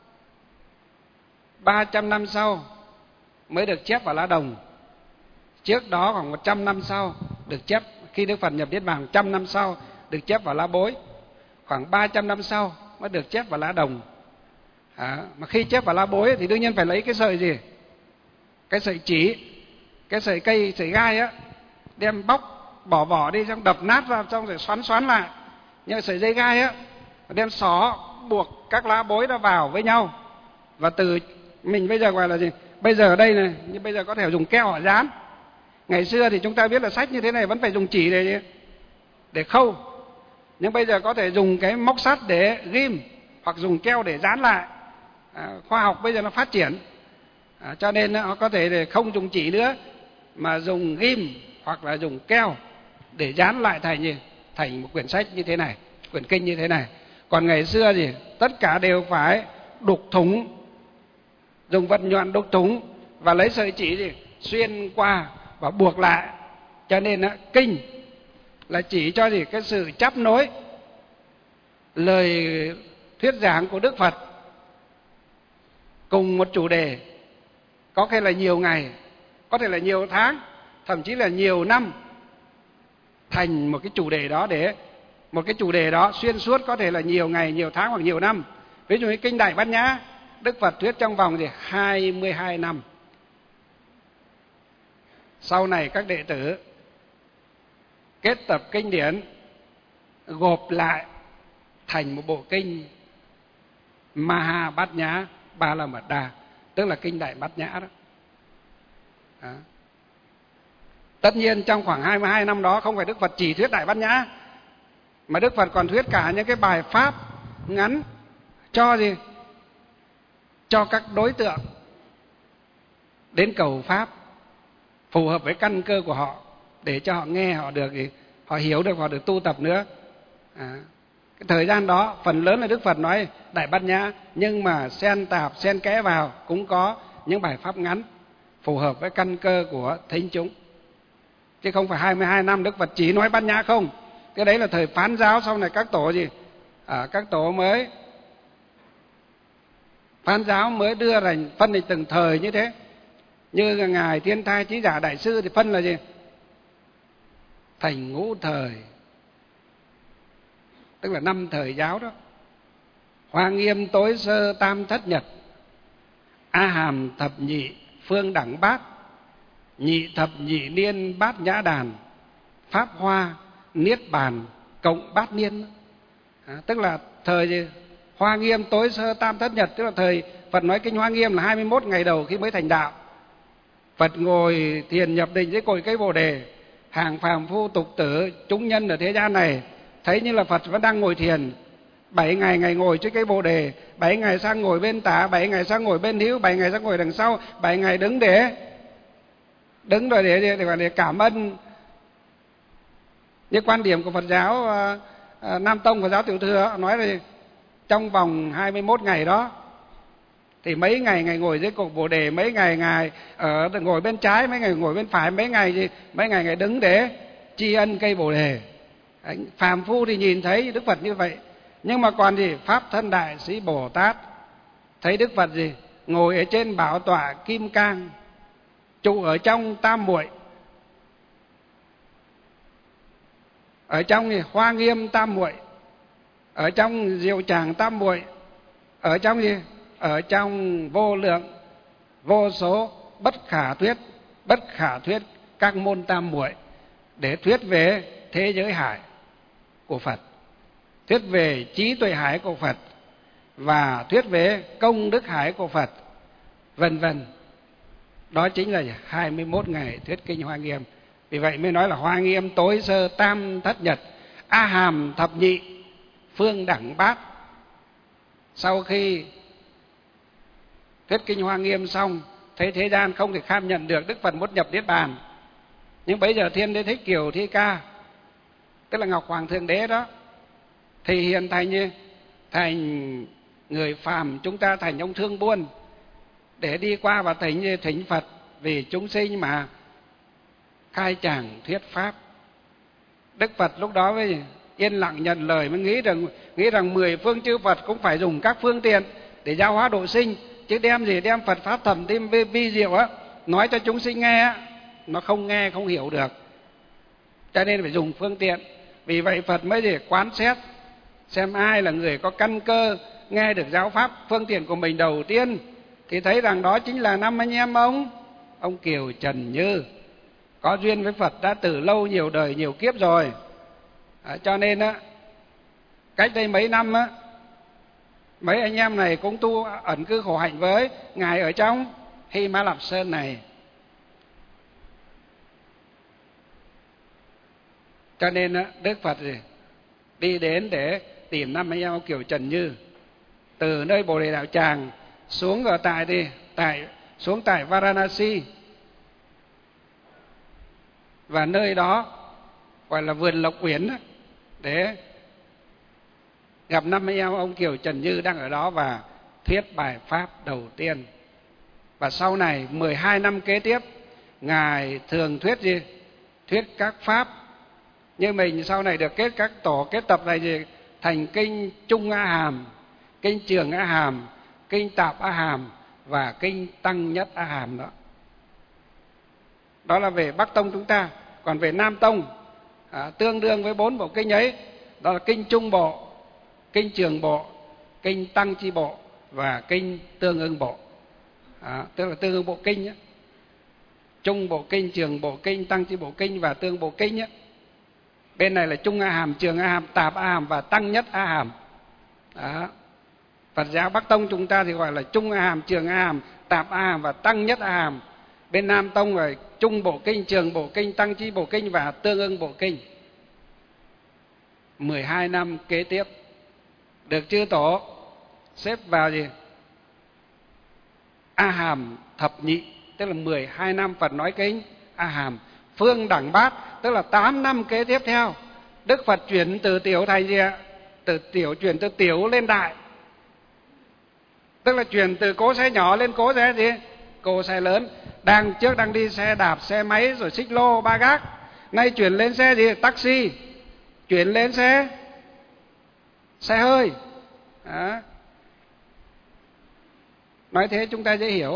300 năm sau mới được chép vào lá đồng. Trước đó khoảng 100 năm sau được chép, khi Đức Phật nhập Niết Bàn 100 năm sau được chép vào lá bối. Khoảng 300 năm sau mới được chép vào lá đồng. Mà khi chép vào lá bối thì đương nhiên phải lấy cái sợi gì? Cái sợi chỉ, cái sợi cây, sợi gai á, đem bỏ vỏ đi, xong đập nát ra, xong rồi xoắn lại. Nhưng sợi dây gai á, đem xó buộc các lá bối đó vào với nhau. Và từ mình bây giờ gọi là gì? Bây giờ ở đây này, nhưng bây giờ có thể dùng keo họ dán. Ngày xưa thì chúng ta biết là sách như thế này vẫn phải dùng chỉ để khâu. Nhưng bây giờ có thể dùng cái móc sắt để ghim, hoặc dùng keo để dán lại. Khoa học bây giờ nó phát triển, cho nên nó có thể để không dùng chỉ nữa, mà dùng ghim hoặc là dùng keo để dán lại thành một quyển sách như thế này, quyển kinh như thế này. Còn ngày xưa gì? Tất cả đều phải đục thủng, dùng vật nhọn đục thủng và lấy sợi chỉ gì? Xuyên qua và buộc lại. Cho nên kinh là chỉ cho gì? Cái sự chắp nối lời thuyết giảng của Đức Phật cùng một chủ đề, có thể là nhiều ngày, có thể là nhiều tháng, thậm chí là nhiều năm, thành một cái chủ đề đó, để một cái chủ đề đó xuyên suốt có thể là nhiều ngày, nhiều tháng hoặc nhiều năm. Ví dụ như kinh Đại Bát Nhã, Đức Phật thuyết trong vòng 22 năm. Sau này các đệ tử kết tập kinh điển, gộp lại thành một bộ kinh Maha Bát Nhã Ba La Mật Đa, tức là kinh Đại Bát Nhã đó. Tất nhiên trong khoảng 22 năm đó không phải Đức Phật chỉ thuyết Đại Bát Nhã, mà Đức Phật còn thuyết cả những cái bài pháp ngắn cho gì? Cho các đối tượng đến cầu pháp phù hợp với căn cơ của họ, để cho họ nghe, họ được họ hiểu được, họ được tu tập nữa. Cái thời gian đó phần lớn là Đức Phật nói Đại Bát Nhã, nhưng mà xen tạp, xen kẽ vào cũng có những bài pháp ngắn phù hợp với căn cơ của thính chúng. Chứ không phải 22 năm Đức Phật chỉ nói Bát Nhã không. Cái đấy là thời Phán giáo, sau này các tổ các tổ mới Phán giáo mới đưa ra phân thành từng thời như thế. Như ngài Thiên Thai Chí Giả Đại sư thì phân là gì? Thành ngũ thời, tức là 5 thời giáo đó. Hoa Nghiêm Tối Sơ Tam Thất Nhật, A Hàm Thập Nhị Phương Đẳng Bát, Nhị Thập Nhị Niên Bát Nhã Đàn, Pháp Hoa Niết Bàn Cộng Bát Niên. Tức là thời gì? Hoa Nghiêm Tối Sơ Tam Thất Nhật, tức là thời Phật nói kinh Hoa Nghiêm là 21 ngày đầu khi mới thành đạo. Phật ngồi thiền nhập định dưới cội cây Bồ Đề, hàng phàm phu tục tử chúng nhân ở thế gian này thấy như là Phật vẫn đang ngồi thiền. 7 ngày ngày ngồi dưới cây Bồ Đề, 7 ngày sang ngồi bên tả, 7 ngày sang ngồi bên hữu, 7 ngày sang ngồi đằng sau, 7 ngày đứng rồi để cảm ơn. Như quan điểm của Phật giáo Nam Tông và Giáo Tiểu Thừa nói là trong vòng 21 ngày đó thì mấy ngày Ngài ngồi dưới cội Bồ Đề, mấy ngày Ngài ngồi bên trái, mấy ngày ngồi bên phải, mấy ngày Ngài đứng để tri ân cây Bồ Đề. Phàm phu thì nhìn thấy Đức Phật như vậy, nhưng mà còn gì Pháp thân Đại Sĩ Bồ Tát thấy Đức Phật gì ngồi ở trên bảo tọa kim cang, trụ ở trong tam muội, ở trong gì Hoa Nghiêm tam muội, ở trong Diệu Tràng tam muội, ở trong gì ở trong vô lượng vô số bất khả thuyết các môn tam muội, để thuyết về thế giới hải của Phật, thuyết về trí tuệ hải của Phật, và thuyết về công đức hải của Phật, vân vân. Đó chính là 21 ngày thuyết kinh Hoa Nghiêm. Vì vậy mới nói là Hoa Nghiêm tối sơ tam thất nhật, A Hàm thập nhị, phương đẳng bát. Sau khi thuyết kinh Hoa Nghiêm xong, thấy thế gian không thể kham nhận được, Đức Phật muốn nhập Niết Bàn. Nhưng bây giờ Thiên Đế Thích Kiều Thi Ca, tức là Ngọc Hoàng Thượng Đế đó, thì hiện thành người phàm, chúng ta thành ông thương buôn, để đi qua và thỉnh Phật vì chúng sinh mà khai tràng thuyết pháp. Đức Phật lúc đó mới yên lặng nhận lời, mới nghĩ rằng 10 phương chư Phật cũng phải dùng các phương tiện để giáo hóa độ sinh, chứ đem Phật pháp thầm thêm vi diệu á, nói cho chúng sinh nghe á, nó không nghe không hiểu được, cho nên phải dùng phương tiện. Vì vậy Phật mới để quán xét xem ai là người có căn cơ nghe được giáo pháp. Phương tiện của mình đầu tiên thì thấy rằng đó chính là 5 anh em ông Kiều Trần Như, có duyên với Phật đã từ lâu, nhiều đời nhiều kiếp rồi. Cho nên á, cách đây mấy năm á, mấy anh em này cũng tu ẩn cư khổ hạnh với Ngài ở trong Hy Mã Lạp Sơn này. Cho nên á, Đức Phật đi đến để tìm 5 anh em ông Kiều Trần Như, từ nơi Bồ Đề Đạo Tràng xuống ở xuống tại Varanasi, và nơi đó gọi là vườn Lộc Uyển, để gặp 5 anh em ông Kiều Trần Như đang ở đó và thuyết bài pháp đầu tiên. Và sau này 12 năm kế tiếp, Ngài thường thuyết các pháp. Như mình sau này được kết các tổ kết tập này thành kinh Trung A Hàm, kinh Trường A Hàm, kinh Tạp A Hàm và kinh Tăng Nhất A Hàm đó. Đó là về Bắc Tông chúng ta. Còn về Nam Tông, tương đương với 4 bộ kinh ấy, đó là kinh Trung Bộ, kinh Trường Bộ, kinh Tăng Chi Bộ và kinh Tương Ưng Bộ. Tức là tương ưng bộ kinh ấy. Trung Bộ Kinh, Trường Bộ Kinh, Tăng Chi Bộ Kinh và Tương Bộ Kinh ấy. Bên này là Trung A Hàm, Trường A Hàm, Tạp A Hàm và Tăng Nhất A Hàm. Đó. Phật giáo Bắc Tông chúng ta thì gọi là Trung A Hàm, Trường A Hàm, Tạp A Hàm và Tăng Nhất A Hàm. Bên Nam Tông là Trung Bộ Kinh, Trường Bộ Kinh, Tăng Chi Bộ Kinh và Tương Ưng Bộ Kinh. 12 năm kế tiếp được chư tổ xếp vào A Hàm thập nhị, tức là 12 năm Phật nói kinh A Hàm. Phương đẳng bát, tức là 8 năm kế tiếp theo, Đức Phật chuyển từ tiểu thành chuyển từ tiểu lên đại. Tức là chuyển từ cỗ xe nhỏ lên cỗ xe lớn. Trước đang đi xe đạp, xe máy rồi xích lô, ba gác. Nay chuyển lên xe taxi, chuyển lên xe hơi. Nói thế chúng ta dễ hiểu.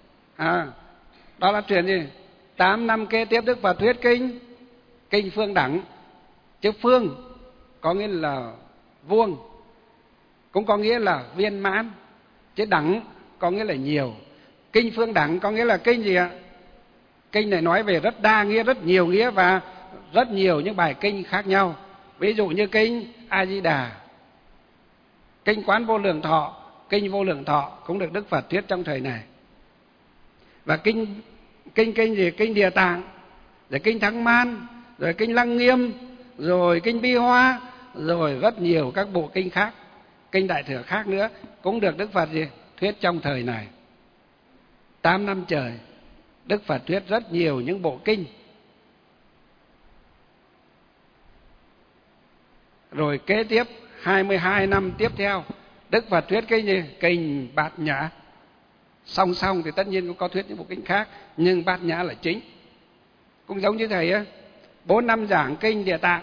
Đó là chuyển 8 năm kế tiếp Đức Phật thuyết kinh Phương đẳng. Chữ phương có nghĩa là vuông, cũng có nghĩa là viên mãn. Chữ đẳng có nghĩa là nhiều. Kinh Phương đẳng có nghĩa là kinh gì ạ? Kinh này nói về rất đa nghĩa, rất nhiều nghĩa và rất nhiều những bài kinh khác nhau. Ví dụ như kinh A Di Đà, kinh Quán Vô Lượng Thọ, kinh Vô Lượng Thọ cũng được Đức Phật thuyết trong thời này. Và kinh Địa Tạng, rồi kinh Thắng Man, rồi kinh Lăng Nghiêm, rồi kinh Bi Hoa, rồi rất nhiều các bộ kinh khác, kinh Đại Thừa khác nữa cũng được Đức Phật thuyết trong thời này. 8 năm trời Đức Phật thuyết rất nhiều những bộ kinh. Rồi kế tiếp 22 năm tiếp theo Đức Phật thuyết cái gì? Kinh Bát Nhã. Song song thì tất nhiên cũng có thuyết những bộ kinh khác, nhưng Bát Nhã là chính. Cũng giống như thầy á, 4 năm giảng kinh Địa Tạng.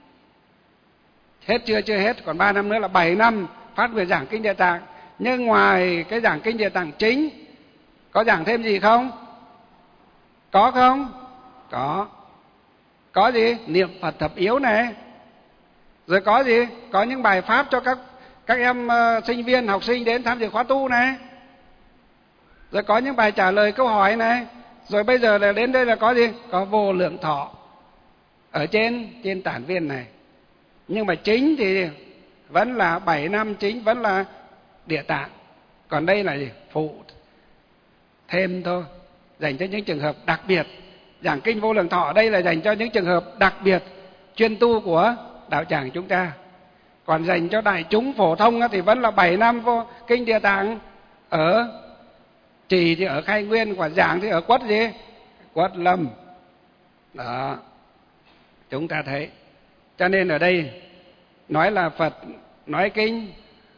Hết chưa? Chưa hết, còn 3 năm nữa là 7 năm phát nguyện giảng kinh Địa Tạng. Nhưng ngoài cái giảng kinh Địa Tạng chính, có giảng thêm gì không? Có không? Có. Có gì? Niệm Phật thập yếu này. Rồi có gì? Có những bài pháp cho các em sinh viên, học sinh đến tham dự khóa tu này. Rồi có những bài trả lời câu hỏi này. Rồi bây giờ là đến đây là có gì? Có vô lượng thọ ở trên tản viên này. Nhưng mà chính thì vẫn là 7 năm chính vẫn là Địa Tạng. Còn đây là gì? Phụ thêm thôi, dành cho những trường hợp đặc biệt. Giảng kinh vô lượng thọ ở đây là dành cho những trường hợp đặc biệt chuyên tu của đạo tràng chúng ta. Còn dành cho đại chúng phổ thông thì vẫn là 7 năm vô kinh Địa Tạng. Ở trì thì ở Khai Nguyên, còn giảng thì ở Quất gì? Quất Lâm. Đó, chúng ta thấy. Cho nên ở đây nói là Phật nói kinh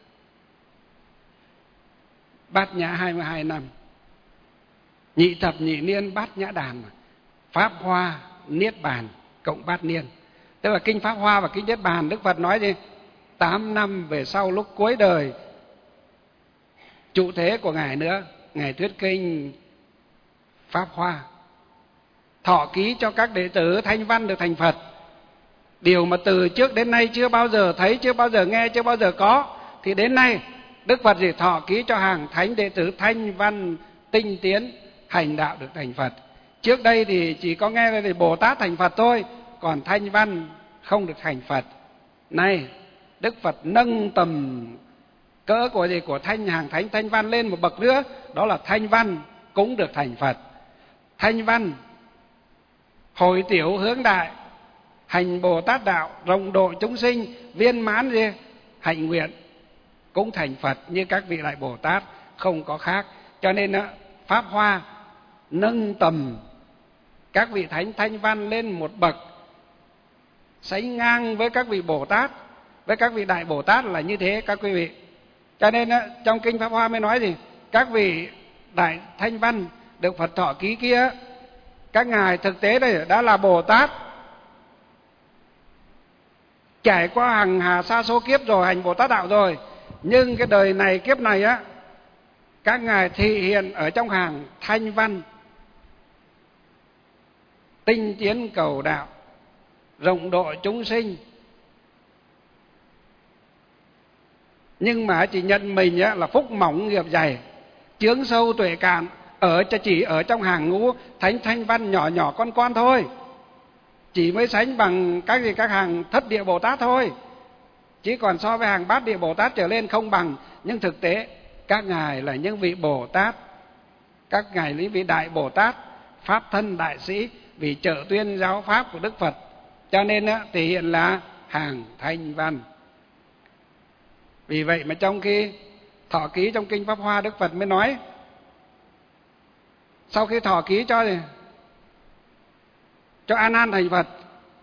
Bát Nhã 22 năm, nhị thập nhị niên Bát Nhã Đàn, Pháp Hoa Niết Bàn cộng Bát Niên. Tức là kinh Pháp Hoa và kinh Niết Bàn Đức Phật nói gì? 8 năm về sau lúc cuối đời trụ thế của Ngài nữa, Ngài thuyết kinh Pháp Hoa, thọ ký cho các đệ tử Thanh Văn được thành Phật. Điều mà từ trước đến nay chưa bao giờ thấy, chưa bao giờ nghe, chưa bao giờ có, thì đến nay Đức Phật thì thọ ký cho hàng thánh đệ tử Thanh Văn tinh tiến hành đạo được thành Phật. Trước đây thì chỉ có nghe về Bồ Tát thành Phật thôi, còn Thanh Văn không được thành Phật. Nay Đức Phật nâng tầm cỡ của gì? Của hàng thánh Thanh Văn lên một bậc nữa, đó là Thanh Văn cũng được thành Phật. Thanh Văn hồi tiểu hướng đại, hành Bồ Tát đạo, rộng độ chúng sinh, viên mãn gì? Hạnh nguyện, cũng thành Phật như các vị đại Bồ Tát, không có khác. Cho nên Pháp Hoa nâng tầm các vị thánh Thanh Văn lên một bậc sánh ngang với các vị Bồ Tát, với các vị đại Bồ Tát là như thế các quý vị. Cho nên trong kinh Pháp Hoa mới nói gì? Các vị đại Thanh Văn được Phật thọ ký kia, các ngài thực tế đây đã là Bồ Tát, trải qua hàng hà sa số kiếp rồi, hành Bồ Tát đạo rồi. Nhưng cái đời này, kiếp này các ngài thị hiện ở trong hàng Thanh Văn, tinh tiến cầu đạo, rộng độ chúng sinh. Nhưng mà chỉ nhận mình là phúc mỏng nghiệp dày, chướng sâu tuệ cạn, chỉ ở trong hàng ngũ thánh Thanh Văn nhỏ nhỏ con thôi. Chỉ mới sánh bằng các hàng thất địa Bồ Tát thôi, chứ còn so với hàng bát địa Bồ Tát trở lên không bằng. Nhưng thực tế các ngài là những vị Bồ Tát, các ngài là những vị đại Bồ Tát, pháp thân đại sĩ, vì trợ tuyên giáo pháp của Đức Phật. Cho nên thể hiện là hàng Thanh Văn. Vì vậy mà trong khi thọ ký trong kinh Pháp Hoa, Đức Phật mới nói, sau khi thọ ký cho A Nan thành Phật,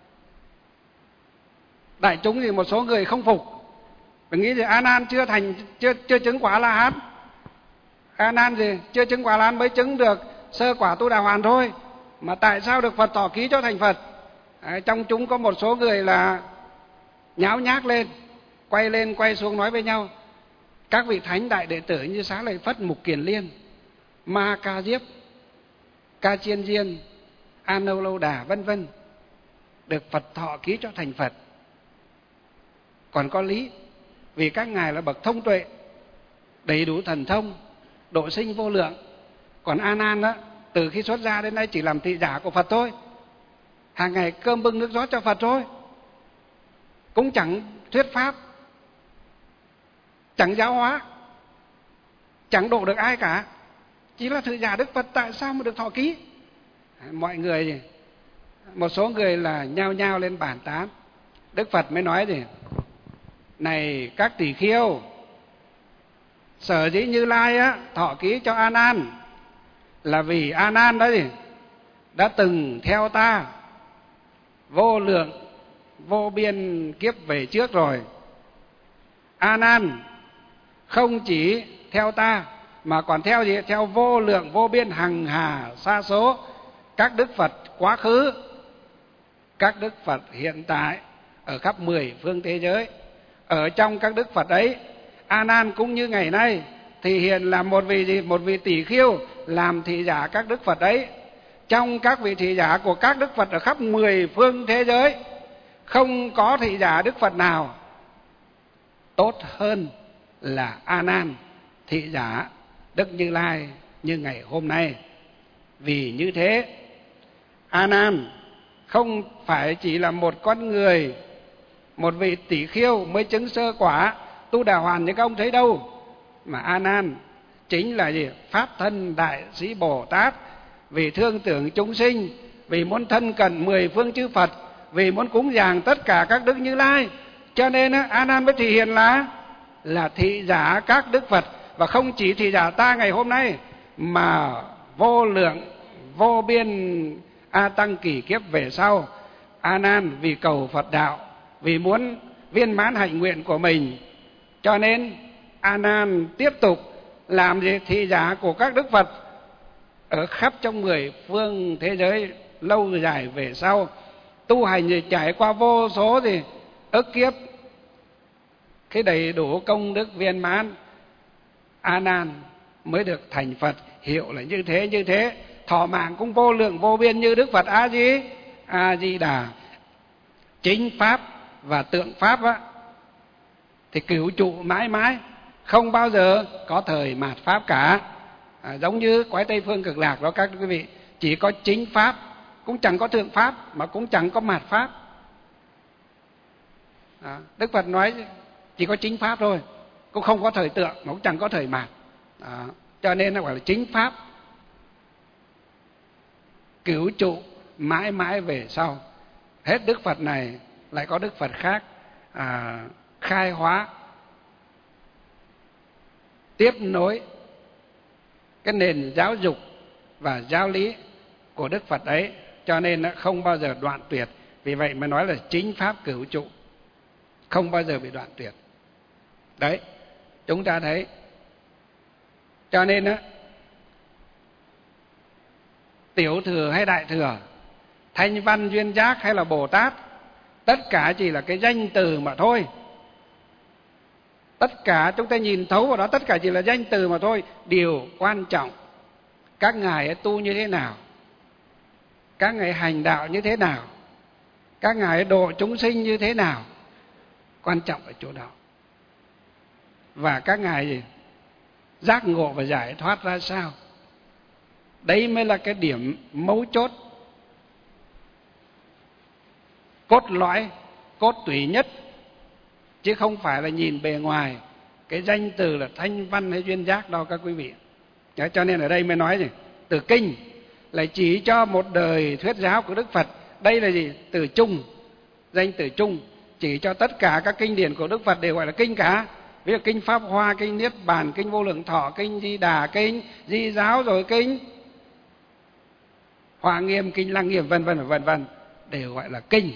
đại chúng thì một số người không phục, và nghĩ rằng A Nan chưa chứng quả La Hán, A Nan gì chưa chứng quả La Hán mới chứng được sơ quả Tu Đà Hoàn thôi, mà tại sao được Phật thọ ký cho thành Phật? Trong chúng có một số người là nháo nhác lên quay xuống nói với nhau. Các vị thánh đại đệ tử như Xá Lợi Phất, Mục Kiền Liên, Ma Ca Diếp, Ca Chiên Diên, A Nâu Lâu Đà vân vân được Phật thọ ký cho thành Phật. Còn có lý, vì các ngài là bậc thông tuệ, đầy đủ thần thông, độ sinh vô lượng. Còn A Nan từ khi xuất gia đến nay chỉ làm thị giả của Phật thôi, hàng ngày cơm bưng nước rót cho Phật thôi, cũng chẳng thuyết pháp, chẳng giáo hóa, chẳng độ được ai cả, chỉ là thị giả Đức Phật. Tại sao mà được thọ ký? Mọi người, một số người là nhao nhao lên bàn tán. Đức Phật mới nói gì? Này các tỷ khiêu, sở dĩ Như Lai thọ ký cho A Nan là vì A Nan đã từng theo ta vô lượng vô biên kiếp về trước rồi. A Nan, không chỉ theo ta mà còn theo gì? Theo vô lượng vô biên hằng hà sa số các đức Phật quá khứ, các đức Phật hiện tại ở khắp 10 phương thế giới. Ở trong các đức Phật ấy, A Nan cũng như ngày nay thì hiện là một vị gì? Một vị tỷ khưu làm thị giả các đức Phật ấy. Trong các vị thị giả của các đức Phật ở khắp 10 phương thế giới, không có thị giả đức Phật nào tốt hơn là A Nan, thị giả Đức Như Lai như ngày hôm nay. Vì như thế, A Nan không phải chỉ là một con người, một vị tỷ khưu mới chứng sơ quả tu đà hoàn như các ông thấy đâu, mà A Nan chính là gì? Pháp thân đại sĩ Bồ Tát, vì thương tưởng chúng sinh, vì muốn thân cận 10 phương chư Phật, vì muốn cúng dường tất cả các đức Như Lai, cho nên A Nan mới thể hiện là thị giả các đức Phật. Và không chỉ thị giả ta ngày hôm nay, mà vô lượng vô biên A Tăng kỷ kiếp về sau, A Nan vì cầu Phật đạo, vì muốn viên mãn hạnh nguyện của mình, cho nên A Nan tiếp tục làm gì? Thị giả của các đức Phật ở khắp trong 10 phương thế giới lâu dài về sau, tu hành gì? Trải qua vô số gì? Ức kiếp, cái đầy đủ công đức viên mãn, A Nan mới được thành Phật. Hiệu là như thế, thọ mạng cũng vô lượng vô biên như Đức Phật A Di Đà. Chính pháp và tượng pháp á, thì cửu trụ mãi mãi, không bao giờ có thời mạt pháp cả. Giống như cõi Tây Phương Cực Lạc đó các quý vị, chỉ có chính pháp, cũng chẳng có thượng pháp, mà cũng chẳng có mạt pháp. Đức Phật nói chỉ có chính pháp thôi, cũng không có thời tượng, mà cũng chẳng có thời mạt. Cho nên nó gọi là chính pháp, cửu trụ mãi mãi về sau. Hết Đức Phật này lại có Đức Phật khác khai hóa, tiếp nối cái nền giáo dục và giáo lý của Đức Phật ấy, cho nên nó không bao giờ đoạn tuyệt. Vì vậy mà nói là chính pháp cửu trụ, không bao giờ bị đoạn tuyệt. Đấy, chúng ta thấy. Cho nên á, tiểu thừa hay đại thừa, thanh văn duyên giác hay là Bồ Tát, tất cả chỉ là cái danh từ mà thôi. Tất cả chúng ta nhìn thấu vào đó, tất cả chỉ là danh từ mà thôi. Điều quan trọng, các ngài ấy tu như thế nào, các ngài hành đạo như thế nào, các ngài ấy độ chúng sinh như thế nào, quan trọng ở chỗ đó. Và các ngài gì? Giác ngộ và giải thoát ra sao, đấy mới là cái điểm mấu chốt, cốt lõi, cốt tủy nhất, chứ không phải là nhìn bề ngoài cái danh từ là thanh văn hay duyên giác đâu các quý vị. Cho nên ở đây mới nói gì? Từ kinh lại chỉ cho một đời thuyết giáo của Đức Phật. Đây là gì? Từ chung, danh từ chung, chỉ cho tất cả các kinh điển của Đức Phật đều gọi là kinh cả. Ví dụ kinh Pháp Hoa, kinh Niết Bàn, kinh Vô Lượng Thọ, kinh Di Đà, kinh Di Giáo, rồi kinh Hoa Nghiêm, kinh Lăng Nghiêm, vân vân, đều gọi là kinh.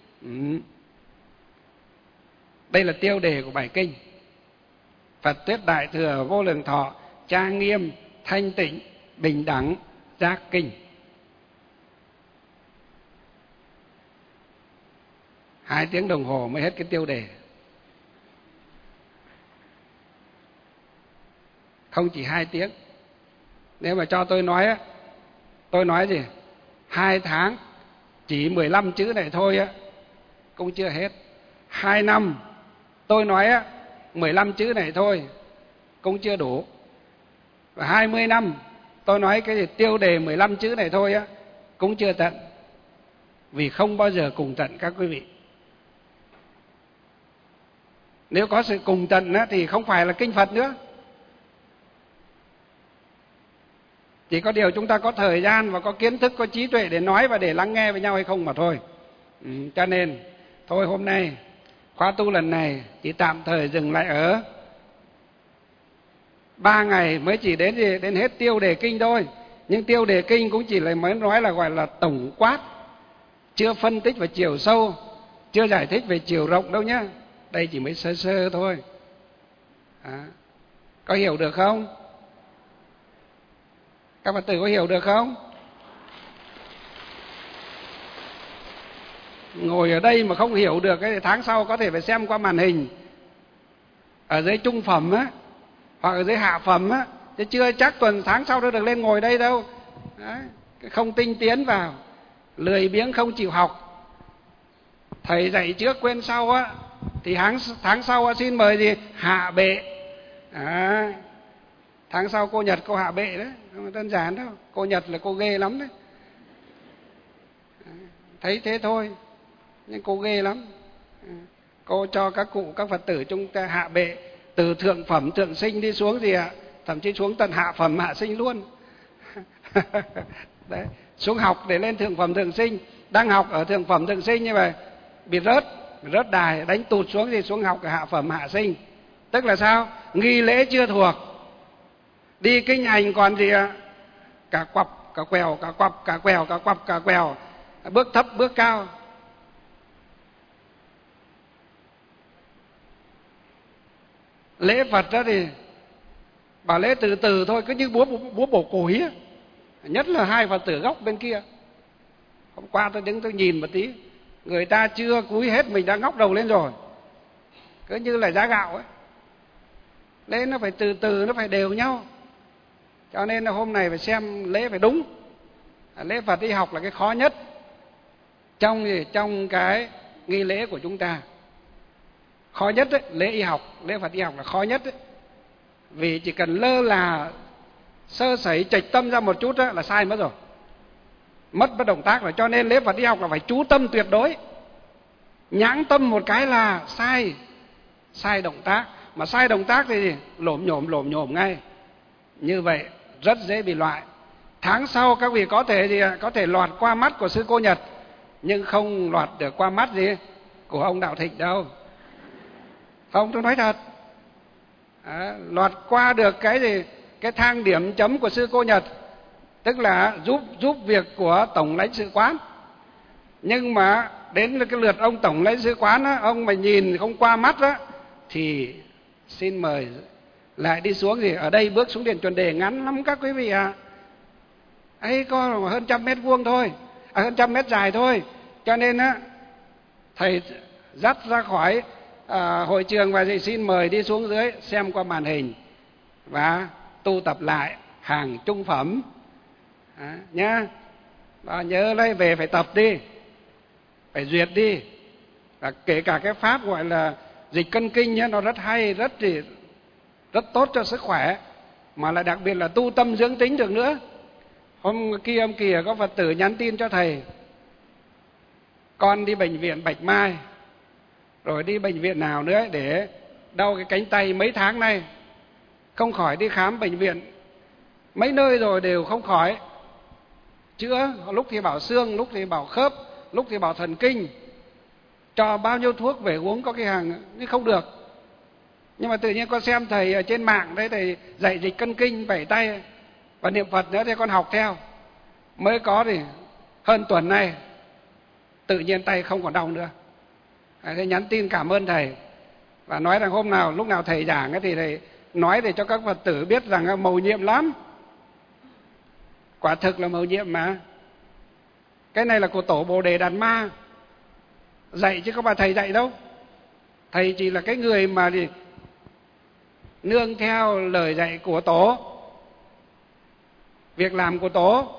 Đây là tiêu đề của bài kinh. Phật thuyết Đại Thừa, Vô Lượng Thọ, Trang Nghiêm, Thanh Tịnh, Bình Đẳng, Giác Kinh. 2 tiếng đồng hồ mới hết cái tiêu đề. Không chỉ 2 tiếng. Nếu mà cho tôi nói á, tôi nói gì? 2 tháng chỉ 15 chữ này thôi á, cũng chưa hết. 2 năm tôi nói á, 15 chữ này thôi cũng chưa đủ. Và 20 năm tôi nói cái gì tiêu đề 15 chữ này thôi á, cũng chưa tận. Vì không bao giờ cùng tận các quý vị. Nếu có sự cùng tận á, thì không phải là kinh Phật nữa. Chỉ có điều chúng ta có thời gian và có kiến thức, có trí tuệ để nói và để lắng nghe với nhau hay không mà thôi. Cho nên thôi hôm nay khóa tu lần này chỉ tạm thời dừng lại ở 3 ngày mới chỉ đến hết tiêu đề kinh thôi. Nhưng tiêu đề kinh cũng chỉ là mới nói là gọi là tổng quát, chưa phân tích vào chiều sâu, chưa giải thích về chiều rộng đâu nhá. Đây chỉ mới sơ sơ thôi. Có hiểu được không? Các Phật tử có hiểu được không? Ngồi ở đây mà không hiểu được thì tháng sau có thể phải xem qua màn hình. Ở dưới trung phẩm á, hoặc ở dưới hạ phẩm á, chứ chưa chắc tháng sau nó được lên ngồi đây đâu. Đấy, không tinh tiến vào, lười biếng không chịu học. Thầy dạy trước quên sau á, thì tháng sau xin mời gì? Hạ bệ. Tháng sau cô Nhật cô hạ bệ đấy, không đơn giản đâu. Cô Nhật là cô ghê lắm đấy. Thấy thế thôi, nhưng cô ghê lắm. Cô cho các cụ, các Phật tử chúng ta hạ bệ từ thượng phẩm thượng sinh đi xuống gì ạ? Thậm chí xuống tận hạ phẩm hạ sinh luôn. Đấy, xuống học để lên thượng phẩm thượng sinh. Đang học ở thượng phẩm thượng sinh như vậy, bị rớt đài, đánh tụt xuống thì xuống học ở hạ phẩm hạ sinh. Tức là sao? Nghi lễ chưa thuộc. Đi kinh hành còn gì ạ? Cả quặp, cả quèo, cả quặp, cả quèo, cả quặp, cả quèo. Bước thấp, bước cao. Lễ Phật đó thì bảo lễ từ từ thôi, cứ như búa bổ củi á. Nhất là hai Phật tử góc bên kia. Hôm qua tôi đứng tôi nhìn một tí, người ta chưa cúi hết mình đã ngóc đầu lên rồi, cứ như là giá gạo ấy. Lễ nó phải từ từ, nó phải đều nhau. Cho nên là hôm này phải xem lễ phải đúng. Lễ Phật y học là cái khó nhất trong cái nghi lễ của chúng ta. Khó nhất đấy, lễ y học, lễ Phật y học là khó nhất đấy. Vì chỉ cần lơ là sơ sẩy chệch tâm ra một chút đó, là sai mất rồi, mất động tác rồi. Cho nên lễ Phật y học là phải chú tâm tuyệt đối. Nhãng tâm một cái là sai động tác. Mà sai động tác thì lổm nhổm ngay. Như vậy rất dễ bị loại. Tháng sau các vị có thể lọt qua mắt của sư cô Nhật, nhưng không lọt được qua mắt gì của ông Đạo Thịnh đâu. Không, tôi nói thật. Lọt qua được cái gì? Cái thang điểm chấm của sư cô Nhật, tức là giúp việc của tổng lãnh sự quán. Nhưng mà đến cái lượt ông tổng lãnh sự quán á, ông mà nhìn không qua mắt á, thì xin mời lại đi xuống gì. Ở đây bước xuống điện chuẩn đề ngắn lắm các quý vị ạ. Ấy có hơn 100 mét vuông thôi, hơn 100 mét dài thôi. Cho nên á, thầy dắt ra khỏi hội trường và xin mời đi xuống dưới xem qua màn hình và tu tập lại hàng trung phẩm nhá. Và nhớ lấy về phải tập đi, phải duyệt đi. Và kể cả cái pháp gọi là dịch cân kinh nhá, nó rất hay, rất tốt cho sức khỏe, mà lại đặc biệt là tu tâm dưỡng tính được nữa. Hôm kia có Phật tử nhắn tin cho thầy, con đi bệnh viện Bạch Mai, rồi đi bệnh viện nào nữa để đau cái cánh tay mấy tháng nay, không khỏi. Đi khám bệnh viện mấy nơi rồi đều không khỏi. Chữa lúc thì bảo xương, lúc thì bảo khớp, lúc thì bảo thần kinh, cho bao nhiêu thuốc về uống có cái hàng nhưng không được. Nhưng mà tự nhiên con xem thầy ở trên mạng đấy, thầy dạy dịch cân kinh 7 tay và niệm Phật nữa, thì con học theo. Mới có thì hơn tuần nay tự nhiên tay không còn đau nữa. Thầy nhắn tin cảm ơn thầy và nói rằng lúc nào thầy giảng thì thầy nói để cho các Phật tử biết rằng mầu nhiệm lắm. Quả thực là mầu nhiệm mà. Cái này là của tổ Bồ Đề Đạt Ma dạy chứ không phải thầy dạy đâu. Thầy chỉ là cái người mà nương theo lời dạy của tổ, việc làm của tổ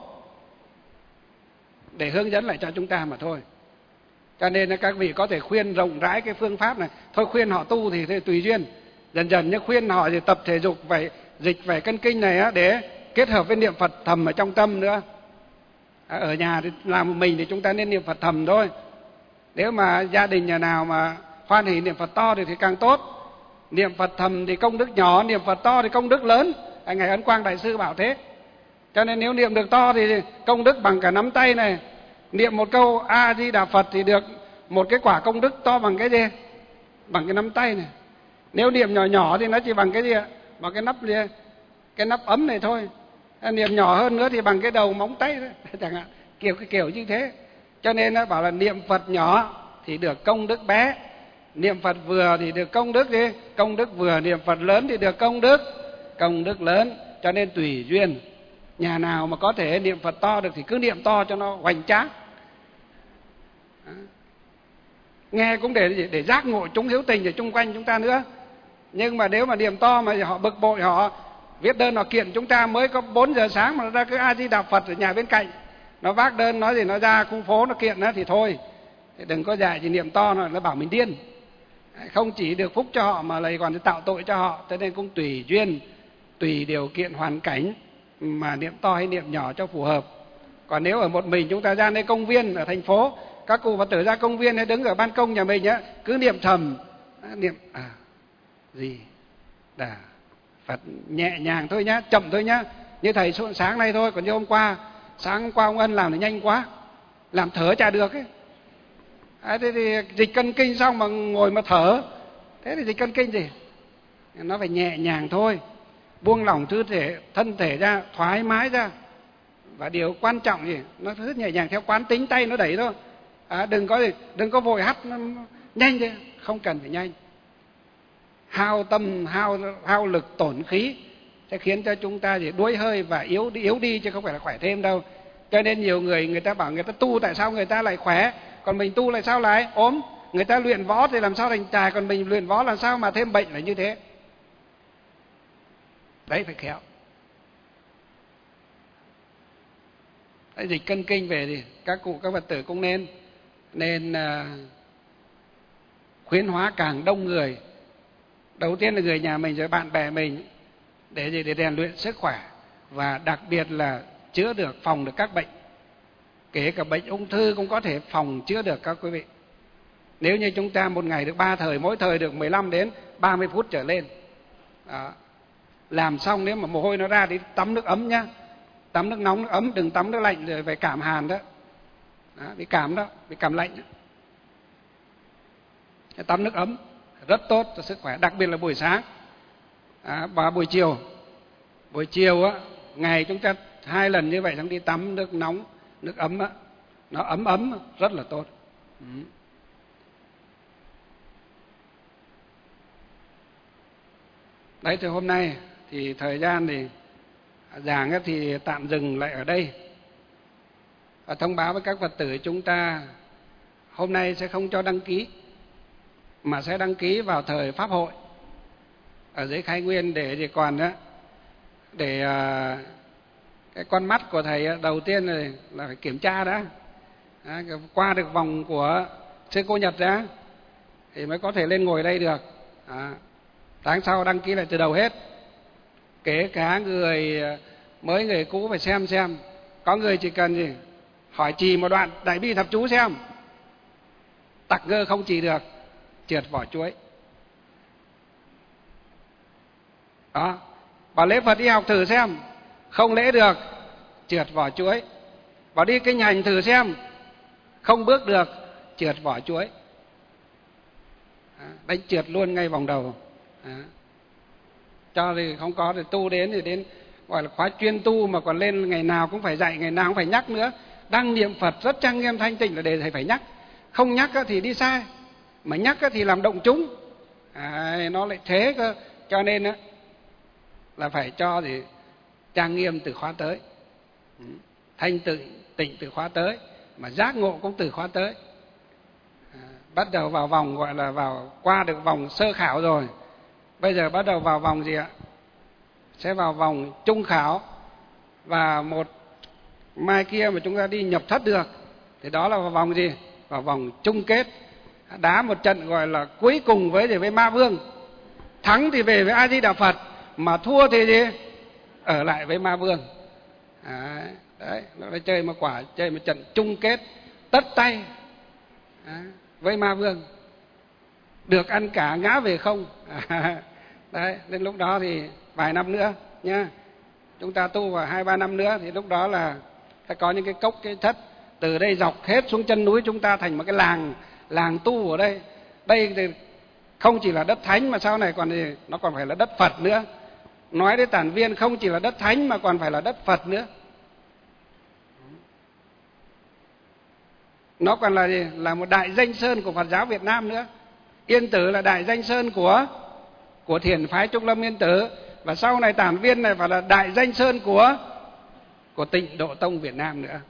để hướng dẫn lại cho chúng ta mà thôi. Cho nên các vị có thể khuyên rộng rãi cái phương pháp này. Thôi khuyên họ tu thì tùy duyên. Dần dần như khuyên họ thì tập thể dục, phải dịch về cân kinh này á, để kết hợp với niệm Phật thầm ở trong tâm nữa. Ở nhà thì làm một mình thì chúng ta nên niệm Phật thầm thôi. Nếu mà gia đình nhà nào mà hoan hỷ niệm Phật to thì càng tốt. Niệm Phật thầm thì công đức nhỏ, niệm Phật to thì công đức lớn. Ngài Ấn Quang Đại Sư bảo thế. Cho nên nếu niệm được to thì công đức bằng cả nắm tay này. Niệm một câu A Di Đà Phật thì được một cái quả công đức to bằng cái gì? Bằng cái nắm tay này. Nếu niệm nhỏ nhỏ thì nó chỉ bằng cái gì ạ? Bằng cái nắp gì? Cái nắp ấm này thôi. Niệm nhỏ hơn nữa thì bằng cái đầu móng tay đấy, chẳng hạn, kiểu như thế. Cho nên nó bảo là niệm Phật nhỏ thì được công đức bé, niệm Phật vừa thì được công đức gì? Công đức vừa. Niệm Phật lớn thì được công đức lớn. Cho nên tùy duyên. Nhà nào mà có thể niệm Phật to được thì cứ niệm to cho nó hoành tráng. Nghe cũng để giác ngộ chúng hữu tình ở chung quanh chúng ta nữa. Nhưng mà nếu mà niệm to mà họ bực bội, họ viết đơn họ kiện chúng ta mới có 4 giờ sáng mà nó ra cứ A Di Đà Phật ở nhà bên cạnh, nó vác đơn nói gì nó ra khu phố nó kiện nó thì thôi. Thì đừng có dạy gì niệm to nó bảo mình điên. Không chỉ được phúc cho họ mà lại còn tạo tội cho họ. Cho nên cũng tùy duyên, tùy điều kiện hoàn cảnh mà niệm to hay niệm nhỏ cho phù hợp. Còn nếu ở một mình chúng ta ra nơi công viên ở thành phố, các cụ Phật tử ra công viên hay đứng ở ban công nhà mình nhá, cứ niệm thầm, niệm gì Đà Phật nhẹ nhàng thôi nhá, chậm thôi nhá. Như thầy sáng nay thôi, còn như sáng hôm qua ông Ân làm thì nhanh quá, làm thở chả được ấy. Thế thì dịch cân kinh xong mà ngồi mà thở, thế thì dịch cân kinh gì? Nó phải nhẹ nhàng thôi, buông lỏng thân thể ra, thoải mái ra. Và điều quan trọng gì? Nó rất nhẹ nhàng theo quán tính, tay nó đẩy thôi. Đừng có vội hắt nó nhanh thế, không cần phải nhanh. Hao tâm, hao lực, tổn khí sẽ khiến cho chúng ta đuối hơi và yếu đi chứ không phải là khỏe thêm đâu. Cho nên nhiều người ta bảo người ta tu tại sao người ta lại khỏe, còn mình tu lại sao lại ốm. Người ta luyện võ thì làm sao thành tài, còn mình luyện võ làm sao mà thêm bệnh là như thế. Đấy phải khéo. Đấy, dịch cân kinh về thì các cụ các Phật tử cũng nên khuyến hóa càng đông người. Đầu tiên là người nhà mình rồi bạn bè mình, để rèn luyện sức khỏe và đặc biệt là chữa được, phòng được các bệnh. Kể cả bệnh ung thư cũng có thể phòng chữa được các quý vị. Nếu như chúng ta một ngày được 3 thời, mỗi thời được 15 đến 30 phút trở lên. Đó. Làm xong nếu mà mồ hôi nó ra thì tắm nước ấm nhá. Tắm nước nóng, nước ấm, đừng tắm nước lạnh rồi phải cảm hàn đó. Bị cảm đó, bị cảm lạnh đó. Tắm nước ấm rất tốt cho sức khỏe, đặc biệt là buổi sáng và buổi chiều. Buổi chiều á, ngày chúng ta 2 lần như vậy, xong đi tắm nước nóng, nước ấm á, nó ấm rất là tốt. Đấy, thì hôm nay thì thời gian thì giảng thì tạm dừng lại ở đây. Và thông báo với các Phật tử chúng ta hôm nay sẽ không cho đăng ký, mà sẽ đăng ký vào thời Pháp hội ở dưới Khai Nguyên để còn đó, để cái con mắt của thầy đầu tiên là phải kiểm tra đã, qua được vòng của sư cô Nhật đã thì mới có thể lên ngồi đây được. Tháng sau đăng ký lại từ đầu hết, kể cả người mới người cũ phải xem. Có người chỉ cần gì hỏi trì một đoạn Đại Bi Thập Chú xem, tặc ngơ không trì được, trượt vỏ chuối. Đó, bảo lễ Phật đi học thử xem, không lễ được, trượt vỏ chuối. Bảo đi kinh hành thử xem, không bước được, trượt vỏ chuối. Đánh trượt luôn ngay vòng đầu. Cho thì không có thì tu đến thì đến gọi là khóa chuyên tu mà còn lên ngày nào cũng phải dạy, ngày nào cũng phải nhắc nữa. Đang niệm Phật rất trang nghiêm thanh tịnh là để thầy phải nhắc. Không nhắc thì đi sai, mà nhắc thì làm động chúng. Nó lại thế cơ. Cho nên là phải cho thì trang nghiêm từ khóa tới, thanh tịnh từ khóa tới, mà giác ngộ cũng từ khóa tới. Bắt đầu vào vòng gọi là qua được vòng sơ khảo rồi. Bây giờ bắt đầu vào vòng gì ạ? Sẽ vào vòng trung khảo. Và một mai kia mà chúng ta đi nhập thất được thì đó là vào vòng gì? Vào vòng chung kết. Đá một trận gọi là cuối cùng với Ma Vương. Thắng thì về với A Di Đà Phật, mà thua thì gì? Ở lại với Ma Vương. Đấy, nó chơi một trận chung kết tất tay với Ma Vương. Được ăn cả, ngã về không. Đấy, đến lúc đó thì vài năm nữa nhá, chúng ta tu vào 2-3 năm nữa thì lúc đó là sẽ có những cái cốc, cái thất từ đây dọc hết xuống chân núi, chúng ta thành một cái làng tu ở đây. Đây thì không chỉ là đất thánh mà sau này nó còn phải là đất Phật nữa. Nói đến Tản Viên không chỉ là đất thánh mà còn phải là đất Phật nữa. Nó còn là gì? Là một đại danh sơn của Phật giáo Việt Nam nữa. Yên Tử là đại danh sơn của thiền phái Trung Lâm Yên Tử, và sau này Tản Viên này phải là đại danh sơn của Tịnh Độ Tông Việt Nam nữa.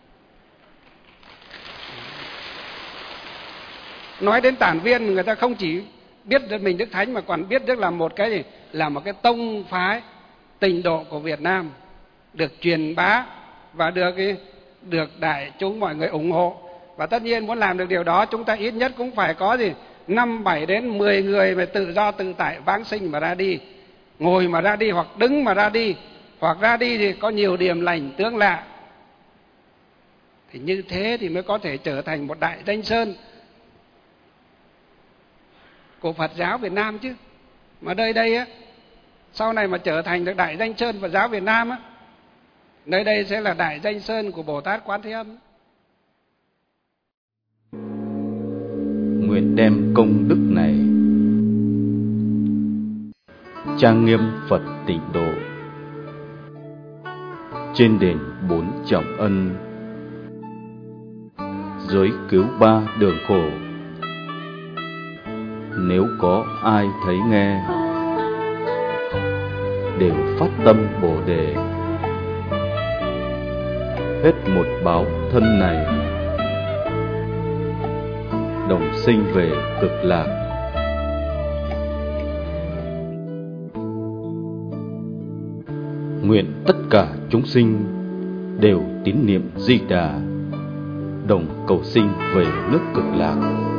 Nói đến Tản Viên, người ta không chỉ biết mình Đức Thánh mà còn biết được là một cái gì? Là một cái tông phái Tịnh Độ của Việt Nam, được truyền bá và được đại chúng mọi người ủng hộ. Và tất nhiên muốn làm được điều đó, chúng ta ít nhất cũng phải có gì? 5, 7 đến 10 người mà tự do tự tại vãng sinh mà ra đi, ngồi mà ra đi, hoặc đứng mà ra đi, hoặc ra đi thì có nhiều điểm lành tướng lạ. Thì như thế thì mới có thể trở thành một đại danh sơn của Phật giáo Việt Nam chứ. Mà đây á, sau này mà trở thành được đại danh sơn Phật giáo Việt Nam á, nơi đây sẽ là đại danh sơn của Bồ Tát Quán Thế Âm. Nguyện đem công đức này trang nghiêm Phật Tịnh Độ, trên đền 4 trọng ân, dưới cứu 3 đường khổ. Nếu có ai thấy nghe, đều phát tâm Bồ Đề, hết một báo thân này, đồng sinh về cực lạc. Nguyện tất cả chúng sinh đều tín niệm Di Đà, đồng cầu sinh về nước cực lạc.